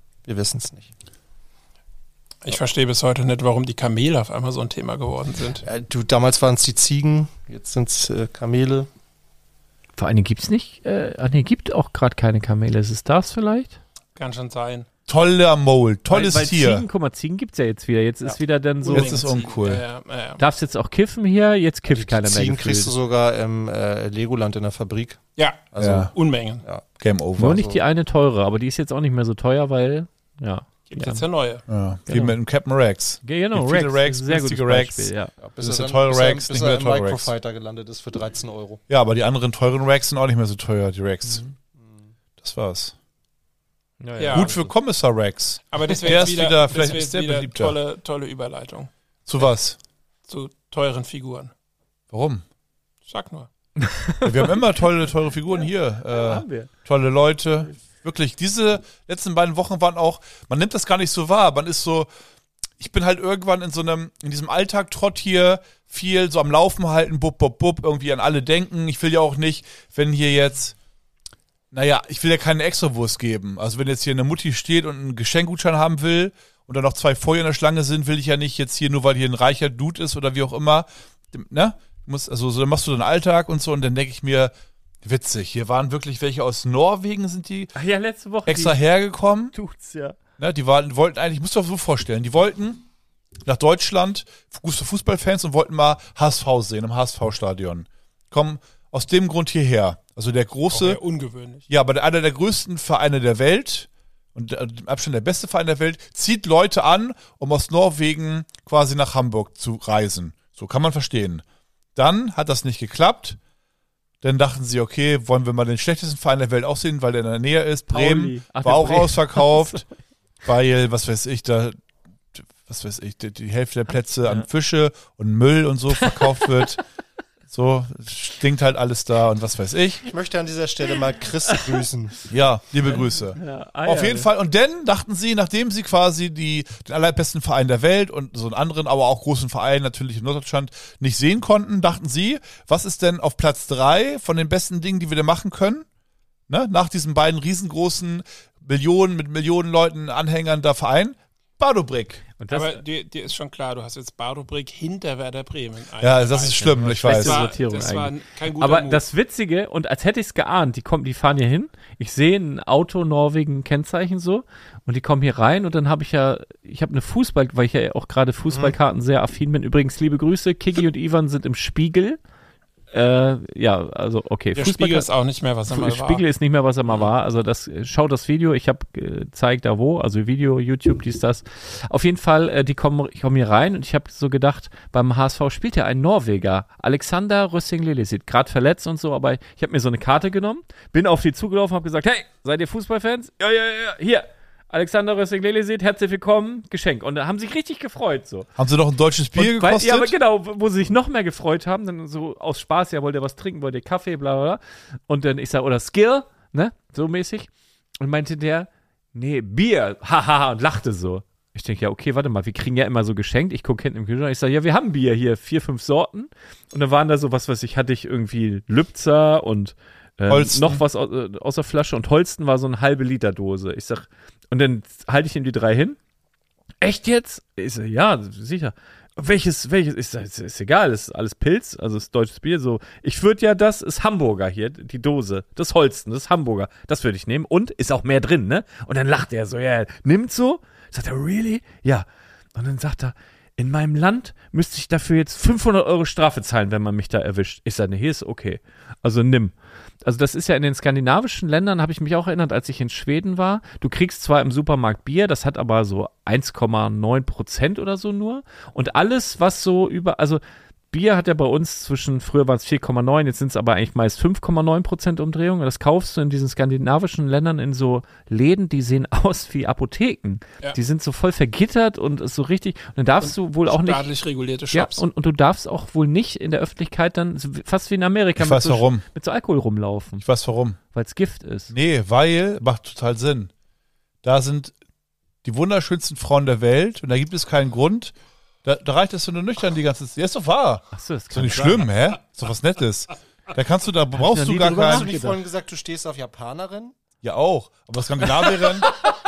Ich verstehe bis heute nicht, warum die Kamele auf einmal so ein Thema geworden sind. Damals waren es die Ziegen, jetzt sind es Kamele. Vor allen Dingen gibt's nicht, gibt auch gerade keine Kamele. Ist es das vielleicht? Kann schon sein. Toller Mole, tolles weil Tier. Ziegen, guck mal, Ziegen gibt's ja jetzt wieder. Jetzt ist wieder dann so. Jetzt ist uncool. Ja. Darfst jetzt auch kiffen hier? Jetzt kifft keiner mehr. Ziegen kriegst du gefühlt. sogar im Legoland in der Fabrik. Ja, Also Ja. Unmengen. Game over. Nur nicht die eine teure, aber die ist jetzt auch nicht mehr so teuer, weil, Gibt jetzt ja neue. Ja, wie Genau. mit dem Captain Rex. Genau, Gibt viele Rex, sehr gutes günstige Rex. Beispiel, ja. bis Das ist er der dann- teure Rex, bis nicht er mehr im der teure Rex. Microfighter gelandet ist für 13 Euro. Ja, aber die anderen teuren Rex sind auch nicht mehr so teuer, die Rex. Das war's. Ja. Gut für Kommissar Rex. Aber das Der wäre jetzt ist wieder, wieder- das vielleicht wär ist jetzt der wieder beliebter. tolle Überleitung Zu was? zu teuren Figuren. Warum? Sag nur. Ja, wir haben immer teure Figuren hier. Haben wir. Tolle Leute. Wirklich, diese letzten beiden Wochen waren auch, man nimmt das gar nicht so wahr. Man ist so, ich bin halt irgendwann in diesem Alltag-Trott hier viel so am Laufen halten, bub, irgendwie an alle denken. Ich will ja auch nicht, wenn hier jetzt, ich will ja keine Extrawurst geben. Also wenn jetzt hier eine Mutti steht und einen Geschenkgutschein haben will und dann noch 2 vor ihr in der Schlange sind, will ich ja nicht jetzt hier, nur weil hier ein reicher Dude ist oder wie auch immer, ne? Dann machst du deinen Alltag und so und dann denke ich mir, witzig, hier waren wirklich welche aus Norwegen, sind die Ach ja, letzte Woche. extra hergekommen. Tut's, ja. Ne, die wollten eigentlich, musst du dir so vorstellen, die wollten nach Deutschland, Fußballfans, und wollten mal HSV sehen im HSV-Stadion. Kommen aus dem Grund hierher. Also der Auch große, eher ungewöhnlich. ja, aber einer der größten Vereine der Welt und im Abstand der beste Verein der Welt, zieht Leute an, um aus Norwegen quasi nach Hamburg zu reisen. So kann man verstehen. Dann hat das nicht geklappt. Dann dachten sie, okay, wollen wir mal den schlechtesten Verein der Welt auch sehen, weil der in der Nähe ist. Bremen Pauli. Ach, war der auch Bremen. ausverkauft, weil, die Hälfte der Plätze an Fische und Müll und so verkauft wird. So, stinkt halt alles da und was weiß ich. Ich möchte an dieser Stelle mal Chris grüßen. Ja, liebe Grüße. Ja, Auf jeden Fall. Und dann dachten sie, nachdem sie quasi den allerbesten Verein der Welt und so einen anderen, aber auch großen Verein natürlich in Norddeutschland nicht sehen konnten, dachten sie, was ist denn auf Platz 3 von den besten Dingen, die wir da machen können? Ne? Nach diesen beiden riesengroßen mit Millionen Leuten, Anhängern der Verein? Bardo-Brick. Und das, Aber dir ist schon klar, du hast jetzt Bardo-Brick hinter Werder Bremen. Ja, das ist schlimm, ich weiß. Das war, Sortierung das war eigentlich. kein guter aber Move. das Witzige, und als hätte ich es geahnt, die fahren hier hin, ich sehe ein Auto, Norwegen, Kennzeichen so, und die kommen hier rein und dann habe ich habe eine weil ich ja auch gerade Fußballkarten sehr affin bin. Übrigens, liebe Grüße, Kiki und Ivan sind im Spiegel. Ja, also okay. Der Spiegel ist auch nicht mehr, was er mal war. Spiegel ist nicht mehr, was er mal war. Also schaut das Video. Ich habe gezeigt, da wo. Also Video, YouTube, dies, das. Auf jeden Fall, ich komme hier rein und ich habe so gedacht, beim HSV spielt ja ein Norweger. Alexander Rössing-Lillesit. Gerade verletzt und so, aber ich habe mir so eine Karte genommen, bin auf die zugelaufen, habe gesagt, hey, seid ihr Fußballfans? Ja, hier. Alexander Rössing-Lillesit, herzlich willkommen, Geschenk. Und da haben sie sich richtig gefreut so. Haben sie noch ein deutsches Bier Und gekostet? ja, aber genau, wo sie sich noch mehr gefreut haben, dann so aus Spaß, ja, wollt ihr was trinken, wollt ihr Kaffee, bla bla bla. Und dann ich sag, oder Skill, ne, so mäßig. Und meinte der, nee, Bier, hahaha, und lachte so. Ich denke, ja, okay, warte mal, wir kriegen ja immer so geschenkt. Ich gucke hinten im Kühlschrank, ich sage, ja, wir haben Bier hier, 4, 5 Sorten. Und dann waren da so, was weiß ich, hatte ich irgendwie Lübzer und noch was aus der Flasche und Holsten war so eine halbe Liter Dose. Ich sag, und dann halte ich ihm die 3 hin. Echt jetzt? Ich so, ja, sicher. welches, ist egal, ist alles Pilz, also ist deutsches Bier, so, ich würde ja das ist Hamburger hier, die Dose, das Holsten, das ist Hamburger, das würde ich nehmen und ist auch mehr drin, ne? Und dann lacht er so, ja, nimmt so, sagt er, really? Ja. Und dann sagt er, in meinem Land müsste ich dafür jetzt 500 € Strafe zahlen, wenn man mich da erwischt. Ich sage, ne, hier ist okay, also nimm. Also das ist ja in den skandinavischen Ländern, habe ich mich auch erinnert, als ich in Schweden war. Du kriegst zwar im Supermarkt Bier, das hat aber so 1,9% oder so nur. Und alles, was so also Bier hat ja bei uns früher waren es 4,9, jetzt sind es aber eigentlich meist 5,9% Umdrehung. Das kaufst du in diesen skandinavischen Ländern in so Läden, die sehen aus wie Apotheken. Ja. Die sind so voll vergittert und ist so richtig. Und dann darfst du wohl auch nicht. Staatlich regulierte Shops. Ja, und du darfst auch wohl nicht in der Öffentlichkeit dann, fast wie in Amerika, mit so Alkohol rumlaufen. Ich weiß warum. Weil es Gift ist. Nee, macht total Sinn. Da sind die wunderschönsten Frauen der Welt und da gibt es keinen Grund. Da reicht es, wenn du nüchtern die ganze Zeit. Ja, ist doch wahr. Achso, das ist doch nicht schlimm, hä? Ist doch was Nettes. Da brauchst du gar keinen. Hast du nicht vorhin gesagt, du stehst auf Japanerin? Ja, auch. Aber Skandinavierin.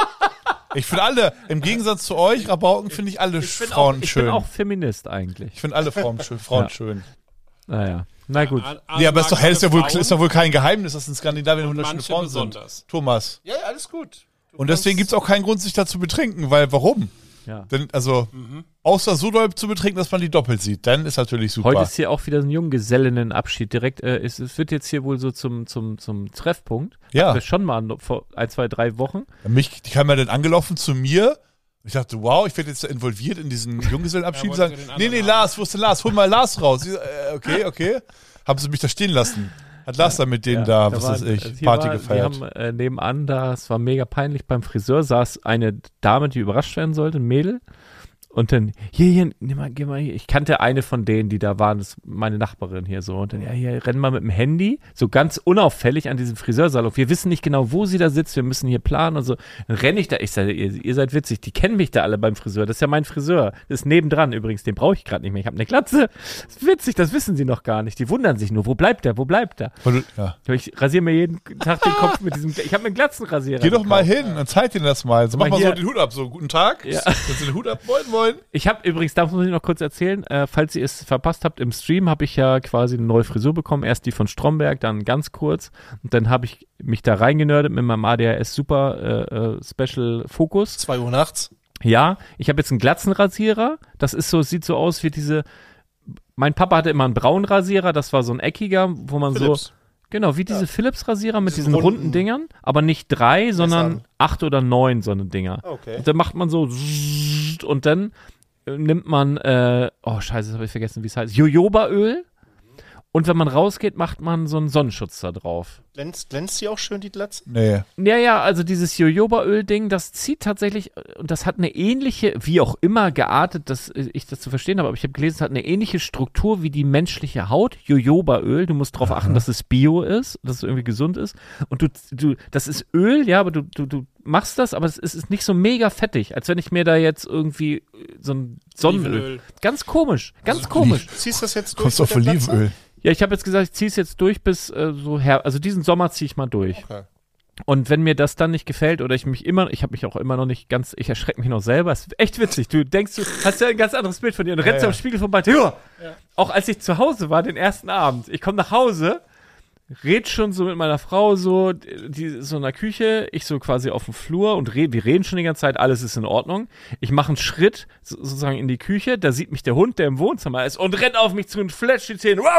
Ich finde alle, im Gegensatz zu euch, Rabauken, finde ich alle Frauen schön. Ich bin auch Feminist eigentlich. Ich finde alle Frauen schön. Naja. Na gut. Ja, aber ist doch wohl kein Geheimnis, dass in Skandinavien wunderschöne Frauen sind. Thomas. Ja, alles gut. Und deswegen gibt es auch keinen Grund, sich da zu betrinken, weil warum? Ja. Denn, außer so doll zu betrinken, dass man die doppelt sieht, dann ist natürlich super. Heute ist hier auch wieder so ein Junggesellinnenabschied. Direkt, es wird jetzt hier wohl so zum Treffpunkt. Ja. Das schon mal vor 1, 2, 3 Wochen. Die kam ja dann angelaufen zu mir. Ich dachte, wow, ich werde jetzt involviert in diesen Junggesellenabschied. Ja, nee, Lars, wo ist denn Lars? Hol mal Lars raus. Okay. Haben sie mich da stehen lassen. Hat Lars da mit denen Party gefeiert. Wir haben nebenan es war mega peinlich, beim Friseur saß eine Dame, die überrascht werden sollte, ein Mädel. Und dann, geh mal hier. Ich kannte eine von denen, die da waren, das ist meine Nachbarin hier so. Und dann, renn mal mit dem Handy, so ganz unauffällig an diesem Friseursalon. Wir wissen nicht genau, wo sie da sitzt, wir müssen hier planen und so. Dann renne ich da, ich sage, ihr seid witzig, die kennen mich da alle beim Friseur. Das ist ja mein Friseur. Das ist nebendran übrigens, den brauche ich gerade nicht mehr. Ich habe eine Glatze. Das ist witzig, das wissen sie noch gar nicht. Die wundern sich nur, wo bleibt der? Ja. Ich rasiere mir jeden Tag den Kopf mit diesem, ich habe einen Glatzenrasierer. Geh doch mal hin und zeig denen das mal. So, mach mal so den Hut ab, so, guten Tag. Ja. Kannst du den Hut ab wollen? Ich habe übrigens, das muss ich noch kurz erzählen, falls ihr es verpasst habt, im Stream habe ich ja quasi eine neue Frisur bekommen. Erst die von Stromberg, dann ganz kurz. Und dann habe ich mich da reingenördet mit meinem ADHS Super Special Focus. 2 Uhr nachts. Ja, ich habe jetzt einen Glatzenrasierer. Das ist so, sieht so aus wie mein Papa hatte immer einen braunen Rasierer, das war so ein eckiger, wo man Philips. So. Genau, wie diese Philips-Rasierer mit diesen runden Dingern, aber nicht 3, sondern 8 oder 9 so eine Dinger. Okay. Und dann macht man so und dann nimmt man, scheiße, das habe ich vergessen, wie es heißt, Jojobaöl. Und wenn man rausgeht, macht man so einen Sonnenschutz da drauf. Glänzt die auch schön, die Glatze? Nee. Ja, also dieses Jojobaöl-Ding, das zieht tatsächlich, und das hat eine ähnliche, wie auch immer geartet, dass ich das zu verstehen habe, aber ich habe gelesen, es hat eine ähnliche Struktur wie die menschliche Haut. Jojobaöl, du musst darauf achten, dass es Bio ist, dass es irgendwie gesund ist. Und du das ist Öl, ja, aber du machst das, aber es ist nicht so mega fettig, als wenn ich mir da jetzt irgendwie so ein Sonnenöl. Ganz komisch. Ziehst du das jetzt durch? Kommst auf Olivenöl. Ja, ich habe jetzt gesagt, ich ziehe es jetzt durch bis also diesen Sommer ziehe ich mal durch. Okay. Und wenn mir das dann nicht gefällt oder ich habe mich auch immer noch nicht ganz, ich erschrecke mich noch selber, ist echt witzig. Du denkst, du hast ja ein ganz anderes Bild von dir und rennst am Spiegel vorbei. Ja. Auch als ich zu Hause war, den ersten Abend, ich komme nach Hause, red schon so mit meiner Frau so, die so in der Küche, ich so quasi auf dem Flur und wir reden schon die ganze Zeit, alles ist in Ordnung. Ich mache einen Schritt sozusagen in die Küche, da sieht mich der Hund, der im Wohnzimmer ist und rennt auf mich zu und fletscht die Zähne.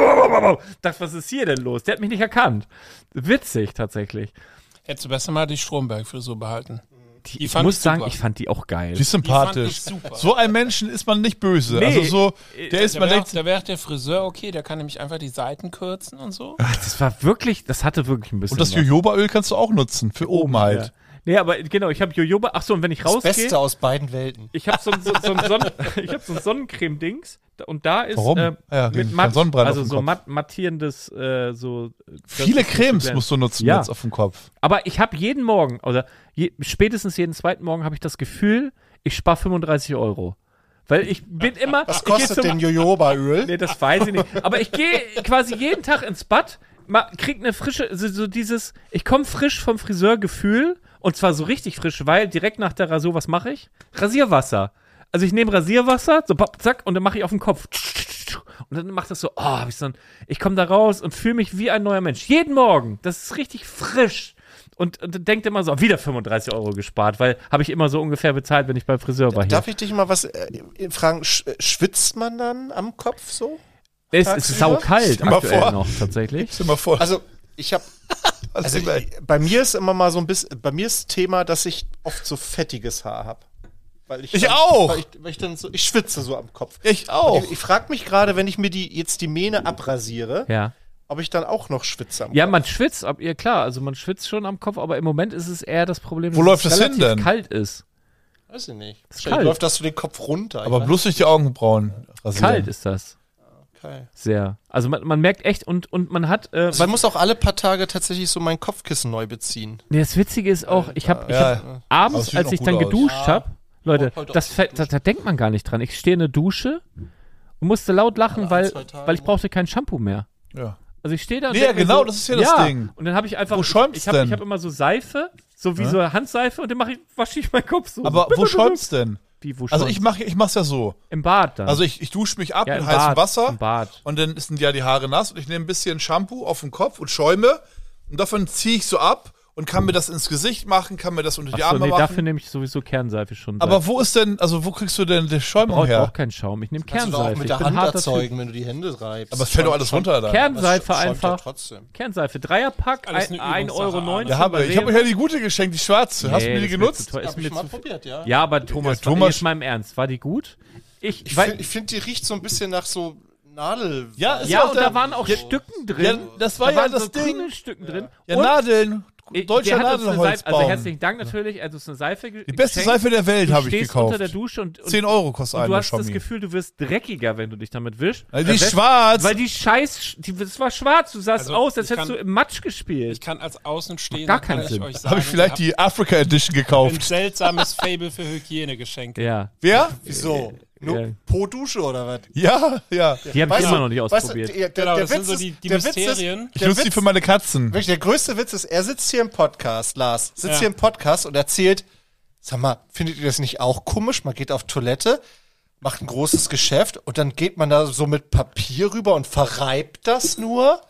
Dachte, was ist hier denn los? Der hat mich nicht erkannt. Witzig tatsächlich. Hättest du besser mal die Stromberg-Frisur behalten. Ich muss sagen, ich fand die auch geil. Die ist sympathisch. So ein Menschen ist man nicht böse. Nee, also so, da wäre der Friseur okay, der kann nämlich einfach die Seiten kürzen und so. Das hatte wirklich ein bisschen. Und das Jojobaöl kannst du auch nutzen, für oben halt. Ja. Nee, aber genau, ich habe Jojoba. Achso, und wenn ich rausgehe. Das Beste aus beiden Welten. Ich habe so ein Sonnencreme-Dings und da ist Warum? Mit Sonnenbrand also auf dem so Kopf. mattierendes Viele Cremes musst du nutzen jetzt auf dem Kopf. Aber ich habe jeden Morgen, oder spätestens jeden zweiten Morgen habe ich das Gefühl, ich spare 35 €. Weil ich bin immer. Was kostet denn Jojobaöl? Nee, das weiß ich nicht. Aber ich gehe quasi jeden Tag ins Bad, krieg eine frische, ich komme frisch vom Friseurgefühl. Und zwar so richtig frisch, weil direkt nach der Rasur, was mache ich? Rasierwasser. Also ich nehme Rasierwasser, so zack, und dann mache ich auf den Kopf. Und dann macht das so, ich komme da raus und fühle mich wie ein neuer Mensch. Jeden Morgen. Das ist richtig frisch. Und denkt immer so, wieder 35 € gespart, weil habe ich immer so ungefähr bezahlt, wenn ich beim Friseur war. Darf ich dich mal was fragen? Schwitzt man dann am Kopf so? Es ist saukalt aktuell noch, tatsächlich. Stell mal vor. Also, ich habe bei mir ist immer mal so ein bisschen, bei mir ist Thema, dass ich oft so fettiges Haar habe. Ich auch. Weil ich dann so, ich schwitze so am Kopf. Ich auch. Ich frage mich gerade, wenn ich mir jetzt die Mähne abrasiere, Ja. ob ich dann auch noch schwitze am Ja, Kopf. man schwitzt, also man schwitzt schon am Kopf, aber im Moment ist es eher das Problem, Wo läuft es das hin relativ denn? kalt ist. Weiß ich nicht. Ist Wahrscheinlich kalt. läuft das so den Kopf runter. Aber bloß durch die Augenbrauen rasieren. Kalt ist das. Okay. Sehr. Also man merkt echt und man hat, Also ich muss auch alle paar Tage tatsächlich so mein Kopfkissen neu beziehen. nee, das Witzige ist auch, ich hab Aber abends, es sieht als noch ich gut dann aus. geduscht Ja. habe, Leute, Heute auch da geduscht. denkt man gar nicht dran. Ich stehe in der Dusche und musste laut lachen, Alle weil, 1-2 Tage, weil ich brauchte kein Shampoo mehr. Ja. Also ich stehe da und Nee, denk mir genau, so, das ist ja das Ding. Und dann habe ich einfach, Wo schäumt's ich hab denn? immer so Seife, so wie so Handseife und dann wasche ich meinen Kopf so. Aber wo schäumt's denn? Wie, wo Also schäumt's? ich mach's ja so. Im Bad dann. Also ich dusche mich ab ja, mit im heißem Bad, Wasser Im Bad. und dann sind ja die Haare nass und ich nehme ein bisschen Shampoo auf den Kopf und schäume und davon ziehe ich so ab und kann mir das ins Gesicht machen, kann mir das unter die Achso, Arme nee, machen. dafür nehme ich sowieso Kernseife schon. Aber wo ist denn, also wo kriegst du denn die Schäumung brauche her? auch keinen Schaum. Ich nehme Kannst du doch Kernseife. auch mit Ich der bin Hand harter erzeugen, wenn du die Hände reibst. Aber es fällt doch alles runter da. Typ. Kernseife Das schäumt ja einfach. trotzdem. Kernseife, Dreierpack, Alles eine 1,09 Übungssache, Ja, ich habe euch ja die gute geschenkt, die schwarze. Hast du mir die genutzt? Hab ich mal probiert, ja. Ja, aber Thomas, Thomas- jetzt mal im Ernst, war die gut? Ich finde, die riecht so ein bisschen nach so Nadel. Ja, ist Ja, auch und der- da waren auch Ja, Stücken drin. ja, das war da ja waren das so Ding. grüne Stücken drin. Ja, Und Nadeln. Deutscher der hat uns eine Seife, Nadelholzbaum. also herzlichen Dank natürlich, also es ist eine Seife Die beste Seife der Welt habe ich stehst gekauft. unter der Dusche und 10 € kostet und du eine hast das Schommi. Gefühl, du wirst dreckiger, wenn du dich damit wischst. Die ist Das- schwarz. Weil das war schwarz, du sahst Also, aus, als ich hättest kann- du im Matsch gespielt. Ich kann als Außenstehender Gar keinen kann ich Sinn. euch sagen, Habe ich vielleicht die Africa Edition ein gekauft. seltsames Fable für Hygienegeschenke. Ja, Wer? Wieso? Ja. Nur Po-Dusche oder was? Ja, ja. die habe ich Weißt immer du- noch nicht weißt du, ausprobiert. Genau, der das sind Witz so ist- die der Witz ist- Mysterien. Ich nutze die für meine Katzen. Wirklich, der größte Witz ist, er sitzt hier im Podcast, Lars, Ja. hier im Podcast und erzählt, sag mal, findet ihr das nicht auch komisch? Man geht auf Toilette, macht ein großes Geschäft und dann geht man da so mit Papier rüber und verreibt das nur.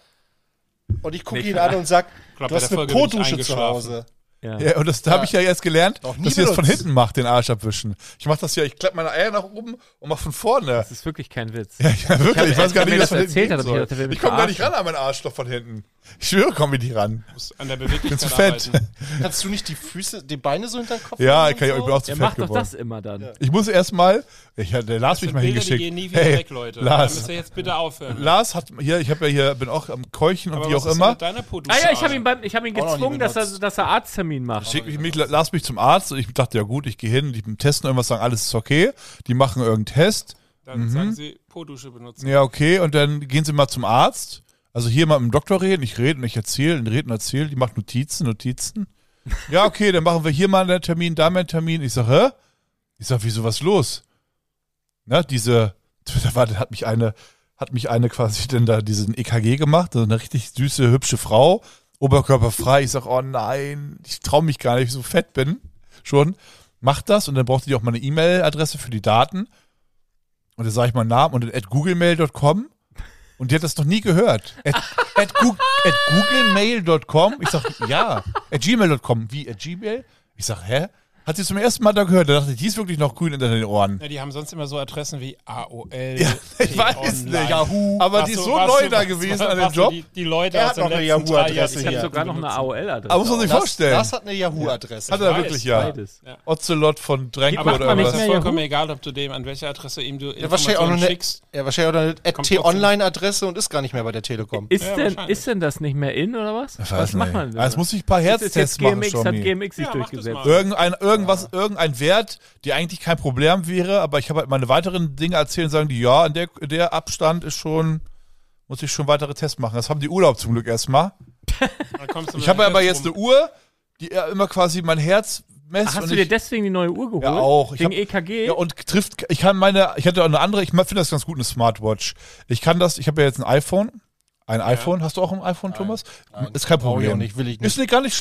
Und ich gucke ihn an und sag, glaub, du bei hast der eine Folge bin ich Po-Dusche zu eingeschlafen. Hause. Ja. Ja, und das habe ich ja erst gelernt, Noch nie dass ich das von benutzt. hinten mache, den Arsch abwischen. Ich mache das ja, ich klappe meine Eier nach oben und mache von vorne. Das ist wirklich kein Witz. Ja, wirklich, ich weiß gar nicht, wie das von hinten erzählt gehen hat, soll. ich dachte, der will mich Ich komme gar nicht verarschen. ran an meinen Arschloch von hinten. Ich schwöre, komme ich nicht ran. Muss an der Ich bin Beweglichkeit zu fett. arbeiten. Kannst du nicht die Beine so hinter den Kopf Ja, machen ich kann ja, und ich bin auch zu Er fett macht doch geworden. das immer dann. Ich muss erst mal, der Lars mich mal Bilder, hingeschickt. die gehen nie wieder Hey, weg, Leute. Da Lars, müsst ihr jetzt bitte aufhören. Lars hat hier, ich habe ja hier, bin auch am Keuchen und Aber wie was auch ist immer. mit deiner Po-Dusche? Ah ja, ich habe Alter? ihn hab ihn Auch noch nie gezwungen, dass benutzt. er Arzttermin macht. Lars mich zum Arzt und ich dachte, ja gut, ich gehe hin, die testen irgendwas, sagen, alles ist okay. Die machen irgendeinen Test. Dann sagen sie Po-Dusche benutzen. Ja, okay, und dann gehen sie mal zum Arzt. Also hier mal mit dem Doktor reden, ich rede und ich erzähle und rede und erzähle, die macht Notizen. Ja, okay, dann machen wir hier mal einen Termin, da mal einen Termin. Ich sag, hä? Ich sag, wieso, was los? Na, hat mich eine quasi denn da diesen EKG gemacht, so eine richtig süße, hübsche Frau, oberkörperfrei. Ich sag, oh nein, ich traue mich gar nicht, ich so fett bin. Schon. Macht das und dann braucht die auch mal eine E-Mail-Adresse für die Daten. Und dann sage ich meinen Namen und dann @googlemail.com. Und die hat das noch nie gehört. At googlemail.com. Ich sag, ja. @gmail.com. Wie, @gmail? Ich sag, hä? Hat sie zum ersten Mal da gehört. Da dachte ich, die ist wirklich noch grün in den Ohren. Ja, die haben sonst immer so Adressen wie AOL, Ja, ich weiß T-Online. nicht. Yahoo. Aber die ist so neu da gewesen an dem Job. Die Leute Er aus hat den noch eine letzten 3 Yahoo-Adresse Jahren. Ich habe hier. sogar noch eine AOL-Adresse. Aber muss man sich vorstellen. Das hat eine Yahoo-Adresse. Hat er weiß, wirklich, ja. Beides. Ocelot von Drenko Macht oder man nicht Es was. ist mehr vollkommen Yahoo? egal, ob du dem an welche Adresse ihm du Ja, wahrscheinlich auch noch Informationen eine, schickst. ja, wahrscheinlich auch eine Kommt T-Online-Adresse und ist gar nicht mehr bei der Telekom. Ist, Ja, denn, wahrscheinlich. ist denn das nicht mehr in oder was? Ich weiß Was macht nicht. man denn? Ah, jetzt muss ich ein paar Das ist Herztests jetzt machen, GMX, hat Schommi. GMX sich Ja, mach das durchgesetzt. mal. Irgendein Wert, der eigentlich kein Problem wäre, aber ich habe halt meine weiteren Dinge erzählt und sagen die, ja, in der Abstand ist schon, muss ich schon weitere Tests machen. Das haben die Urlaub zum Glück erstmal. Dann kommst du Ich mit habe dem aber Test jetzt rum. eine Uhr, die immer quasi mein Herz messt. Ach, hast und du dir ich, deswegen die neue Uhr geholt? Ja, auch. Ich Wegen hab- EKG? ja, und trifft, ich hatte auch eine andere, ich finde das ganz gut, eine Smartwatch. Ich habe ja jetzt ein iPhone. Ein iPhone, hast du auch ein iPhone, Thomas? Ist kein Brauche ich Problem. auch nicht, will ich nicht. Ist nicht gar nicht schlimm.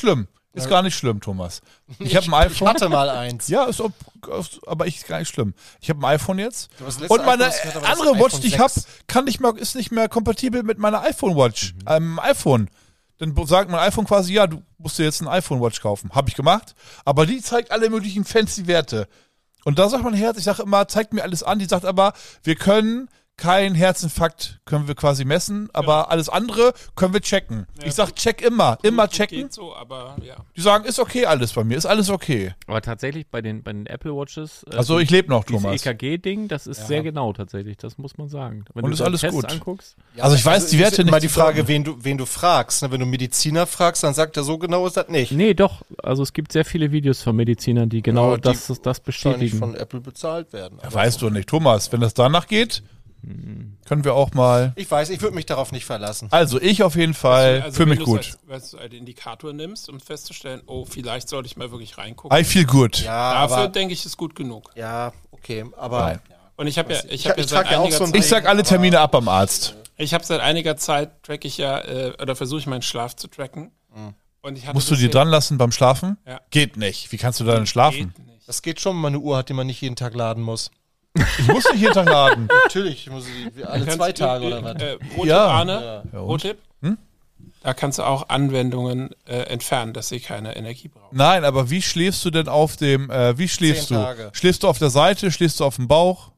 Ist gar nicht schlimm, Thomas. Ich habe ein iPhone. Ich hatte mal eins. Ja, aber gar nicht schlimm. Ich habe ein iPhone jetzt. Das letzte Und meine iPhone, das wird aber das andere Watch, iPhone die ich habe, 6. ist nicht mehr kompatibel mit meiner iPhone Watch. iPhone. Dann sagt mein iPhone quasi, ja, du musst dir jetzt ein iPhone Watch kaufen. Habe ich gemacht. Aber die zeigt alle möglichen fancy Werte. Und da sagt mein Herz, ich sage immer, zeigt mir alles an. Die sagt aber, wir können kein Herzinfarkt können wir quasi messen, aber alles andere können wir checken. Ja, ich sag, check immer checken. Geht so, aber ja. Die sagen, ist okay alles bei mir, ist alles okay. Aber tatsächlich bei den Apple Watches, also ich lebe noch, dieses Thomas. EKG-Ding, das ist sehr genau tatsächlich, das muss man sagen. Wenn und du ist alles Tests gut. Anguckst, Ja, also ich weiß die Werte nicht. Mal die Frage, wen du fragst. Wenn du Mediziner fragst, dann sagt er, so genau ist das nicht. Nee, doch. Also es gibt sehr viele Videos von Medizinern, die genau Ja, die das Nicht bestätigen. von Apple bezahlt werden. Ja, weißt du nicht, Thomas, wenn das danach geht, können wir auch mal. Ich weiß, ich würde mich darauf nicht verlassen. Also ich auf jeden Fall, für mich gut. Wenn du einen Indikator nimmst, um festzustellen, oh, vielleicht sollte ich mal wirklich reingucken. I feel good. Ja, Dafür aber, denke ich, ist gut genug. ja, okay, aber Nein. Und ich habe ja, Ich seit trage ja auch einiger so ein Zeit, Ich sag alle Termine ab am Arzt. ich habe seit einiger Zeit track ich ja oder versuche ich meinen Schlaf zu tracken. Und ich hatte Musst du dir bisher- dran lassen beim Schlafen? Ja. Geht nicht. Wie kannst du dann schlafen? Geht nicht. das geht schon, wenn man eine Uhr hat, die man nicht jeden Tag laden muss. Ich muss nicht jeden Tag laden. Natürlich, ich muss die alle 2 Tage oder was. Pro-Tipp, Ja. Arne, Ja, und? Pro-Tipp. Da kannst du auch Anwendungen entfernen, dass sie keine Energie brauchen. Nein, aber wie schläfst du denn auf dem, wie schläfst 10 du? Tage. Schläfst du auf der Seite, schläfst du auf dem Bauch?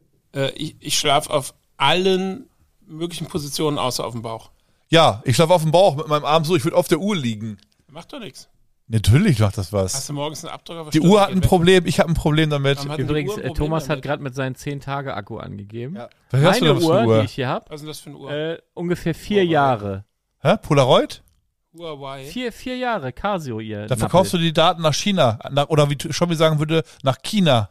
Ich schlafe auf allen möglichen Positionen außer auf dem Bauch. Ja, ich schlafe auf dem Bauch mit meinem Arm so, ich würde auf der Uhr liegen. Macht doch nichts. Natürlich macht das was. Hast du morgens einen Abdruck? Die Uhr hat ein Problem, ich habe ein Problem damit. Warum hat- Übrigens, Uhr ein Problem Thomas hat damit. gerade mit seinen 10-Tage-Akku angegeben. Ja. Was hast du Meine denn für eine Uhr, die ich hier habe, Was ist denn das für eine Uhr? ungefähr 4 Jahre. Hä? Polaroid? Huawei. 4 Jahre, Casio, ihr. Da verkaufst du die Daten nach China. Oder wie Schommi sagen würde, nach China.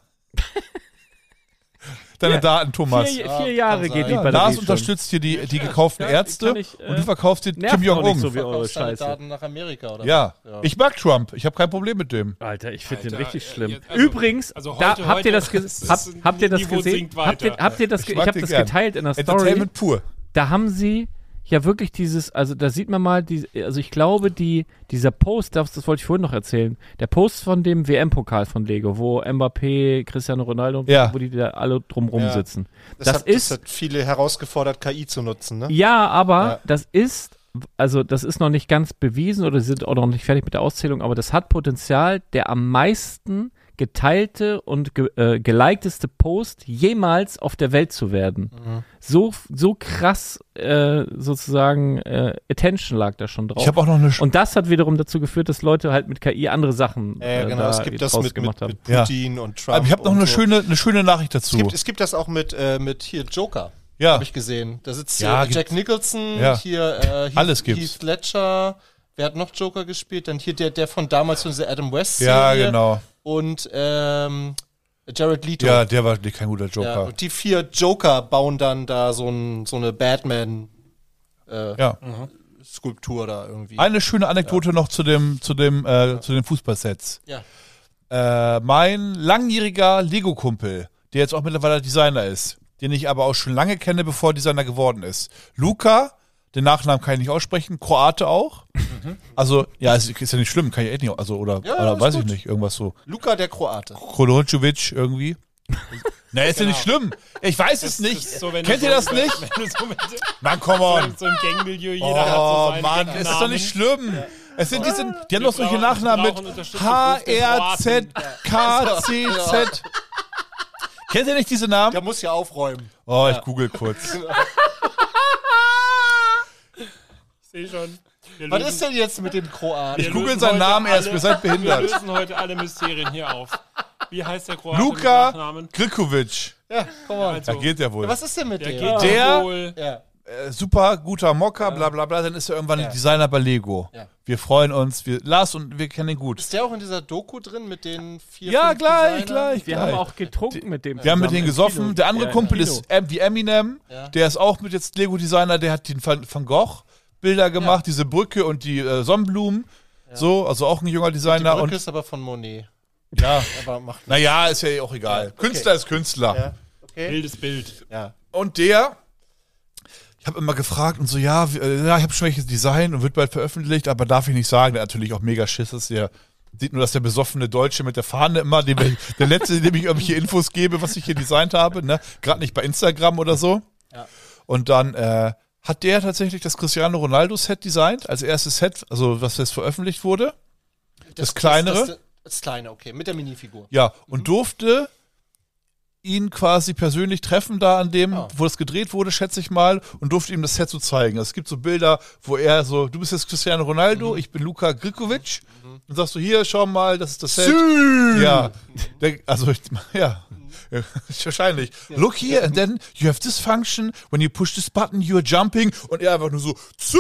Deine Ja. Daten, Thomas. 4 Jahre kann geht die sein. Batterie Lars schon. unterstützt hier die gekauften ja, Ärzte kann ich, und du verkaufst dir nervt Kim auch nicht Jong-un. so wie eure Verkaufst deine Scheiße. Daten nach Amerika oder Ja. was? Ich mag Trump. Ich habe kein Problem mit dem. Alter, ich finde den Alter, richtig schlimm. jetzt- also- Übrigens, also da, heute- habt ihr das, heute- habt ihr das Niveau gesehen? sinkt Habt ihr weiter. das, Ich ich mag habe den das gern. geteilt in der Story. Entertainment pur. Da haben sie ja wirklich dieses, also da sieht man mal, also ich glaube, dieser Post, das wollte ich vorhin noch erzählen, der Post von dem WM-Pokal von Lego, wo Mbappé, Cristiano Ronaldo, Ja. wo die da alle drumrum Ja. sitzen. Das hat viele herausgefordert, KI zu nutzen, ne? Ja, aber Ja. das ist noch nicht ganz bewiesen oder sie sind auch noch nicht fertig mit der Auszählung, aber das hat Potenzial, der am meisten geteilte und gelikedeste Post jemals auf der Welt zu werden. So krass sozusagen Attention lag da schon drauf. Ich habe auch noch eine Und das hat wiederum dazu geführt, dass Leute halt mit KI andere Sachen Genau, da es gibt das draus mit gemacht haben. Putin und Trump. Aber ich habe noch und eine so. schöne Nachricht dazu. Es gibt das auch mit hier Joker. Ja. Habe ich gesehen. Da sitzt Ja, Jack Nicholson, Ja. hier Alles gibt's. Heath Ledger. Wer hat noch Joker gespielt? Dann hier der von damals von dieser Adam West Ja, Serie. genau. Und Jared Leto. Ja, der war kein guter Ja, Joker. und die 4 Joker bauen dann da so eine Batman Ja. Skulptur da irgendwie. Eine schöne Anekdote noch zu den Fußballsets. Ja. Mein langjähriger Lego-Kumpel, der jetzt auch mittlerweile Designer ist, den ich aber auch schon lange kenne, bevor er Designer geworden ist. Luka, den Nachnamen kann ich nicht aussprechen, Kroate auch. Also, ja, ist ja nicht schlimm, kann ich echt nicht, also, oder ist weiß gut. ich nicht, irgendwas so. Luka der Kroate. Krodoncevic irgendwie. Na, ist ja nicht schlimm. Ich weiß es nicht. ist so, wenn Kennt du ihr so- das nicht? Wenn du so mit Mann, come on. so im Gangmilieu, jeder hat so Oh seinen Mann, dicken es ist doch Namen. nicht schlimm. Es sind die haben doch solche brauchen- Nachnamen wir mit brauchen Unterstützung für den HRZKCZ. Kennt ihr nicht diese Namen? Der muss ja aufräumen. Oh, ich google kurz. Ich sehe schon. Wir Was lösen- ist denn jetzt mit dem Kroaten? Ich wir google lösen seinen heute Namen erst, alle- wir seid Wir behindert. lösen heute alle Mysterien hier auf. Wie heißt der Kroate mit Luka Nachnamen? Grikovic. Ja, komm mal. Also, Da geht der wohl. Was ist denn mit der dem? geht Der- wohl. Ja. Super guter Mocker, bla bla bla. Dann ist er irgendwann ein Designer bei Lego. Ja. Wir freuen uns. Lars und wir kennen ihn gut. Ist der auch in dieser Doku drin mit den 4, Ja, 5 gleich. Wir haben auch getrunken mit dem. Wir haben mit zusammen denen im gesoffen. Kino. Der andere Ja, im Kumpel Kino. ist wie Eminem. Ja. Der ist auch mit jetzt Lego-Designer. Der hat den Van Gogh Bilder gemacht, diese Brücke und die Sonnenblumen. So, also auch ein junger Die Designer. Brücke Und ist aber von Monet. ja, Aber macht naja, ist ja auch egal. Künstler ist Künstler. Ja. Okay. Wildes Bild. Ja. Und der, Ich habe immer gefragt und so, ich habe schon welches Design und wird bald veröffentlicht, aber darf ich nicht sagen, der natürlich auch mega Schiss ist, der sieht nur, dass der besoffene Deutsche mit der Fahne immer, der Letzte, dem ich irgendwelche Infos gebe, was ich hier designt habe, ne? Gerade nicht bei Instagram oder so. Ja. Und dann hat der tatsächlich das Cristiano Ronaldo-Set designt, als erstes Set, also was jetzt veröffentlicht wurde. Das kleinere. Das kleine, okay, mit der Minifigur. Ja, und durfte ihn quasi persönlich treffen da an dem, wo das gedreht wurde, schätze ich mal, und durfte ihm das Set so zeigen. Also es gibt so Bilder, wo er so, du bist jetzt Cristiano Ronaldo, ich bin Luka Grikovic, und sagst du, hier, schau mal, das ist das Set. Ja, wahrscheinlich. Look here, and then you have this function, when you push this button, you are jumping, und er einfach nur so,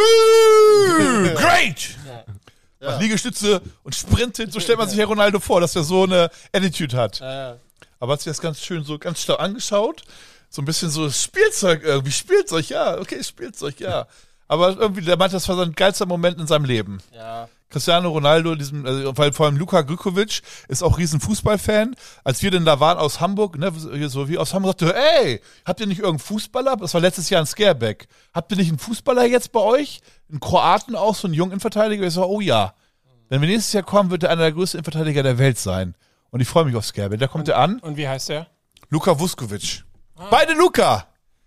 great! Macht Liegestütze und sprintet, so stellt man sich Herr Ronaldo vor, dass er so eine Attitude hat. Aber hat sich das ganz schön so ganz schlau angeschaut. So ein bisschen so Spielzeug irgendwie. Spielzeug, ja. Okay, Spielzeug, ja. Aber irgendwie, der meinte, das war sein geilster Moment in seinem Leben. Ja. Cristiano Ronaldo, weil vor allem Luka Grikovic ist auch riesen Fußballfan. Als wir denn da waren aus Hamburg, ne, so wie aus Hamburg, sagte, ey, habt ihr nicht irgendeinen Fußballer? Das war letztes Jahr ein Scareback. Habt ihr nicht einen Fußballer jetzt bei euch? Einen Kroaten auch, so einen jungen Innenverteidiger? Ich so, oh ja. Wenn wir nächstes Jahr kommen, wird er einer der größten Innenverteidiger der Welt sein. Und ich freue mich auf Scareback. Da kommt er an. Und wie heißt der? Luka Vuskovic. Beide Luka.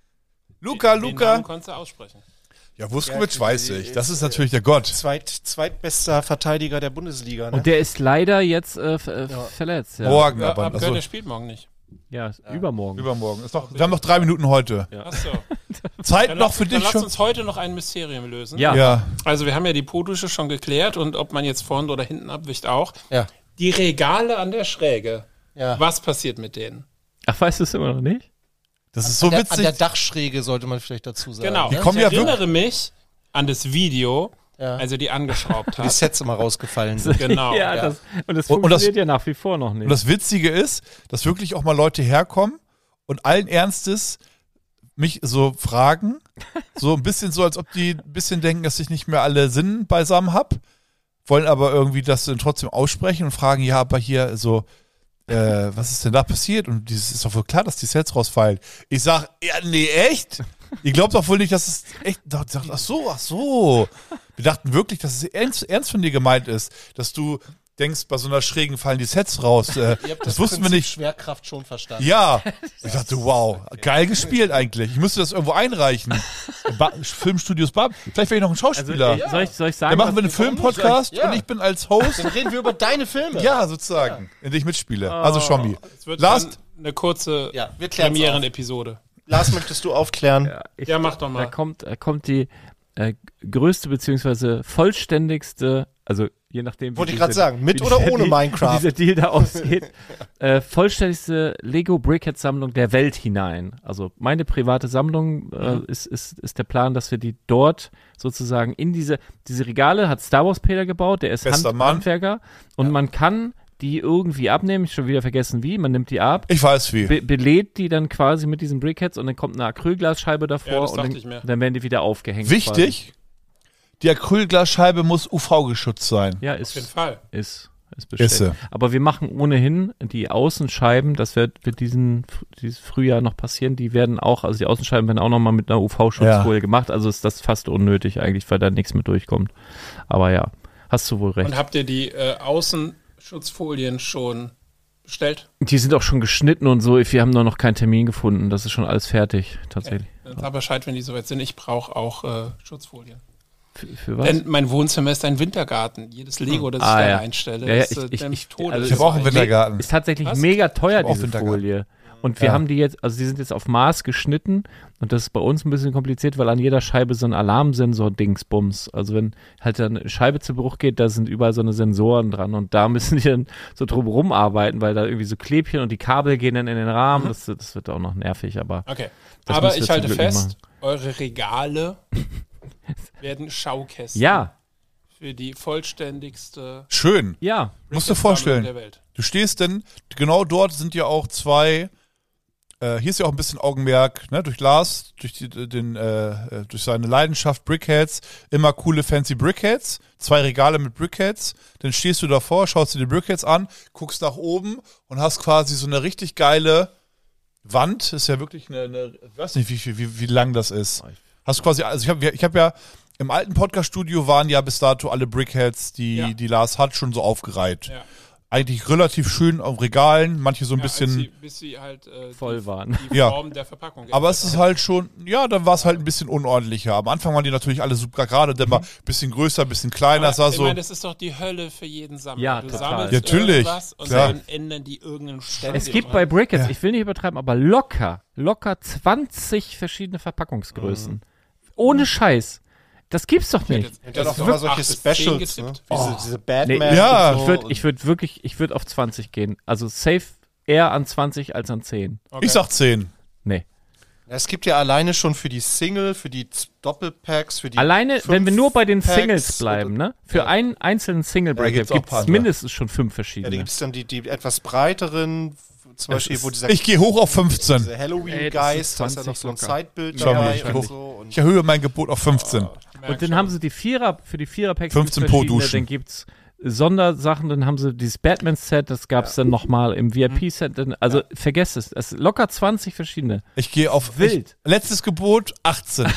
Den Namen konntest du aussprechen. Ja, Vuskovic weiß ich. Das ist natürlich der Gott. Zweitbester Verteidiger der Bundesliga. Ne? Und der ist leider jetzt verletzt. Ja. Morgen aber. Aber der spielt morgen nicht. Ja, übermorgen. Übermorgen. Wir haben noch 3 Minuten heute. Ja. Achso. Zeit noch für Dann dich lass schon. uns heute noch ein Mysterium lösen. Ja. Also wir haben ja die Po-Dusche schon geklärt und ob man jetzt vorne oder hinten abwischt auch. Ja. Die Regale an der Schräge. Ja. Was passiert mit denen? Ach, weißt du es immer noch nicht? Das ist so An der witzig. Dachschräge sollte man vielleicht dazu sagen. Genau. Die Ne? kommen Ich ja erinnere mich an das Video, Ja. als er die angeschraubt Die hat. Sets immer rausgefallen sind. Genau. ja, ja. das Und funktioniert ja nach wie vor noch nicht. Und das Witzige ist, dass wirklich auch mal Leute herkommen und allen Ernstes mich so fragen, so ein bisschen so, als ob die ein bisschen denken, dass ich nicht mehr alle Sinn beisammen habe, wollen aber irgendwie das dann trotzdem aussprechen und fragen, ja, aber hier so, was ist denn da passiert? Und es ist doch wohl klar, dass die Sets rausfallen. Ich sag, ja, nee, echt? Ihr glaubt doch wohl nicht, dass es echt, ach so. Wir dachten wirklich, dass es ernst von dir gemeint ist, dass du denkst, bei so einer Schrägen fallen die Sets raus. Ihr habt Das wussten wir Prinzip nicht. Schwerkraft schon verstanden. Ja. Ich dachte, wow, geil gespielt eigentlich. Ich müsste das irgendwo einreichen. Filmstudios Bab. Vielleicht wäre ich noch ein Schauspieler. soll ich sagen, Dann machen wir einen Filmpodcast Ja. und ich bin als Host. Dann reden wir über deine Filme. Ja, sozusagen. In dem ich mitspiele. Also Schommi. Es wird Last, dann eine kurze Ja, wir klären's Premieren-Episode. Lars, möchtest du aufklären? Ja, mach doch mal. Da kommt die größte beziehungsweise vollständigste, also je nachdem, Wollte wie ich gerade diese- sagen, mit wie oder dieser ohne Deal- Minecraft? Wie dieser Deal da ausgeht. Vollständigste Lego Brickhead Sammlung der Welt hinein. Also meine private Sammlung ist der Plan, dass wir die dort sozusagen in diese Regale hat Star Wars Peter gebaut, der ist Bester Mann. Handwerker und man kann die irgendwie abnehmen, ich schon wieder vergessen wie, man nimmt die ab, ich weiß wie. belädt die dann quasi mit diesen Brickheads und dann kommt eine Acrylglasscheibe davor Ja, das und dachte ich mir. dann werden die wieder aufgehängt. Wichtig, die Acrylglasscheibe muss UV-geschützt sein. Ja, Auf jeden ist Fall. bestellt. Ist sie. Aber wir machen ohnehin die Außenscheiben, das wird dieses Frühjahr noch passieren, die werden auch, also die Außenscheiben werden auch nochmal mit einer UV-Schutzfolie gemacht, also ist das fast unnötig eigentlich, weil da nichts mehr durchkommt. Aber ja, hast du wohl recht. Und habt ihr die Außenschutzfolien schon bestellt? Die sind auch schon geschnitten und so, wir haben nur noch keinen Termin gefunden, das ist schon alles fertig, tatsächlich. Dann sag Bescheid, wenn die soweit sind. Ich brauche auch Schutzfolien. Für was? Denn mein Wohnzimmer ist ein Wintergarten. Jedes Lego, das ich Ah, da ja. einstelle, Ja, ja, das dämpft Todes. also Ich habe auch einen Wintergarten. Ist tatsächlich Was? mega teuer, Ich hab auch diese Wintergarten. Folie. Und wir Ja. haben die jetzt, also die sind jetzt auf Maß geschnitten und das ist bei uns ein bisschen kompliziert, weil an jeder Scheibe so ein Alarmsensor-Dingsbums. Also wenn halt dann eine Scheibe zu Bruch geht, da sind überall so eine Sensoren dran und da müssen die dann so drum rumarbeiten, weil da irgendwie so Klebchen und die Kabel gehen dann in den Rahmen. Das wird auch noch nervig, aber Okay. Das Aber müsst ihr ich zum halte Glück nicht fest, eure Regale werden Schaukästen ja, für die vollständigste Schön. ja. Musst du Brickhead-Sammlung vorstellen. der Welt. Du stehst denn, genau dort sind ja auch zwei, hier ist ja auch ein bisschen Augenmerk, ne, durch Lars, durch seine Leidenschaft Brickheads, immer coole fancy Brickheads, 2 Regale mit Brickheads, dann stehst du davor, schaust dir die Brickheads an, guckst nach oben und hast quasi so eine richtig geile Wand, ist ja wirklich ich weiß nicht, wie lang das ist. Hast quasi, also ich hab ja im alten Podcast-Studio waren ja bis dato alle Brickheads, die Lars hat, schon so aufgereiht. Ja. Eigentlich relativ schön auf Regalen, manche so ein bisschen. Bis sie halt voll waren. Die Form der Verpackung. Aber es ist halt schon, ja, dann war es halt ein bisschen unordentlicher. Am Anfang waren die natürlich alle super gerade, dann war ein bisschen größer, ein bisschen kleiner. Aber, ich meine, das ist doch die Hölle für jeden Sammler. Ja, du total. sammelst Natürlich, irgendwas und klar. dann ändern die irgendeinen Stand. Es gibt bei Brickheads, ich will nicht übertreiben, aber locker 20 verschiedene Verpackungsgrößen. Ohne Scheiß. Das gibt's doch nicht. Ja, doch immer solche Specials, ne? Diese Batman. Nee, Ja. und so. Ich würde auf 20 gehen. Also safe eher an 20 als an 10. Ich sag 10. Nee. Ja, es gibt ja alleine schon für die Single, für die Doppelpacks, für die Alleine, wenn wir nur bei den 5 Singles Packs bleiben, oder- ne? Für einen einzelnen Single-Breaker gibt's auch gibt paar es andere. mindestens schon 5 Ja, da verschiedene. gibt es dann die etwas breiteren, zum Beispiel, wo dieser Ich gehe hoch auf 15. dieser Ey, Halloween-Geist, das da ist ist ja noch so ein 20 Zeitbild Schau mal, dabei ich und hoch. so. Und Ich erhöhe mein Gebot auf 15. Und dann haben sie die Vierer, für die Vierer-Packs 15 gibt's pro verschiedene, Duschen. dann gibt's Sondersachen, dann haben sie dieses Batman-Set, das gab's dann nochmal im VIP-Set, also vergesst es, es ist locker 20 verschiedene. Ich gehe auf Wild. Letztes Gebot 18.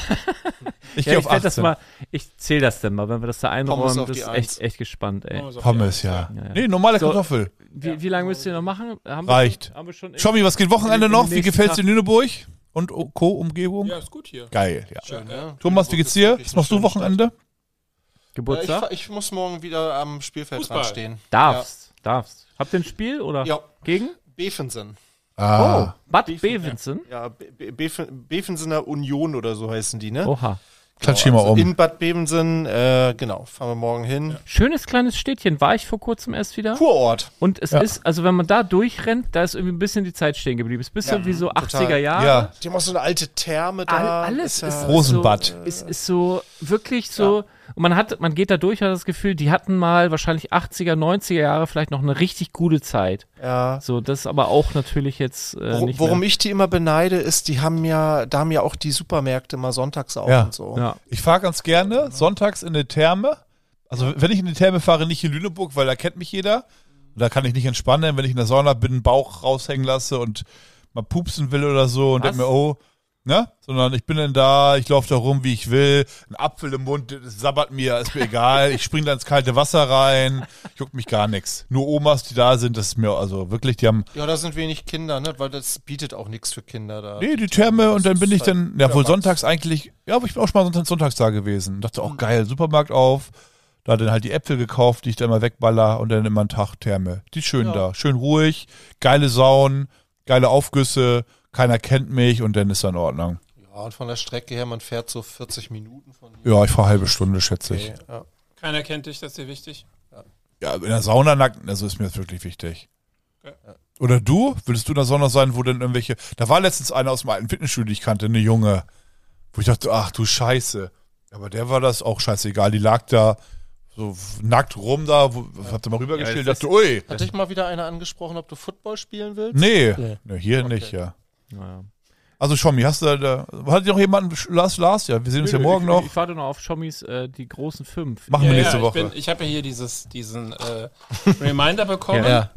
Ich Ja, gehe auf werd das 18. mal, ich zähle das dann mal, wenn wir das da einräumen, auf das die ist Eins. echt gespannt, ey. Pommes, ja. Ja, ja. Nee, normale So. Kartoffel. Wie lange müsst ihr noch machen? Reicht. Haben wir schon Schommi, was geht Wochenende in noch? den Wie nächsten gefällt's Tag. in Lüneburg? Und Co-Umgebung? Ja, ist gut hier. Geil, ja. schön, ne? Thomas, wie geht's dir? Was machst du Wochenende? Geburtstag? Ich muss morgen wieder am Spielfeld Fußball. dran stehen. Darfst. Habt ihr ein Spiel oder Ja, gegen? Bevensen. Ah. Bad Bevensen? Ja, Bevensener Union oder so heißen die, ne? Oha. Klatsch hier mal um. In Bad Bevensen, genau, fahren wir morgen hin. Schönes kleines Städtchen. War ich vor kurzem erst wieder? Kurort. Und es ist, also wenn man da durchrennt, da ist irgendwie ein bisschen die Zeit stehen geblieben. Es ist ein bisschen wie so 80er Jahre. Ja. Die haben auch so eine alte Therme da. Alles ist Rosenbad. So, ist so wirklich so. Und man geht da durch, hat das Gefühl, die hatten mal wahrscheinlich 80er, 90er Jahre vielleicht noch eine richtig gute Zeit. Ja. So, das ist aber auch natürlich jetzt nicht Worum mehr. ich die immer beneide, ist, da haben ja auch die Supermärkte mal sonntags auf Ja. und so. Ja. Ich fahre ganz gerne sonntags in eine Therme. Also wenn ich in die Therme fahre, nicht in Lüneburg, weil da kennt mich jeder. Und da kann ich nicht entspannen, wenn ich in der Sauna bin, Bauch raushängen lasse und mal pupsen will oder so und Was? denke mir, oh, ne? Sondern ich bin dann da, ich laufe da rum, wie ich will, ein Apfel im Mund, das sabbert mir, ist mir egal. Ich springe da ins kalte Wasser rein, juckt mich gar nichts. Nur Omas, die da sind, das ist mir also wirklich, die haben, Ja, da sind wenig Kinder, ne? Weil das bietet auch nichts für Kinder da. nee, die Therme und dann bin ich dann, ja wohl Max. sonntags eigentlich, ja, aber ich bin auch schon mal sonntags da gewesen. Dachte auch, geil, Supermarkt auf, da dann halt die Äpfel gekauft, die ich dann mal wegballer und dann immer einen Tag Therme. Die ist schön da, schön ruhig, geile Saunen, geile Aufgüsse, keiner kennt mich und dann ist da in Ordnung. Ja, und von der Strecke her, man fährt so 40 Minuten von hier. Ja, ich fahre halbe Stunde, schätze ich. Okay, ja. Keiner kennt dich, das ist dir wichtig. Ja, in der Sauna nackt, also ist mir das wirklich wichtig. Ja. Oder du? Würdest du in der Sauna sein, wo denn irgendwelche, da war letztens einer aus dem alten Fitnessstudio, die ich kannte, eine Junge, wo ich dachte, ach du Scheiße. Aber der war das auch scheißegal, die lag da so nackt rum da, hat sie mal rübergestellt, das dachte, ui, Hat dich mal wieder einer angesprochen, ob du Football spielen willst? nee, Nee. nee hier nicht, ja. Naja. Also Schommi, hast du da, hat noch jemanden, Lars, ja, wir sehen uns ja morgen noch. Ich warte noch auf Schommis, die großen 5. Machen wir nächste Woche. Ich habe ja hier diesen Reminder bekommen. Ja.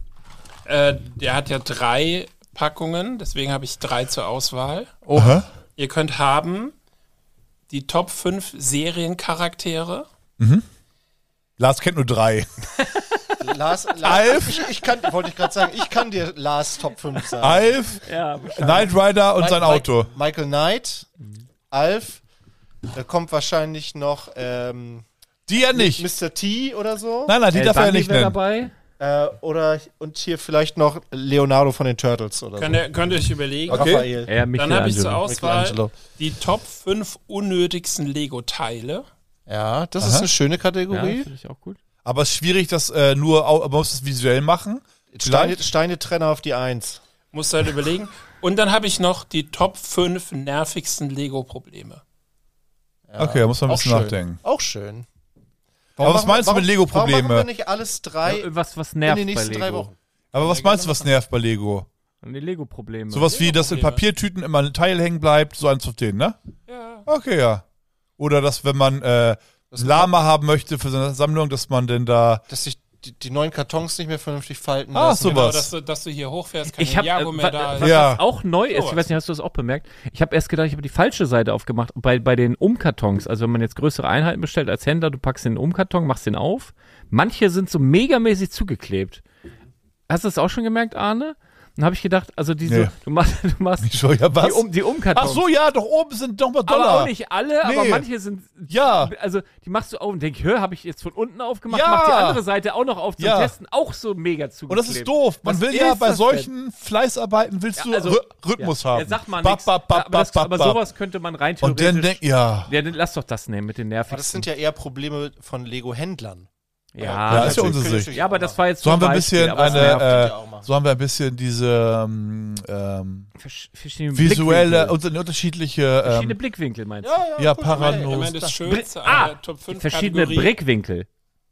Der hat ja 3 Packungen, deswegen habe ich 3 zur Auswahl. Aha. Ihr könnt haben die Top 5 Seriencharaktere. Lars kennt nur 3. Lars, Alf? wollte ich gerade sagen, ich kann dir Lars Top 5 sagen. Alf, Ja, Knight Rider und sein Auto. Michael Knight, Alf, da kommt wahrscheinlich noch Die ja nicht. Mr. T oder so. Nein, die darf er ja nicht nennen. dabei. Und hier vielleicht noch Leonardo von den Turtles oder Könnt ihr euch überlegen. Okay. Raphael. Ja, Dann habe ich zur Michelangelo. Auswahl Michelangelo. die Top 5 unnötigsten Lego-Teile. Ja, das Aha. ist eine schöne Ja, Kategorie. finde ich auch gut. Aber es ist schwierig, das man muss es visuell machen. Steine-Trenner auf die 1. Musst du halt überlegen. Und dann habe ich noch die Top 5 nervigsten Lego-Probleme. Okay, da muss man ein Auch bisschen schön. nachdenken. Auch schön. Aber was meinst du mit Lego-Probleme? Warum machen wir nicht alles 3 Ja, was in nervt den bei nächsten 3 Lego? Wochen? Aber was meinst du, was nervt bei Lego? Die Lego-Probleme. Sowas wie, dass in Papiertüten immer ein Teil hängen bleibt, so eins auf den, ne? Ja. Okay, ja. Oder dass, wenn man ein Lama haben möchte für seine Sammlung, dass man denn da Dass sich die neuen Kartons nicht mehr vernünftig falten Ah, lassen. sowas. dass du hier hochfährst, kein Ich habe Jago mehr da ist. Ja. was auch neu ist, ich weiß nicht, hast du das auch bemerkt? Ich habe erst gedacht, ich habe die falsche Seite aufgemacht. Bei den Umkartons, also wenn man jetzt größere Einheiten bestellt als Händler, du packst den Umkarton, machst den auf. Manche sind so megamäßig zugeklebt. Hast du das auch schon gemerkt, Arne? Dann habe ich gedacht, also diese, Nee. du machst Schon, ja, was? die Umkartons. Ach so, ja, doch oben sind doch mal Aber Dollar. auch nicht alle, aber Nee. manche sind. Ja. Also, die machst du auf und denk, habe ich jetzt von unten aufgemacht, Ja. mach die andere Seite auch noch auf zum Ja. Testen, auch so mega Und zugeklebt. das ist doof. Man Was will ja ist bei das solchen Fleißarbeiten willst du Rhythmus haben. Ja, sag mal Bap, nichts. bap, bap, Aber bap, bap. sowas könnte man rein Und theoretisch. dann ja. Ja, dann lass doch das nehmen mit den Aber nervigen. das sind ja eher Probleme von Lego-Händlern. Ja, ist ja natürlich. unsere Sicht. Ja, aber das war jetzt So haben wir ein Beispiel, bisschen aber es nervt. ja auch mal. so haben wir ein bisschen diese Verschiedene visuelle Blickwinkel. und unterschiedliche Verschiedene Blickwinkel meinst du? ja, Ich Paranos. meine, das Schönste Ah, an der Top 5 verschiedene Kategorie. Blickwinkel.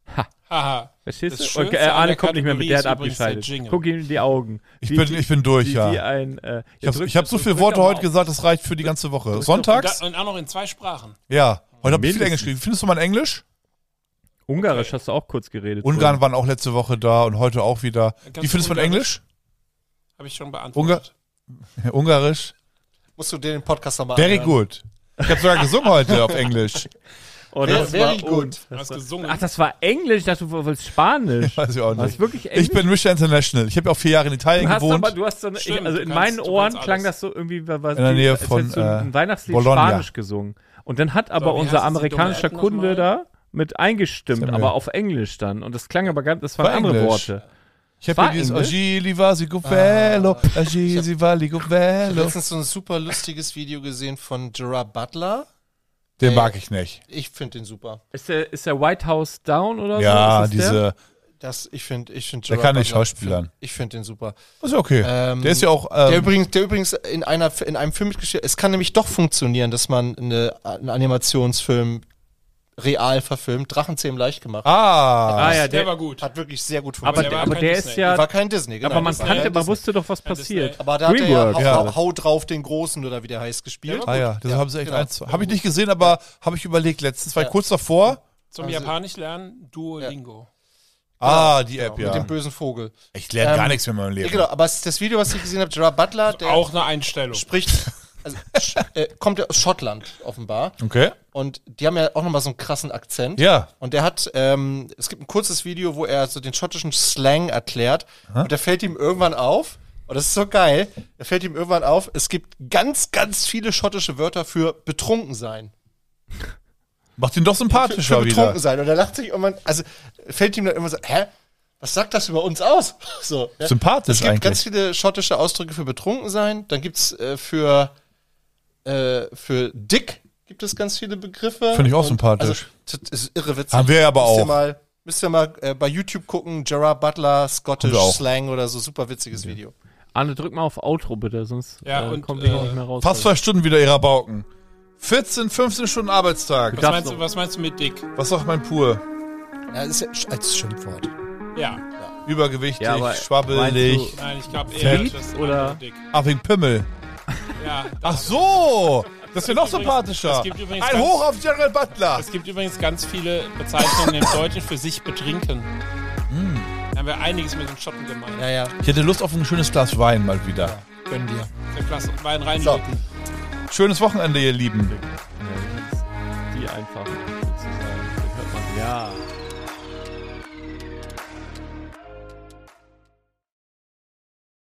Haha. Verstehst Das du? Schönste Und, an Arne der kommt nicht mehr mit, Kategorie der ist hat übrigens der abgeschaltet. Jingle. Guck ihm in die Augen. Ich bin durch, wie ja. ein, Ich hab so viele Worte heute gesagt, das reicht für die ganze Woche. Sonntags? Und auch noch in 2 Sprachen. Ja. Heute hab ich viel Mindestens. Englisch geschrieben. Findest du mal in Englisch? Ungarisch hast du auch kurz geredet. Ungarn waren auch letzte Woche da und heute auch wieder. Kannst Wie findest du du in Englisch? Habe ich schon beantwortet. Ungarisch? Musst du dir den Podcast nochmal Very anhören. good. Ich habe sogar gesungen heute auf Englisch. Oh, das Very war good. Du hast gesungen. Ach, das war Englisch. Ich dachte, du wolltest Spanisch. Weiß ich auch War nicht. das wirklich Englisch? Ich bin Mr. International. Ich habe ja auch 4 Jahre in Italien Du hast gewohnt. aber, du hast so eine, Stimmt, also du in kannst- meinen du Ohren kannst klang alles. das so irgendwie, was In der Nähe als von, hättest du ein Weihnachtslied Bologna. Spanisch gesungen. Und dann hat aber So, wie unser heißt das, die amerikanischer dumme App noch Kunde mal? da mit eingestimmt, Samuel. aber auf Englisch dann. Und das klang aber ganz, das waren War andere Englisch. Worte. Ich habe War hier dieses Englisch? Agili Vasico Velo, Agili Valico Ich habe Velo. letztens so ein super lustiges Video gesehen von Gerard Butler. Den mag ich nicht. Ich finde den super. Ist der White House Down oder Ja, so? Ist das der? diese. Ich finde Der Gerard kann nicht Butler, schauspielern. Ich finde den super. Ist ja okay. Der ist ja auch. Der übrigens in einem Film mitgespielt. Es kann nämlich doch funktionieren, dass man einen Animationsfilm real verfilmt. Drachenzähmen leicht gemacht. Ah ja, Der der war gut. Hat wirklich sehr gut aber funktioniert. der war aber kein der Disney. ist ja, War kein Disney, genau. aber man Das war kannte, kein man Disney. wusste doch, was Kein passiert. Disney. Aber da hat er ja DreamWorks, hau, ja. hau drauf den Großen oder wie der heißt gespielt. Ah ja, das haben sie echt genau. eins. Habe ich nicht gesehen, aber habe ich überlegt letztens, weil Ja. kurz davor. Zum Japanisch lernen, Duolingo. Die App, Mit ja. dem bösen Vogel. Ich lerne gar Ähm, nichts mehr in meinem Ja, Leben. genau, aber das Video, was ich gesehen habe, Gerard Butler, der Auch eine Einstellung. spricht, also, kommt ja aus Schottland offenbar. Okay. Und die haben ja auch nochmal so einen krassen Akzent. Ja. Und der hat, es gibt ein kurzes Video, wo er so den schottischen Slang erklärt. Und der fällt ihm irgendwann auf, und das ist so geil, da fällt ihm irgendwann auf, es gibt ganz, ganz viele schottische Wörter für betrunken sein. Macht ihn doch sympathischer für betrunken wieder. sein. Und er lacht sich irgendwann, also fällt ihm dann immer so, hä? Was sagt das über uns aus? So, ja. Sympathisch Es gibt eigentlich. ganz viele schottische Ausdrücke für betrunken sein. Dann gibt's für dick gibt es ganz viele Begriffe. Finde ich auch Und, sympathisch. Also, das ist irre witzig. Haben wir aber auch. Müsst ihr mal bei YouTube gucken, Gerard Butler, Scottish Haben wir auch. Slang oder so, super witziges Video. Arne, drück mal auf Outro bitte, sonst Ja, und, kommt ihr nicht mehr raus. Fast 2 Stunden wieder ihrer Bauken. 14, 15 Stunden Arbeitstag. Was meinst du mit dick? Was sagt mein Pur? Ja, das ist ja als Schimpfwort. Ja. Übergewichtig, Ja, aber schwabbelig, meinst Nein, ich glaube eher, Fett das ist oder- einfach dick. ach wegen Pimmel. Ja. Ach so, das ist ja noch übrigens- sympathischer. es gibt übrigens Ein ganz- Hoch auf Gerald Butler. Es gibt übrigens ganz viele Bezeichnungen im Deutschen für sich betrinken. Da haben wir einiges mit den Schotten gemeint. Ja, ja, Ich hätte Lust auf ein schönes Glas Wein mal wieder. gönn dir. Der Klasse Wein reinlücken. Schönes Wochenende, ihr Lieben. Die einfach sozusagen. Hört man, ja.